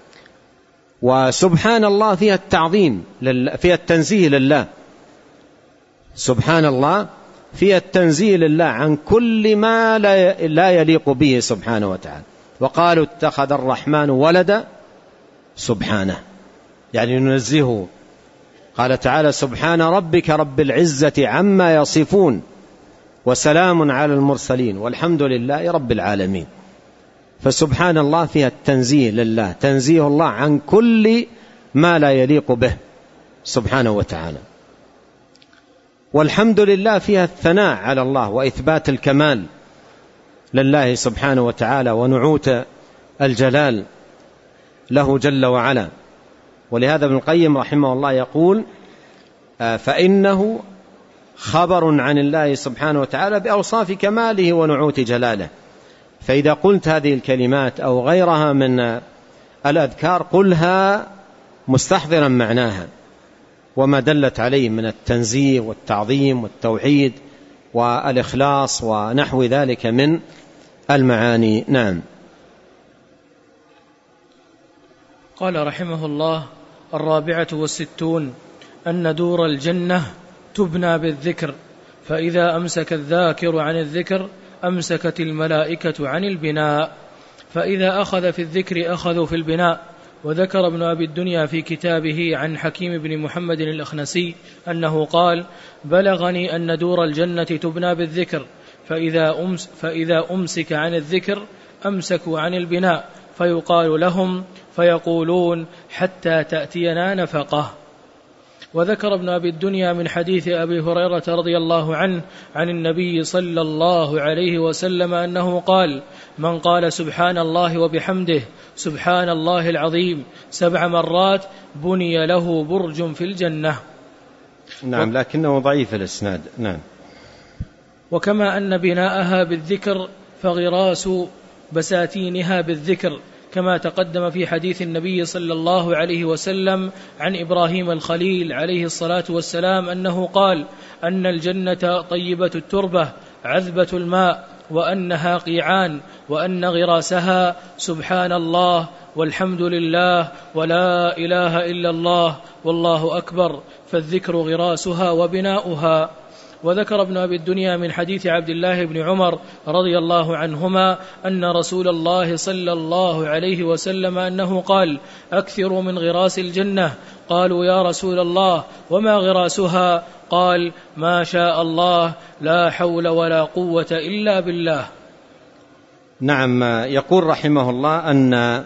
وسبحان الله فيها التعظيم، فيها التنزيه لله، سبحان الله فيها التنزيه لله عن كل ما لا يليق به سبحانه وتعالى. وقالوا اتخذ الرحمن ولدا، سبحانه يعني ننزهه. قال تعالى سبحان ربك رب العزة عما يصفون وسلام على المرسلين والحمد لله رب العالمين. فسبحان الله فيها التنزيه لله، تنزيه الله عن كل ما لا يليق به سبحانه وتعالى. والحمد لله فيها الثناء على الله وإثبات الكمال لله سبحانه وتعالى ونعوت الجلال له جل وعلا. ولهذا ابن القيم رحمه الله يقول فإنه خبر عن الله سبحانه وتعالى بأوصاف كماله ونعوت جلاله. فإذا قلت هذه الكلمات أو غيرها من الأذكار قلها مستحضرا معناها وما دلت عليه من التنزيه والتعظيم والتوحيد والإخلاص ونحو ذلك من المعاني. نعم. قال رحمه الله: 64 أن دور الجنة تبنى بالذكر، فإذا أمسك الذاكر عن الذكر أمسكت الملائكة عن البناء، فإذا أخذ في الذكر أخذوا في البناء. وذكر ابن أبي الدنيا في كتابه عن حكيم بن محمد الأخنسي أنه قال: بلغني أن دور الجنة تبنى بالذكر، فإذا أمسك عن الذكر أمسكوا عن البناء، فيقال لهم فيقولون حتى تأتينا نفقه. وذكر ابن أبي الدنيا من حديث أبي هريرة رضي الله عنه عن النبي صلى الله عليه وسلم أنه قال: من قال سبحان الله وبحمده سبحان الله العظيم 7 مرات بني له برج في الجنة. نعم، لكنه ضعيف الإسناد. نعم. وكما أن بناءها بالذكر فغراس بساتينها بالذكر، كما تقدم في حديث النبي صلى الله عليه وسلم عن إبراهيم الخليل عليه الصلاة والسلام أنه قال: أن الجنة طيبة التربة عذبة الماء، وأنها قيعان، وأن غراسها سبحان الله والحمد لله ولا إله إلا الله والله أكبر، فالذكر غراسها وبناؤها. وذكر ابن أبي الدنيا من حديث عبد الله بن عمر رضي الله عنهما أن رسول الله صلى الله عليه وسلم أنه قال: أكثروا من غراس الجنة. قالوا: يا رسول الله وما غراسها؟ قال: ما شاء الله لا حول ولا قوة إلا بالله. نعم. يقول رحمه الله أن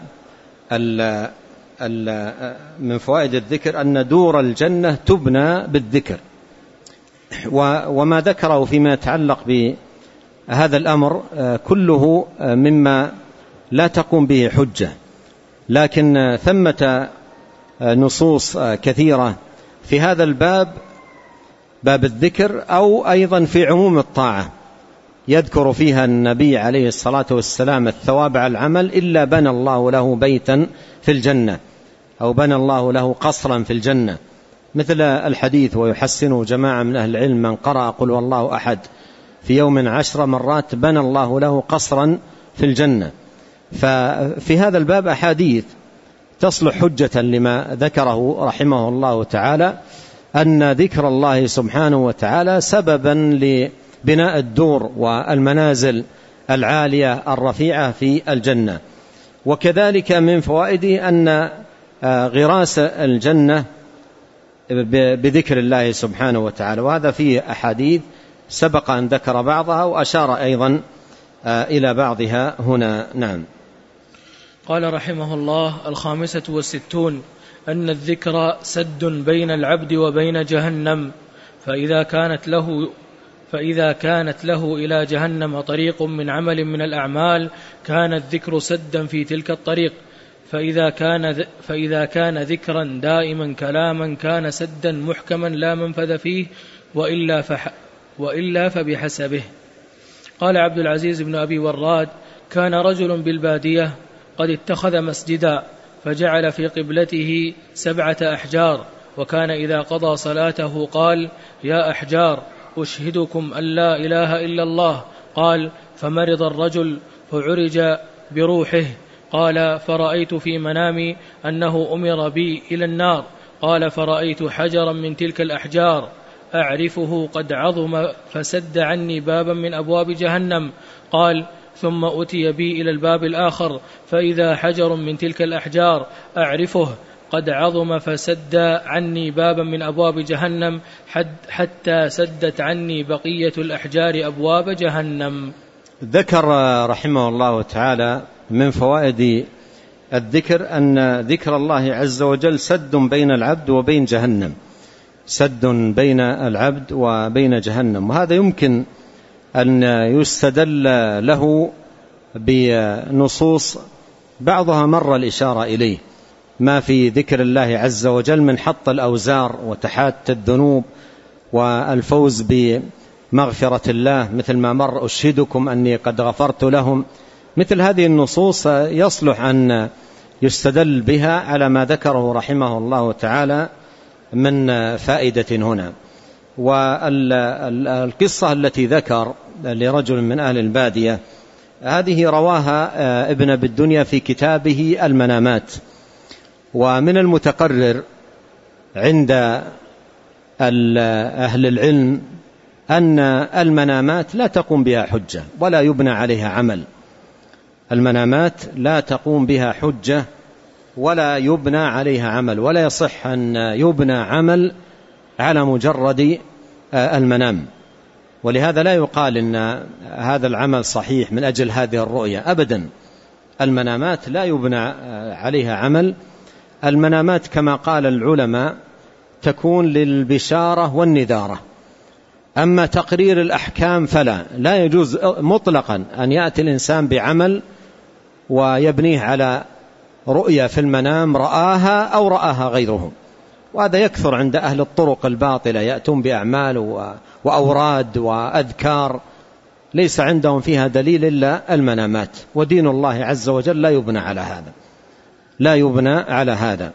من فوائد الذكر أن دور الجنة تبنى بالذكر. وما ذكره فيما يتعلق بهذا الأمر كله مما لا تقوم به حجة، لكن ثمة نصوص كثيرة في هذا الباب، باب الذكر، أو أيضا في عموم الطاعة، يذكر فيها النبي عليه الصلاة والسلام الثواب على العمل إلا بنى الله له بيتا في الجنة، أو بنى الله له قصرا في الجنة، مثل الحديث: ويحسن جماعة من أهل العلم من قرأ قل والله أحد في يوم 10 مرات بنى الله له قصرا في الجنة. ففي هذا الباب أحاديث تصلح حجة لما ذكره رحمه الله تعالى، أن ذكر الله سبحانه وتعالى سببا لبناء الدور والمنازل العالية الرفيعة في الجنة. وكذلك من فوائده أن غراس الجنة بذكر الله سبحانه وتعالى، وهذا فيه أحاديث سبق أن ذكر بعضها وأشار أيضا إلى بعضها هنا. نعم. قال رحمه الله: 65 أن الذكر سد بين العبد وبين جهنم، فإذا كانت له إلى جهنم طريق من عمل من الأعمال كان الذكر سدا في تلك الطريق، فإذا كان ذكرا دائما كلاما كان سدا محكما لا منفذ فيه، وإلا فبحسبه. قال عبد العزيز بن أبي وراد: كان رجل بالبادية قد اتخذ مسجدا فجعل في قبلته 7 أحجار، وكان إذا قضى صلاته قال: يا أحجار أشهدكم أن لا إله إلا الله. قال: فمرض الرجل فعرج بروحه. قال: فرأيت في منامي أنه أمر بي إلى النار. قال: فرأيت حجرا من تلك الأحجار أعرفه قد عظم فسد عني بابا من أبواب جهنم. قال: ثم أتي بي إلى الباب الآخر فإذا حجر من تلك الأحجار أعرفه قد عظم فسد عني بابا من أبواب جهنم حتى سدت عني بقية الأحجار أبواب جهنم. ذكر رحمه الله تعالى من فوائد الذكر أن ذكر الله عز وجل سد بين العبد وبين جهنم، سد بين العبد وبين جهنم، وهذا يمكن أن يستدل له بنصوص بعضها مر الإشارة إليه، ما في ذكر الله عز وجل من حط الأوزار وتحات الذنوب والفوز بمغفرة الله، مثل ما مر: أشهدكم أني قد غفرت لهم. مثل هذه النصوص يصلح أن يستدل بها على ما ذكره رحمه الله تعالى من فائدة هنا. والقصة التي ذكر لرجل من أهل البادية هذه رواها ابن أبي الدنيا في كتابه المنامات. ومن المتقرر عند أهل العلم أن المنامات لا تقوم بها حجة ولا يبنى عليها عمل. المنامات لا تقوم بها حجة ولا يبنى عليها عمل، ولا يصح أن يبنى عمل على مجرد المنام، ولهذا لا يقال إن هذا العمل صحيح من أجل هذه الرؤية أبدا. المنامات لا يبنى عليها عمل. المنامات كما قال العلماء تكون للبشارة والنذارة، أما تقرير الأحكام فلا، لا يجوز مطلقا أن يأتي الإنسان بعمل ويبنيه على رؤية في المنام رآها أو رآها غيرهم، وهذا يكثر عند أهل الطرق الباطلة، يأتون بأعمال وأوراد وأذكار ليس عندهم فيها دليل إلا المنامات، ودين الله عز وجل لا يبنى على هذا، لا يبنى على هذا.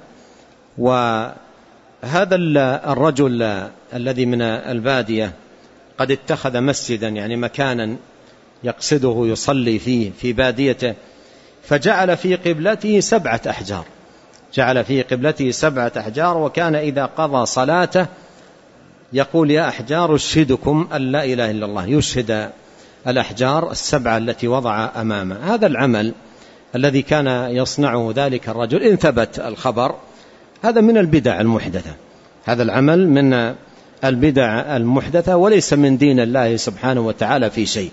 وهذا الرجل الذي من البادية قد اتخذ مسجدا، يعني مكانا يقصده يصلي فيه في باديته، فجعل في قبلته 7 أحجار، جعل في قبلته 7 أحجار، وكان إذا قضى صلاته يقول: يا أحجار أشهدكم أن لا إله إلا الله، يشهد الأحجار 7 التي وضع أمامه. هذا العمل الذي كان يصنعه ذلك الرجل إن ثبت الخبر هذا من البدع المحدثة، هذا العمل من البدع المحدثة وليس من دين الله سبحانه وتعالى في شيء.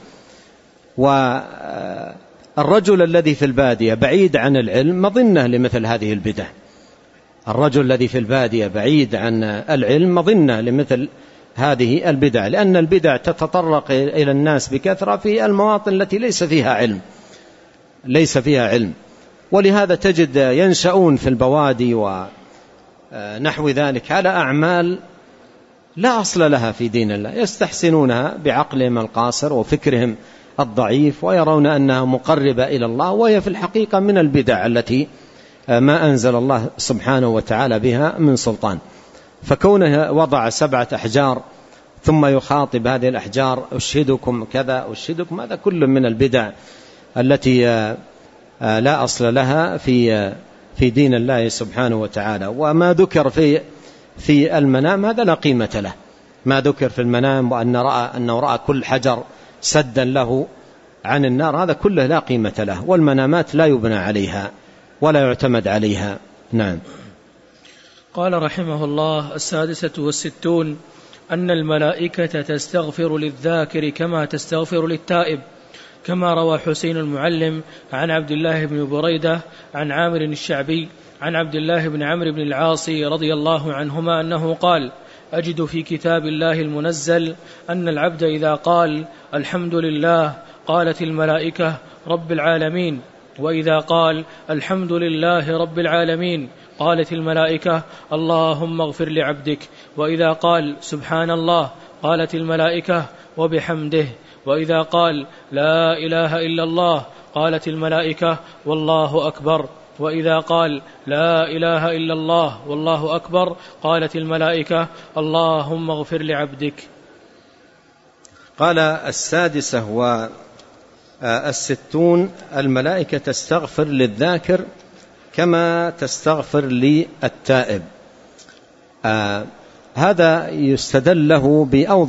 والرجل الذي في البادية بعيد عن العلم مظنة لمثل هذه البدع، الرجل الذي في البادية بعيد عن العلم مظنة لمثل هذه البدع، لأن البدع تتطرق إلى الناس بكثرة في المواطن التي ليس فيها علم، ولهذا تجد ينشأون في البوادي ونحو ذلك على أعمال لا أصل لها في دين الله، يستحسنونها بعقلهم القاصر وفكرهم الضعيف، ويرون أنها مقربة إلى الله، وهي في الحقيقة من البدع التي ما أنزل الله سبحانه وتعالى بها من سلطان. فكونه وضع 7 أحجار ثم يخاطب هذه الأحجار: أشهدكم كذا أشهدكم، هذا كل من البدع التي لا أصل لها في دين الله سبحانه وتعالى. وما ذكر في المنام هذا لا قيمة له، ما ذكر في المنام وأنه رأى كل حجر سدا له عن النار، هذا كله لا قيمة له، والمنامات لا يبنى عليها ولا يعتمد عليها. نعم. قال رحمه الله: 66 أن الملائكة تستغفر للذاكر كما تستغفر للتائب، كما روى حسين المعلم عن عبد الله بن بريدة عن عامر الشعبي عن عبد الله بن عمرو بن العاص رضي الله عنهما أنه قال: أجد في كتاب الله المنزل أن العبد إذا قال الحمد لله قالت الملائكة رب العالمين، وإذا قال الحمد لله رب العالمين قالت الملائكة اللهم اغفر لعبدك، وإذا قال سبحان الله قالت الملائكة وبحمده، وإذا قال لا إله إلا الله قالت الملائكة والله أكبر، وإذا قال لا إله إلا الله والله أكبر قالت الملائكة اللهم اغفر لعبدك. قال 66 الملائكة تستغفر للذاكر كما تستغفر للتائب. هذا يستدل له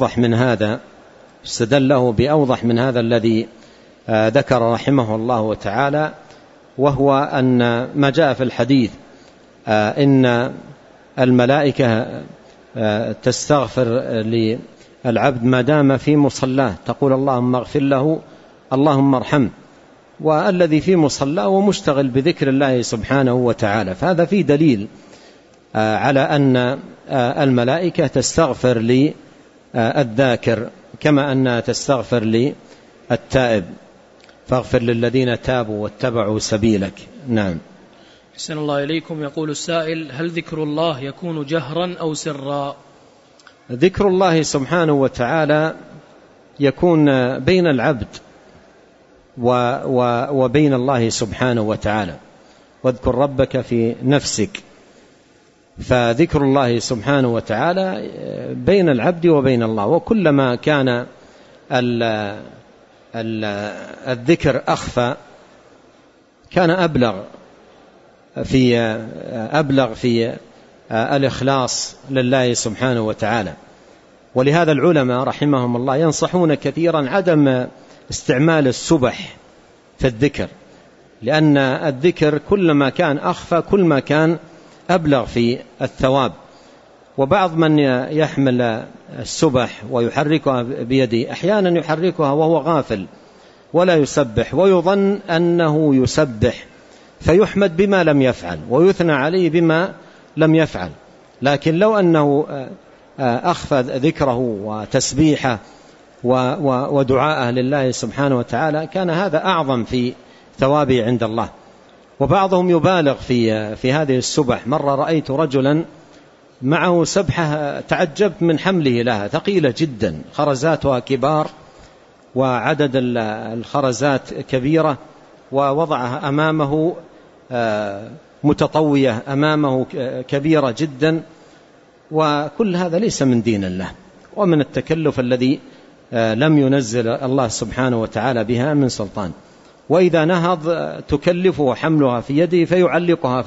بأوضح من هذا الذي ذكر رحمه الله تعالى، وهو أن ما جاء في الحديث إن الملائكة تستغفر للعبد ما دام في مصلاه، تقول اللهم اغفر له اللهم ارحمه، والذي في مصلاه ومشتغل بذكر الله سبحانه وتعالى. فهذا فيه دليل على أن الملائكة تستغفر للذاكر كما أنها تستغفر للتائب، فاغفر للذين تابوا واتبعوا سبيلك. نعم. أحسن الله إليكم. يقول السائل: هل ذكر الله يكون جهرا أو سرا؟ ذكر الله سبحانه وتعالى يكون بين العبد وبين الله سبحانه وتعالى. واذكر ربك في نفسك، فذكر الله سبحانه وتعالى بين العبد وبين الله. وكلما كان الذكر أخفى كان أبلغ في الإخلاص لله سبحانه وتعالى. ولهذا العلماء رحمهم الله ينصحون كثيرا عدم استعمال السبح في الذكر، لأن الذكر كلما كان أخفى كل ما كان أبلغ في الثواب. وبعض من يحمل السبح ويحركها بيده أحيانا يحركها وهو غافل ولا يسبح، ويظن أنه يسبح فيحمد بما لم يفعل ويثنى عليه بما لم يفعل. لكن لو أنه أخفى ذكره وتسبيحه ودعاءه لله سبحانه وتعالى كان هذا أعظم في ثوابه عند الله. وبعضهم يبالغ في هذه السبح. مرة رأيت رجلا معه سبحة تعجبت من حمله لها، ثقيلة جدا، خرزاتها كبار وعدد الخرزات كبيرة، ووضعها أمامه متطوية أمامه كبيرة جدا، وكل هذا ليس من دين الله ومن التكلف الذي لم ينزل الله سبحانه وتعالى بها من سلطان. وإذا نهض تكلفه حملها في يده فيعلقها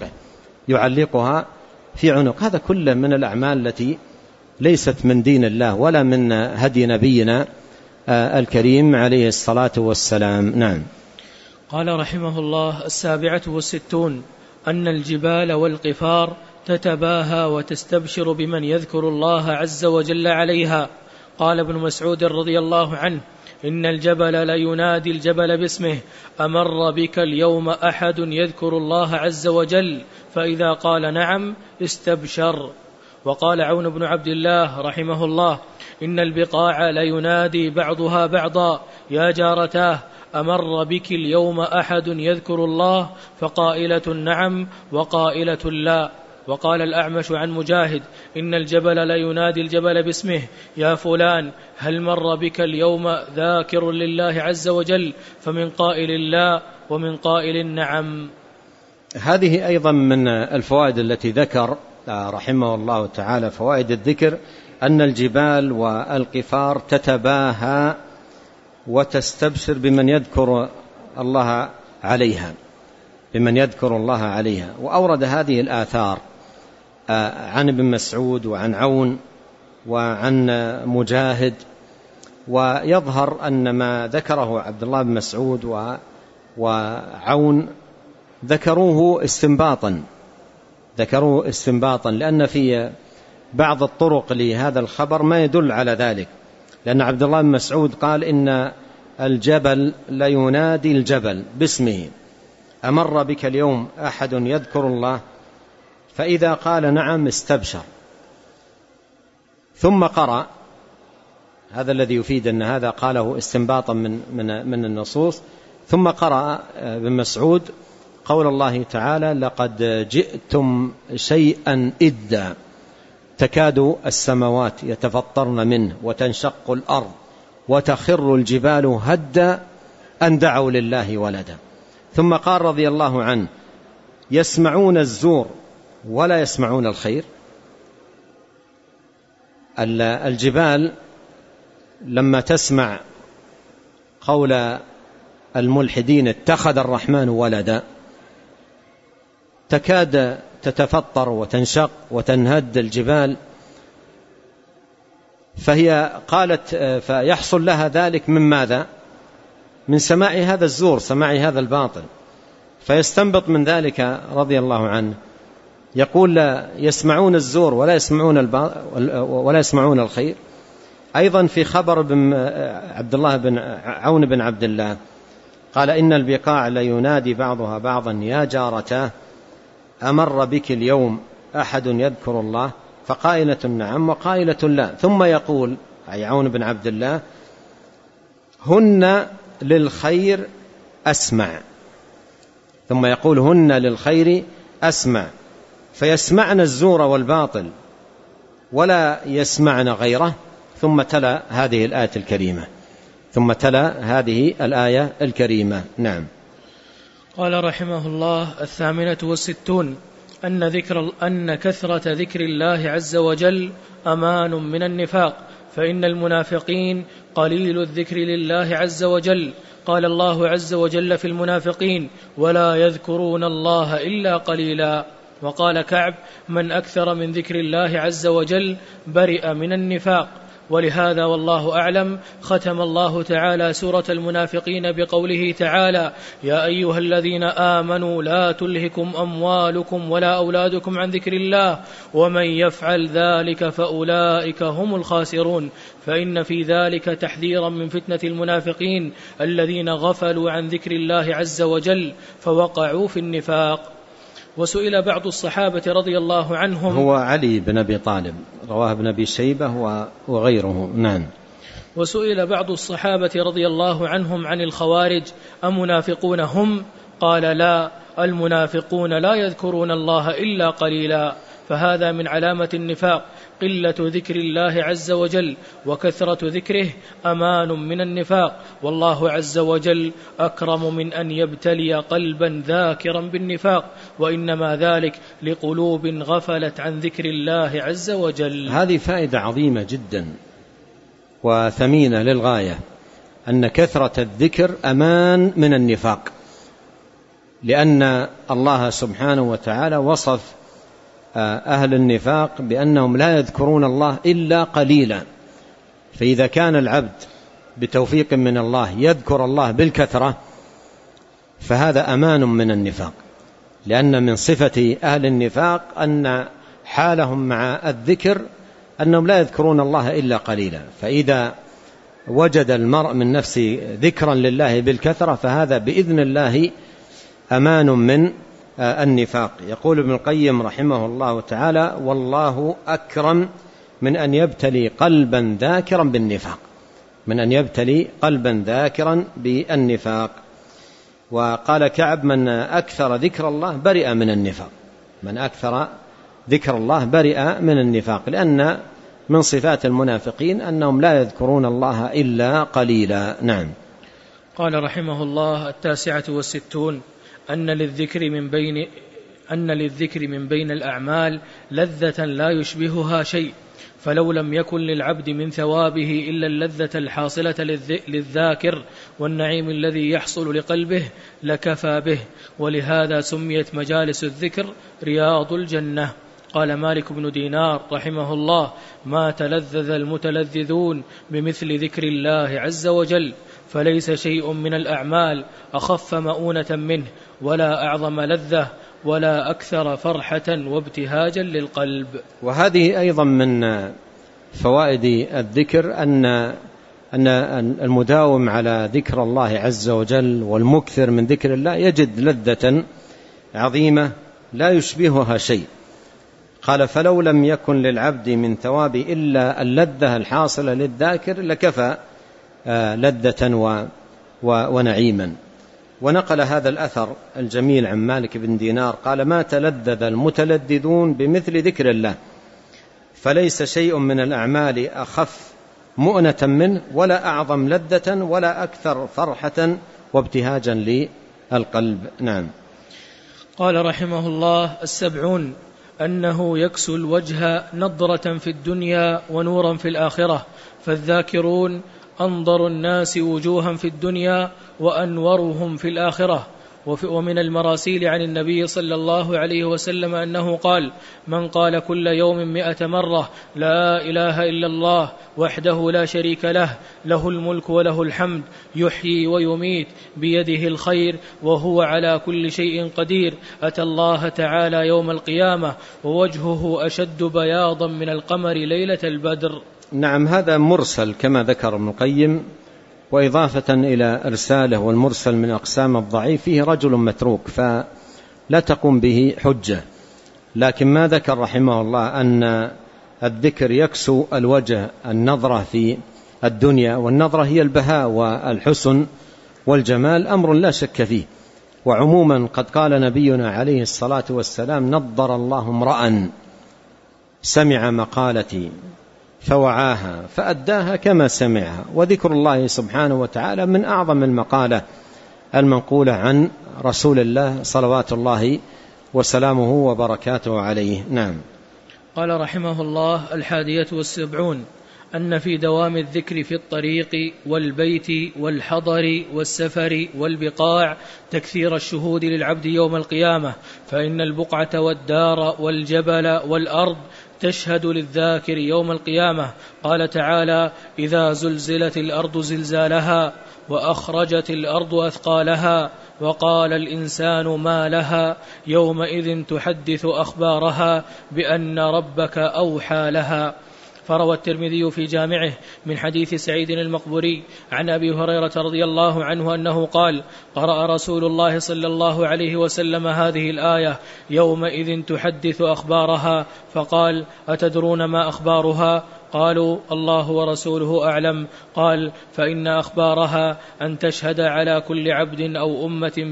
في عنق. هذا كله من الأعمال التي ليست من دين الله ولا من هدي نبينا الكريم عليه الصلاة والسلام. نعم. قال رحمه الله: 67 أن الجبال والقفار تتباهى وتستبشر بمن يذكر الله عز وجل عليها. قال ابن مسعود رضي الله عنه: إن الجبل لينادي الجبل باسمه: أمر بك اليوم أحد يذكر الله عز وجل؟ فإذا قال نعم استبشر. وقال عون بن عبد الله رحمه الله: إن البقاع لينادي بعضها بعضا: يا جارتاه أمر بك اليوم أحد يذكر الله؟ فقائلة نعم وقائلة لا. وقال الأعمش عن مجاهد: إن الجبل لينادي الجبل باسمه: يا فلان هل مر بك اليوم ذاكر لله عز وجل؟ فمن قائل لا ومن قائل نعم. هذه أيضا من الفوائد التي ذكر رحمه الله تعالى، فوائد الذكر، أن الجبال والقفار تتباهى وتستبشر بمن يذكر الله عليها. وأورد هذه الآثار عن ابن مسعود وعن عون وعن مجاهد. ويظهر أن ما ذكره عبد الله بن مسعود وعون ذكروه استنباطا، لأن في بعض الطرق لهذا الخبر ما يدل على ذلك. لأن عبد الله بن مسعود قال: إن الجبل لينادي الجبل باسمه: أمر بك اليوم أحد يذكر الله؟ فإذا قال نعم استبشر. ثم قرأ، هذا الذي يفيد أن هذا قاله استنباطا من النصوص. ثم قرأ ابن مسعود قول الله تعالى: لقد جئتم شيئا إدا تكاد السماوات يتفطرن منه وتنشق الأرض وتخر الجبال هدا أن دعوا لله ولدا. ثم قال رضي الله عنه: يسمعون الزور ولا يسمعون الخير. الجبال لما تسمع قول الملحدين اتخذ الرحمن ولدا تكاد تتفطر وتنشق وتنهد الجبال، فهي قالت فيحصل لها ذلك من ماذا؟ من سماع هذا الزور، سماع هذا الباطل. فيستنبط من ذلك رضي الله عنه يقول: يسمعون الزور ولا يسمعون الخير. أيضا في خبر عبد الله بن عون بن عبد الله قال: إن البقاع لينادي بعضها بعضا يا جارتاه أمر بك اليوم أحد يذكر الله؟ فقائلة نعم وقائلة لا. ثم يقول أي عون بن عبد الله: هن للخير أسمع. ثم يقول: هن للخير أسمع. فيسمعن الزور والباطل ولا يسمعن غيره. ثم تلا هذه الآية الكريمة. نعم. قال رحمه الله: 68 أن كثرة ذكر الله عز وجل أمان من النفاق، فإن المنافقين قليل الذكر لله عز وجل. قال الله عز وجل في المنافقين: ولا يذكرون الله إلا قليلا. وقال كعب: من أكثر من ذكر الله عز وجل برئ من النفاق. ولهذا والله أعلم ختم الله تعالى سورة المنافقين بقوله تعالى: يا أيها الذين آمنوا لا تلهكم أموالكم ولا أولادكم عن ذكر الله ومن يفعل ذلك فأولئك هم الخاسرون. فإن في ذلك تحذيرا من فتنة المنافقين الذين غفلوا عن ذكر الله عز وجل فوقعوا في النفاق. وسئل بعض الصحابة رضي الله عنهم، هو علي بن أبي طالب، رواه ابن أبي شيبة وغيره. نعم. وسئل بعض الصحابة رضي الله عنهم عن الخوارج: أمنافقون هم؟ قال: لا، المنافقون لا يذكرون الله إلا قليلا. فهذا من علامة النفاق قلة ذكر الله عز وجل، وكثرة ذكره أمان من النفاق. والله عز وجل أكرم من أن يبتلي قلبا ذاكرا بالنفاق، وإنما ذلك لقلوب غفلت عن ذكر الله عز وجل. هذه فائدة عظيمة جدا وثمينة للغاية، أن كثرة الذكر أمان من النفاق، لأن الله سبحانه وتعالى وصف أهل النفاق بأنهم لا يذكرون الله إلا قليلا. فإذا كان العبد بتوفيق من الله يذكر الله بالكثرة فهذا أمان من النفاق، لأن من صفة أهل النفاق أن حالهم مع الذكر أنهم لا يذكرون الله إلا قليلا. فإذا وجد المرء من نفسه ذكرا لله بالكثرة فهذا بإذن الله أمان من النفاق. يقول ابن القيم رحمه الله تعالى: والله أكرم من أن يبتلي قلبا ذاكرا بالنفاق، من أن يبتلي قلبا ذاكرا بالنفاق. وقال كعب: من أكثر ذكر الله برئ من النفاق، من أكثر ذكر الله برئ من النفاق، لأن من صفات المنافقين أنهم لا يذكرون الله إلا قليلا. نعم. قال رحمه الله: 69 أن للذكر من بين الأعمال لذة لا يشبهها شيء، فلو لم يكن للعبد من ثوابه إلا اللذة الحاصلة للذاكر والنعيم الذي يحصل لقلبه لكفى به. ولهذا سميت مجالس الذكر رياض الجنة. قال مالك بن دينار رحمه الله: ما تلذذ المتلذذون بمثل ذكر الله عز وجل، فليس شيء من الأعمال أخف مؤونة منه، ولا أعظم لذة، ولا أكثر فرحة وابتهاجا للقلب. وهذه أيضا من فوائد الذكر أن المداوم على ذكر الله عز وجل والمكثر من ذكر الله يجد لذة عظيمة لا يشبهها شيء. قال: فلو لم يكن للعبد من ثواب إلا اللذة الحاصلة للذاكر لكفى لذة ونعيما. ونقل هذا الأثر الجميل عن مالك بن دينار قال: ما تلذذ المتلذذون بمثل ذكر الله، فليس شيء من الأعمال أخف مؤنة منه، ولا أعظم لذة، ولا أكثر فرحة وابتهاجا للقلب. نعم. قال رحمه الله: 70 أنه يكسو الوجه نضرة في الدنيا ونورا في الآخرة، فالذاكرون أنظر الناس وجوها في الدنيا وأنورهم في الآخرة. ومن المراسيل عن النبي صلى الله عليه وسلم أنه قال: من قال كل يوم 100 مرة لا إله إلا الله وحده لا شريك له، له الملك وله الحمد، يحيي ويميت، بيده الخير وهو على كل شيء قدير، أتى الله تعالى يوم القيامة ووجهه أشد بياضا من القمر ليلة البدر. نعم، هذا مرسل كما ذكر ابن القيم، وإضافة إلى إرساله والمرسل من أقسام الضعيف فيه رجل متروك فلا تقوم به حجة. لكن ما ذكر رحمه الله أن الذكر يكسو الوجه النظرة في الدنيا، والنظرة هي البهاء والحسن والجمال، أمر لا شك فيه. وعموما قد قال نبينا عليه الصلاة والسلام: نضر الله امرأ سمع مقالتي فوعاها فأداها كما سمعها. وذكر الله سبحانه وتعالى من أعظم المقالة المنقولة عن رسول الله صلوات الله وسلامه وبركاته عليه. نعم. قال رحمه الله: 71 أن في دوام الذكر في الطريق والبيت والحضر والسفر والبقاع تكثير الشهود للعبد يوم القيامة، فإن البقعة والدار والجبل والأرض تشهد للذاكر يوم القيامة. قال تعالى: إذا زلزلت الأرض زلزالها وأخرجت الأرض أثقالها وقال الإنسان ما لها يومئذ تحدث أخبارها بأن ربك أوحى لها. فروى الترمذي في جامعه من حديث سعيد المقبوري عن أبي هريرة رضي الله عنه أنه قال: قرأ رسول الله صلى الله عليه وسلم هذه الآية: يومئذ تحدث أخبارها، فقال: أتدرون ما أخبارها؟ قالوا: الله ورسوله أعلم. قال: فإن أخبارها أن تشهد على كل عبد أو أمة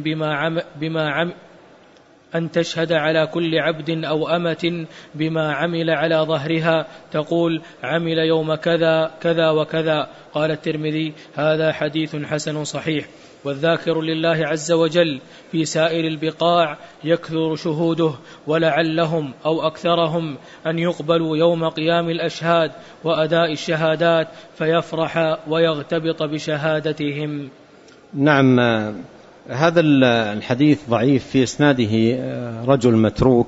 أن تشهد على كل عبد أو أمة بما عمل على ظهرها، تقول: عمل يوم كذا كذا وكذا. قال الترمذي: هذا حديث حسن صحيح. والذاكر لله عز وجل في سائر البقاع يكثر شهوده، ولعلهم أو أكثرهم أن يقبلوا يوم قيام الأشهاد وأداء الشهادات فيفرح ويغتبط بشهادتهم. نعم، هذا الحديث ضعيف، في إسناده رجل متروك.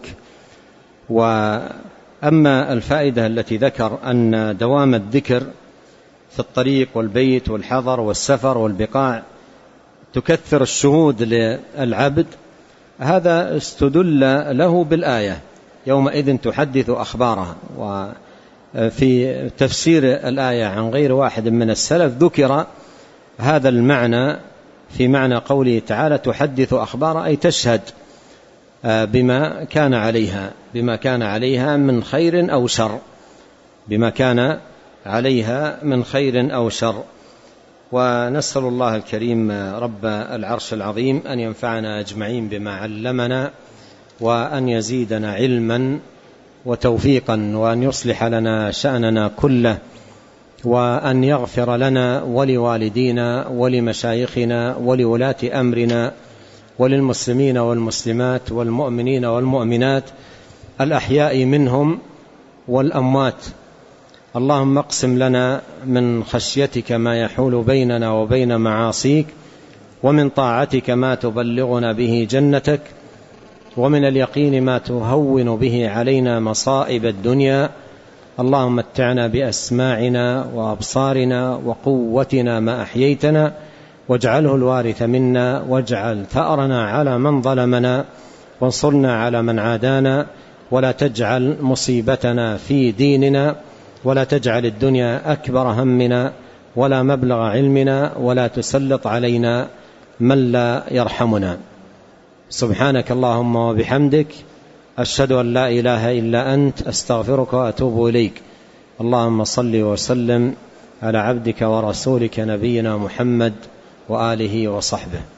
وأما الفائدة التي ذكر أن دوام الذكر في الطريق والبيت والحضر والسفر والبقاع تكثر الشهود للعبد، هذا استدل له بالآية: يومئذ تحدث أخبارها. وفي تفسير الآية عن غير واحد من السلف ذكر هذا المعنى في معنى قوله تعالى: تحدث أخبار، أي تشهد بما كان عليها من خير أو شر، بما كان عليها من خير أو شر. ونسأل الله الكريم رب العرش العظيم أن ينفعنا أجمعين بما علمنا، وأن يزيدنا علما وتوفيقا، وأن يصلح لنا شأننا كله، وأن يغفر لنا ولوالدينا ولمشايخنا ولولاة أمرنا وللمسلمين والمسلمات والمؤمنين والمؤمنات الأحياء منهم والأموات. اللهم اقسم لنا من خشيتك ما يحول بيننا وبين معاصيك، ومن طاعتك ما تبلغنا به جنتك، ومن اليقين ما تهون به علينا مصائب الدنيا. اللهم متعنا بأسماعنا وأبصارنا وقوتنا ما أحييتنا، واجعله الوارث منا، واجعل ثأرنا على من ظلمنا، وانصرنا على من عادانا، ولا تجعل مصيبتنا في ديننا، ولا تجعل الدنيا أكبر همنا ولا مبلغ علمنا، ولا تسلط علينا من لا يرحمنا. سبحانك اللهم وبحمدك، أشهد أن لا إله إلا أنت، أستغفرك وأتوب إليك. اللهم صل وسلم على عبدك ورسولك نبينا محمد وآله وصحبه.